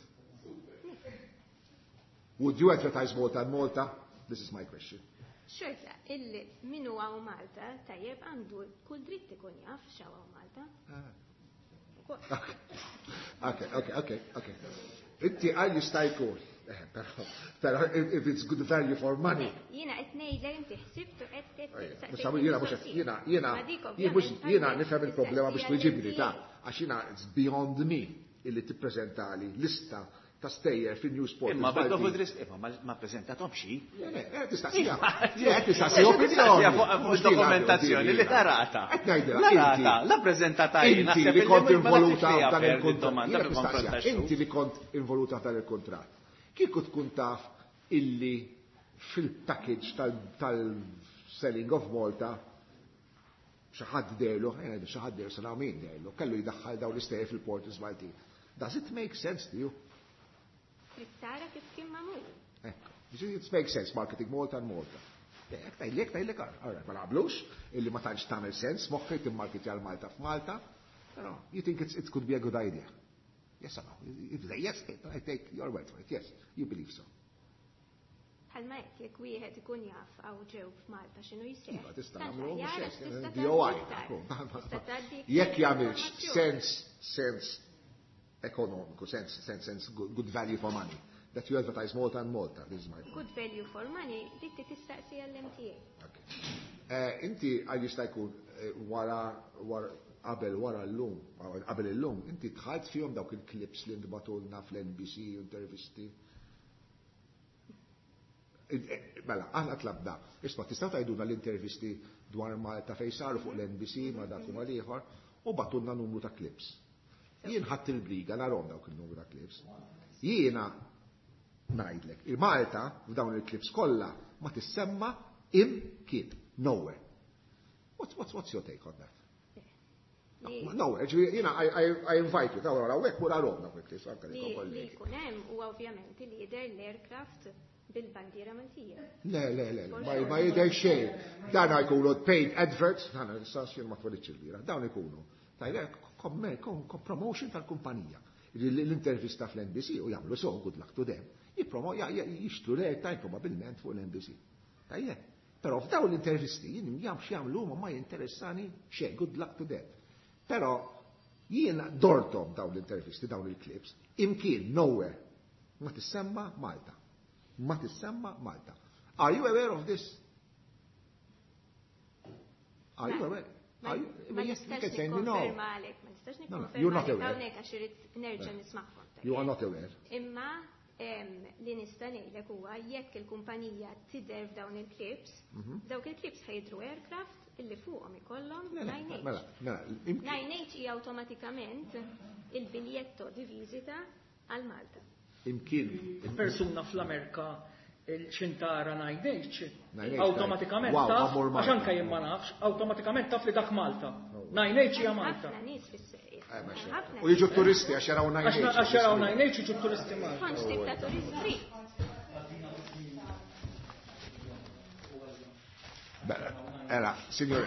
Would you advertise Malta on Malta? This is my question. Xorta, illi minu għaw Malta, tajjeb għandu kull dritt ikun jaf xaw għaw Malta. Okay, okay, okay, okay. Inti għal jista' jkun, pero if it's good value for money. Jina qed ngħidlek inti ħsibtu qed Jiena mhux jiena jiena jiena nifhem il-problema biex twiġibli ta' għax jiena it's beyond me illi tippreżentali lista ta' stejjer fin-Newsport. Imma bad-dofu drist, imma ma preżentatom xi. Tistaqsija. Tistaqsija opinjoni. Mhux dokumentazzjoni li tarata. Qed ngħidilha. La preżentata jien Inti li kont involuta f'dan il-kontratt. Inti li kont involuta f'dan il-kontratt. Kieku tkun taf illi fil-package tal-selling of Malta xaħad derlu, xaħad derlu, sanaw min derlu, kellu jidaxħal daw l-istejjer fil-Portis Maltin. Does it make sense to you? Tara kif kien mamul. Ekko, it makes sense, marketing Malta and Malta. Ek tajlek, tajlek, għarra, ma naqblux, illi ma tantx tagħmel sens, moħħek timmarketja l-Malta f'Malta, pero you think it's, it could be a good idea. Yes or no? Yes, I take your word for it, yes, you believe so. Bħalma jekk jekk wieħed ikun jaf għaw ġew f'Malta x'inhu jseħħ. Iva, tista' nagħmlu D O I. Jekk jagħmilx sens sens economical sense, sense, sense, good, good value for money. That you advertise Malta and Malta. This is my point. Good value for money, dik tistaqsi għall-M T A. Okay. Inti għal jista' jkun wara qabel wara l-lum, qabel il-lum, inti tħalt fihom dawk il-clips li nbatulna fl-N B C intervisti. Mela, aħna tlabda. Isma' tistgħu tgħidulna l-intervisti dwar Malta fejn saru fuq l-N B C ma dak huma ieħor u batulna numru ta' clips. Jien ħadd il-briga narom dawk il-numru ta' clips. Jiena ngħidlek, il-Malta f'dawn il-clips kollha ma tissemma imkien, nowhere. What's, what's, what's your take on that? Nowhere, jiena I invite you, tawra hawnhekk wara rom dawk il-clips anke li jkun hemm u ovvjament li jidher l-aircraft bil-bandiera Maltija. Le, le, le, ma jidher xejn. Dan jkunu paid adverts, ħana s-sassin ma tfoditx il-bira, dawn ikunu. Tajlek, promotion tal-kumpanija. L-intervista fl-N B C u jagħmlu so good luck to them. Jixtru lek tajn probabilment fuq l-N B C. Tajjeb, Però f'daw l-intervisti, jien jam xjamlu ma ma jinteressani xejn, good luck to that. Però jien dortom daw l-intervisti, daw l-clips, imkien nowhere ma tissemma Malta. Ma tissemma Malta. Are you aware of this? Are you aware? Ma nistax nikkonferma għalek, ma nistax nikkonferma għalek hawnhekk għax irid nerġa' nisma'hom. You are not aware. Imma li nista' ngħidlek huwa jekk il-kumpanija tidher f'dawn il-clips, dawk il-clips ħejdru aircraft illi fuqhom ikollhom nine H. nine H hija awtomatikament il-biljetto di viżita għal Malta. Imkien il-persuna fl-Amerika il-xintara nine H, automatikament taf, għax anka jien ma nafx, automatikament taf li dak Malta. nine H hija Malta. Ħafna nies fis-sejq. U jiġu turisti għax jaraw nine H. Għax jaraw nine H jiġu turisti Malta. Kontx tip ta' turisti. Bella, era, signor.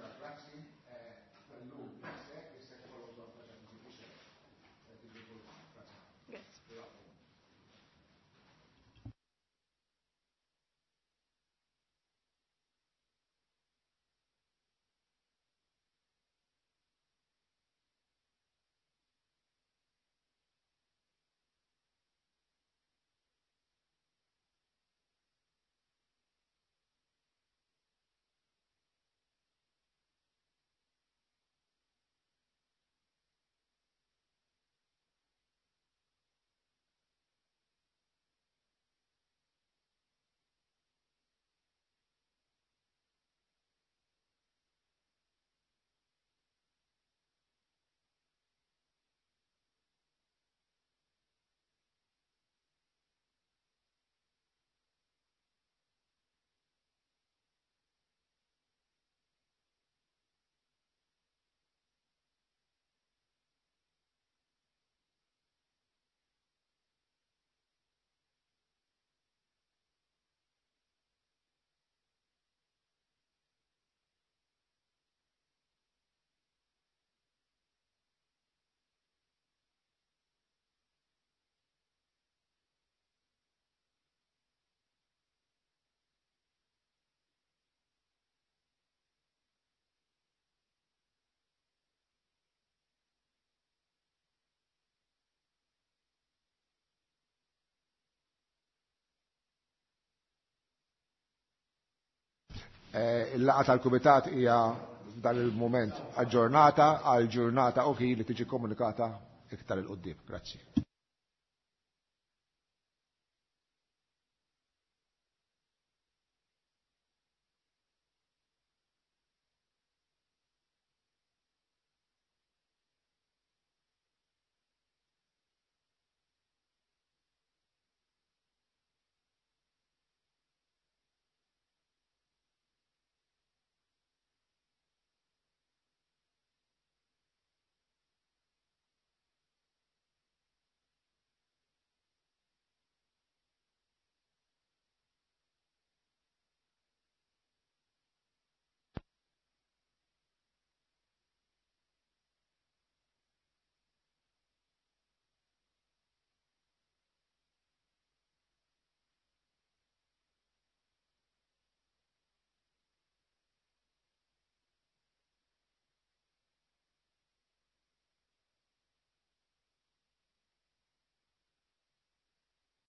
Il-laqa tal-Kumitat hija dan il-moment aġġornata għal ġurnata oki li tiġi komunikata iktar il-qoddim. Grazzi.